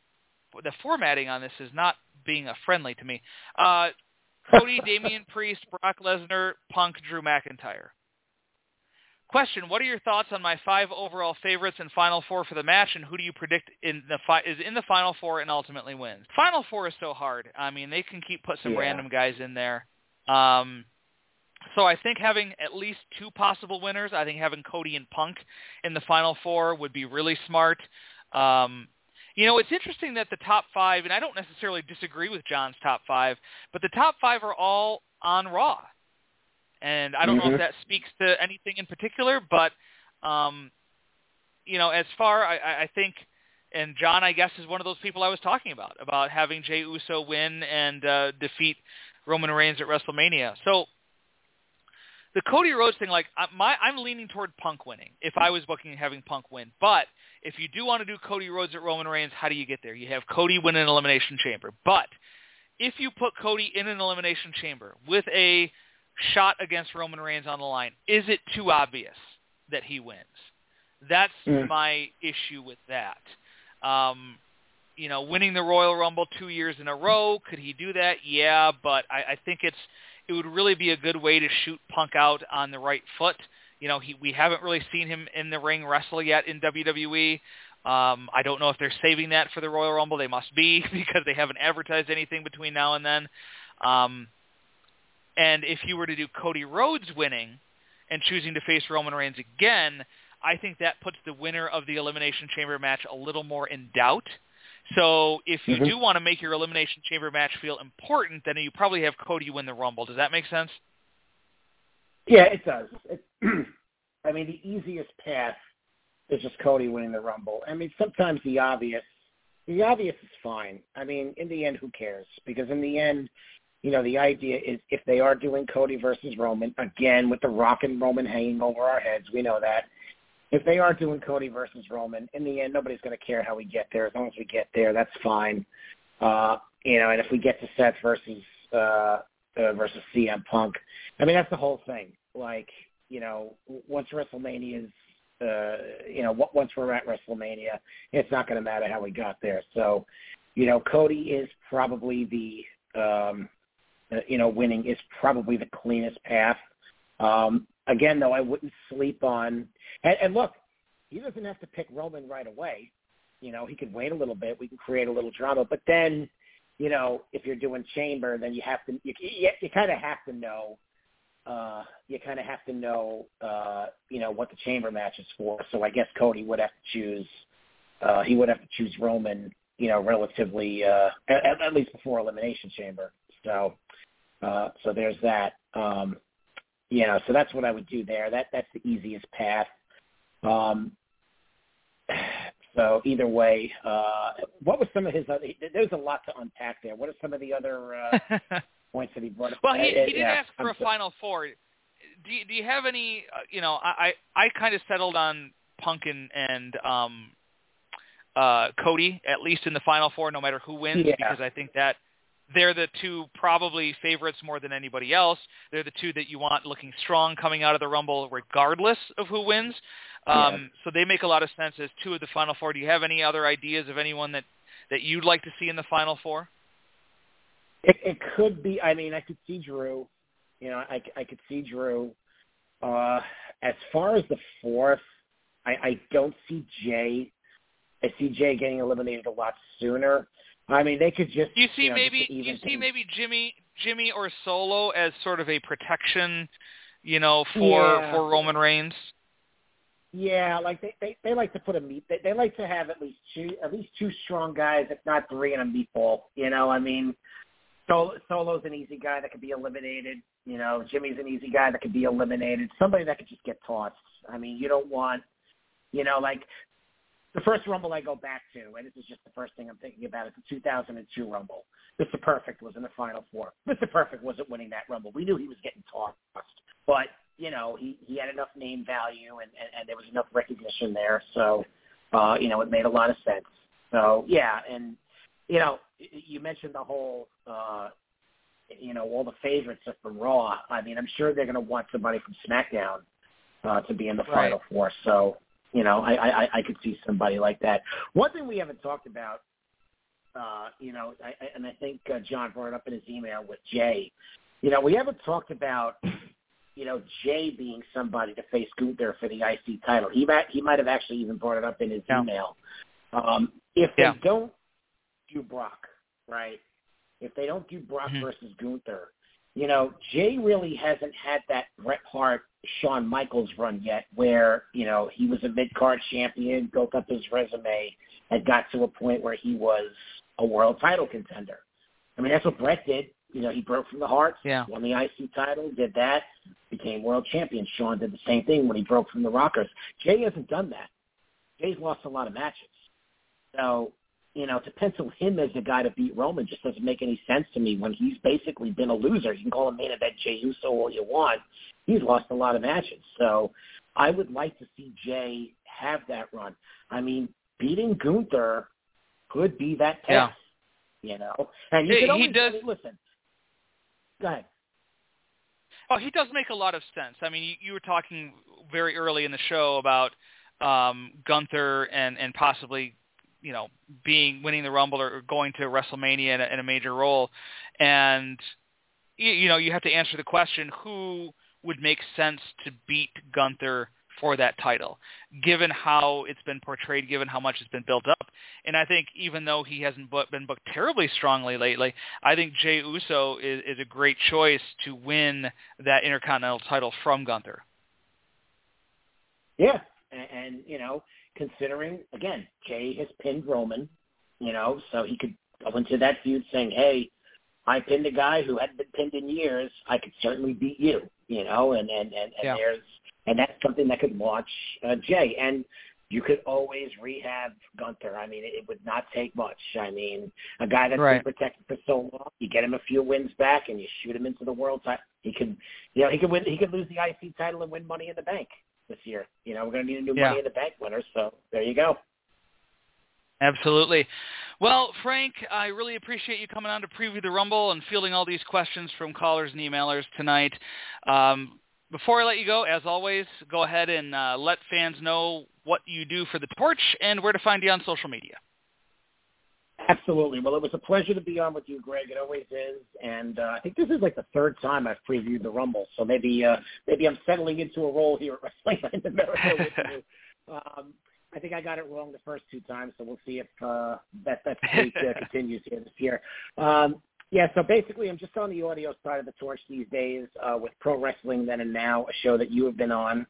The formatting on this is not being a friendly to me. Uh, Cody, Damian Priest, Brock Lesnar, Punk, Drew McIntyre. question, what are your thoughts on my five overall favorites and Final Four for the match, and who do you predict in the fi- is in the Final Four and ultimately wins? Final Four is so hard. I mean, they can keep put some Yeah. random guys in there. Um, so I think having at least two possible winners, I think having Cody and Punk in the Final Four would be really smart. Um, you know, it's interesting that the top five, and I don't necessarily disagree with John's top five, but the top five are all on Raw. And I don't mm-hmm. know if that speaks to anything in particular, but, um, you know, as far, I, I think, and John, I guess, is one of those people I was talking about, about having Jey Uso win and uh, defeat Roman Reigns at WrestleMania. So the Cody Rhodes thing, like, my, I'm leaning toward Punk winning if I was booking having Punk win. But if you do want to do Cody Rhodes at Roman Reigns, how do you get there? You have Cody win an Elimination Chamber. But if you put Cody in an Elimination Chamber with a shot against Roman Reigns on the line, is it too obvious that he wins? That's mm. my issue with that. Um, you know, winning the Royal Rumble two years in a row, could he do that? Yeah, but I, I think it's it would really be a good way to shoot Punk out on the right foot. You know, he, we haven't really seen him in the ring wrestle yet in W W E. Um, I don't know if they're saving that for the Royal Rumble. They must be, because they haven't advertised anything between now and then. Um, and if you were to do Cody Rhodes winning and choosing to face Roman Reigns again, I think that puts the winner of the Elimination Chamber match a little more in doubt. So if you mm-hmm. do want to make your Elimination Chamber match feel important, then you probably have Cody win the Rumble. Does that make sense? Yeah, it does. It, I mean, the easiest path is just Cody winning the Rumble. I mean, sometimes the obvious, the obvious is fine. I mean, in the end, who cares? Because in the end, you know, the idea is if they are doing Cody versus Roman, again, with the Rock and Roman hanging over our heads, we know that. If they are doing Cody versus Roman, in the end, nobody's going to care how we get there. As long as we get there, that's fine. Uh, you know, and if we get to Seth versus uh, uh, versus C M Punk, I mean, that's the whole thing. Like, you know, once WrestleMania is, uh, you know, once we're at WrestleMania, it's not going to matter how we got there. So, you know, Cody is probably the, um, uh, you know, winning is probably the cleanest path. Um, again, though, I wouldn't sleep on and, – and look, he doesn't have to pick Roman right away. You know, he could wait a little bit. We can create a little drama. But then, you know, if you're doing Chamber, then you have to – you, you, you kind of have to know uh, – you kind of have to know, uh, you know, what the Chamber match is for. So I guess Cody would have to choose uh, – he would have to choose Roman, you know, relatively uh, – at, at least before Elimination Chamber. So, uh, so there's that. Um You know, so that's what I would do there. That that's the easiest path. Um, so either way, uh, what was some of his other? There's a lot to unpack there. What are some of the other uh, points that he brought up? Well, he, he did yeah, ask for I'm a so, Final Four. Do you, do you have any? Uh, you know, I I, I kind of settled on Punk and, and um, uh, Cody, at least in the Final Four, no matter who wins, yeah. because I think that. They're the two probably favorites more than anybody else. They're the two that you want looking strong coming out of the Rumble regardless of who wins. Um, yeah. So they make a lot of sense as two of the Final Four. Do you have any other ideas of anyone that, that you'd like to see in the Final Four? It, it could be. I mean, I could see Drew. You know, I, I could see Drew. Uh, as far as the fourth, I, I don't see Jay. I see Jay getting eliminated a lot sooner. I mean, they could just. You see, you know, maybe you you see thing. maybe Jimmy, Jimmy or Solo as sort of a protection, you know, for yeah. for Roman Reigns. Yeah, like they, they, they like to put a meat. They, they like to have at least two at least two strong guys, if not three, in a meatball. You know, I mean, Sol, Solo's an easy guy that could be eliminated. You know, Jimmy's an easy guy that could be eliminated. Somebody that could just get tossed. I mean, you don't want, you know, like. The first Rumble I go back to, and this is just the first thing I'm thinking about, is the two thousand two Rumble. Mister Perfect was in the Final Four. Mister Perfect wasn't winning that Rumble. We knew he was getting tossed. But, you know, he, he had enough name value, and, and, and there was enough recognition there. So, uh, you know, it made a lot of sense. So, yeah, and, you know, you mentioned the whole, uh, you know, all the favorites are from Raw. I mean, I'm sure they're going to want somebody from SmackDown uh, to be in the right. Final Four. So, you know, I, I, I could see somebody like that. One thing we haven't talked about, uh, you know, I, and I think uh, John brought it up in his email with Jay, you know, we haven't talked about you know, Jay being somebody to face Gunther for the I C title. He might he might have actually even brought it up in his yeah. email. Um, if yeah. they don't do Brock, right? If they don't do Brock mm-hmm. versus Gunther, you know, Jay really hasn't had that Bret Hart, Shawn Michaels run yet where, you know, he was a mid-card champion, built up his resume, and got to a point where he was a world title contender. I mean, that's what Bret did. You know, he broke from the Hearts, yeah. won the I C title, did that, became world champion. Shawn did the same thing when he broke from the Rockers. Jay hasn't done that. Jay's lost a lot of matches. So, you know, to pencil him as the guy to beat Roman just doesn't make any sense to me when he's basically been a loser. You can call him main event Jey Uso all you want. He's lost a lot of matches. So I would like to see Jay have that run. I mean, beating Gunther could be that path, yeah. you know. And you he, could always, he does. I mean, listen. Go ahead. Oh, he does make a lot of sense. I mean, you, you were talking very early in the show about um, Gunther and, and possibly, you know, being winning the Rumble or going to WrestleMania in a, in a major role. And, you, you know, you have to answer the question, who would make sense to beat Gunther for that title, given how it's been portrayed, given how much it's been built up. And I think even though he hasn't bu- been booked terribly strongly lately, I think Jey Uso is, is a great choice to win that Intercontinental title from Gunther. Yeah, and, and you know, considering, again, Jay has pinned Roman, you know, so he could go into that feud saying, hey, I pinned a guy who hadn't been pinned in years. I could certainly beat you, you know, and, and, and, and yeah. there's and that's something that could launch uh, Jay. And you could always rehab Gunther. I mean, it, it would not take much. I mean, a guy that's right. been protected for so long, you get him a few wins back and you shoot him into the world title. He could, you know, he could win. He could lose the I C title and win Money in the Bank this year. You know, we're going to need a new yeah. Money in the Bank winner. So there you go. Absolutely. Well, Frank, I really appreciate you coming on to preview the Rumble and fielding all these questions from callers and emailers tonight. Um, before I let you go, as always, go ahead and uh, let fans know what you do for the Torch and where to find you on social media. Absolutely. Well, it was a pleasure to be on with you, Greg. It always is. And uh, I think this is like the third time I've previewed the Rumble. So maybe uh, maybe I'm settling into a role here at Wrestling Night in America with you. Um, I think I got it wrong the first two times, so we'll see if uh, that, that streak uh, continues here this year. Um, yeah, so basically I'm just on the audio side of the Torch these days uh, with Pro Wrestling Then and Now, a show that you have been on.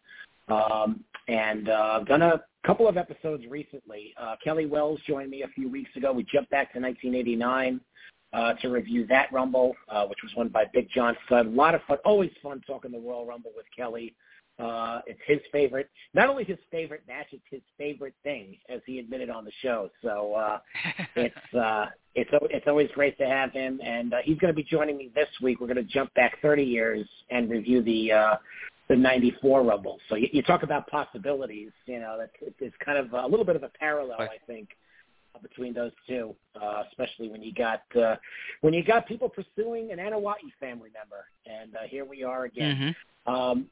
Um, and uh, I've done a couple of episodes recently. Uh, Kelly Wells joined me a few weeks ago. We jumped back to nineteen eighty-nine uh, to review that Rumble, uh, which was won by Big John Studd. A lot of fun, always fun talking the Royal Rumble with Kelly. Uh, it's his favorite, not only his favorite match, it's his favorite thing, as he admitted on the show. So uh, it's uh, it's it's always great to have him, and uh, he's going to be joining me this week. We're going to jump back thirty years and review the uh, the ninety-four Rumble. So you, you talk about possibilities. You know, that's it's kind of a little bit of a parallel, I think, between those two, uh, especially when you got uh, when you got people pursuing an Anawati family member, and uh, here we are again. Mm-hmm. Um,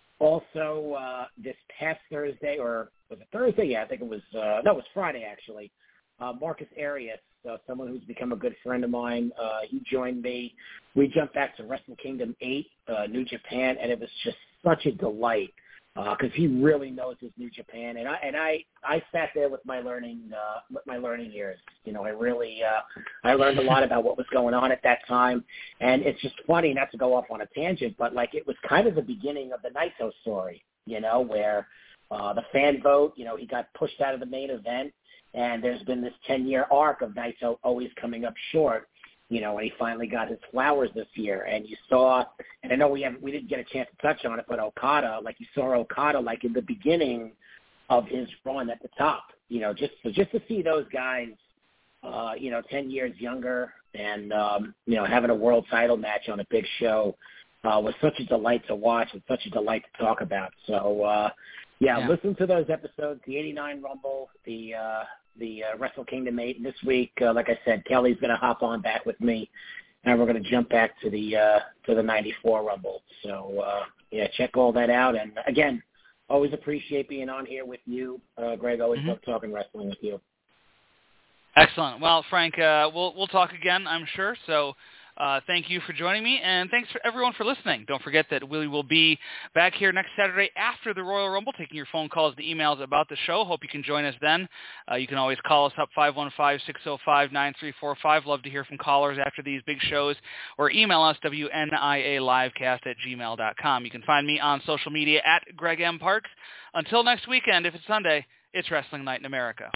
Also, uh, this past Thursday, or was it Thursday? Yeah, I think it was, uh, no, it was Friday, actually. Uh, Marcus Arias, uh, someone who's become a good friend of mine, uh, he joined me. We jumped back to Wrestle Kingdom eight, uh, New Japan, and it was just such a delight because uh, he really knows his New Japan. And I and I, I sat there with my learning uh, with my learning years. You know, I really uh, I learned a lot about what was going on at that time. And it's just funny, not to go off on a tangent, but like it was kind of the beginning of the Naito story. You know, where uh, the fan vote. You know, he got pushed out of the main event, and there's been this ten-year arc of Naito always coming up short. You know, and he finally got his flowers this year. And you saw, and I know we haven't, we didn't get a chance to touch on it, but Okada, like you saw Okada, like in the beginning of his run at the top. You know, just so just to see those guys, uh, you know, ten years younger, and um, you know, having a world title match on a big show uh, was such a delight to watch and such a delight to talk about. So, uh, yeah, yeah, listen to those episodes: the eighty-nine Rumble, the uh, the uh, Wrestle Kingdom eight. And this week, uh, like I said, Kelly's going to hop on back with me, and we're going to jump back to the uh, to the ninety-four Rumble. So, uh, yeah, check all that out. And again, always appreciate being on here with you, uh, Greg. Always mm-hmm. love talking wrestling with you. Excellent. Well, Frank, uh, we'll we'll talk again, I'm sure. So Uh, thank you for joining me, and thanks for everyone for listening. Don't forget that we will be back here next Saturday after the Royal Rumble, taking your phone calls and emails about the show. Hope you can join us then. Uh, you can always call us up, five one five, six oh five, nine three four five. Love to hear from callers after these big shows, or email us, W N I A livecast at gmail dot com. You can find me on social media at Greg M. Parks. Until next weekend, if it's Sunday, it's Wrestling Night in America.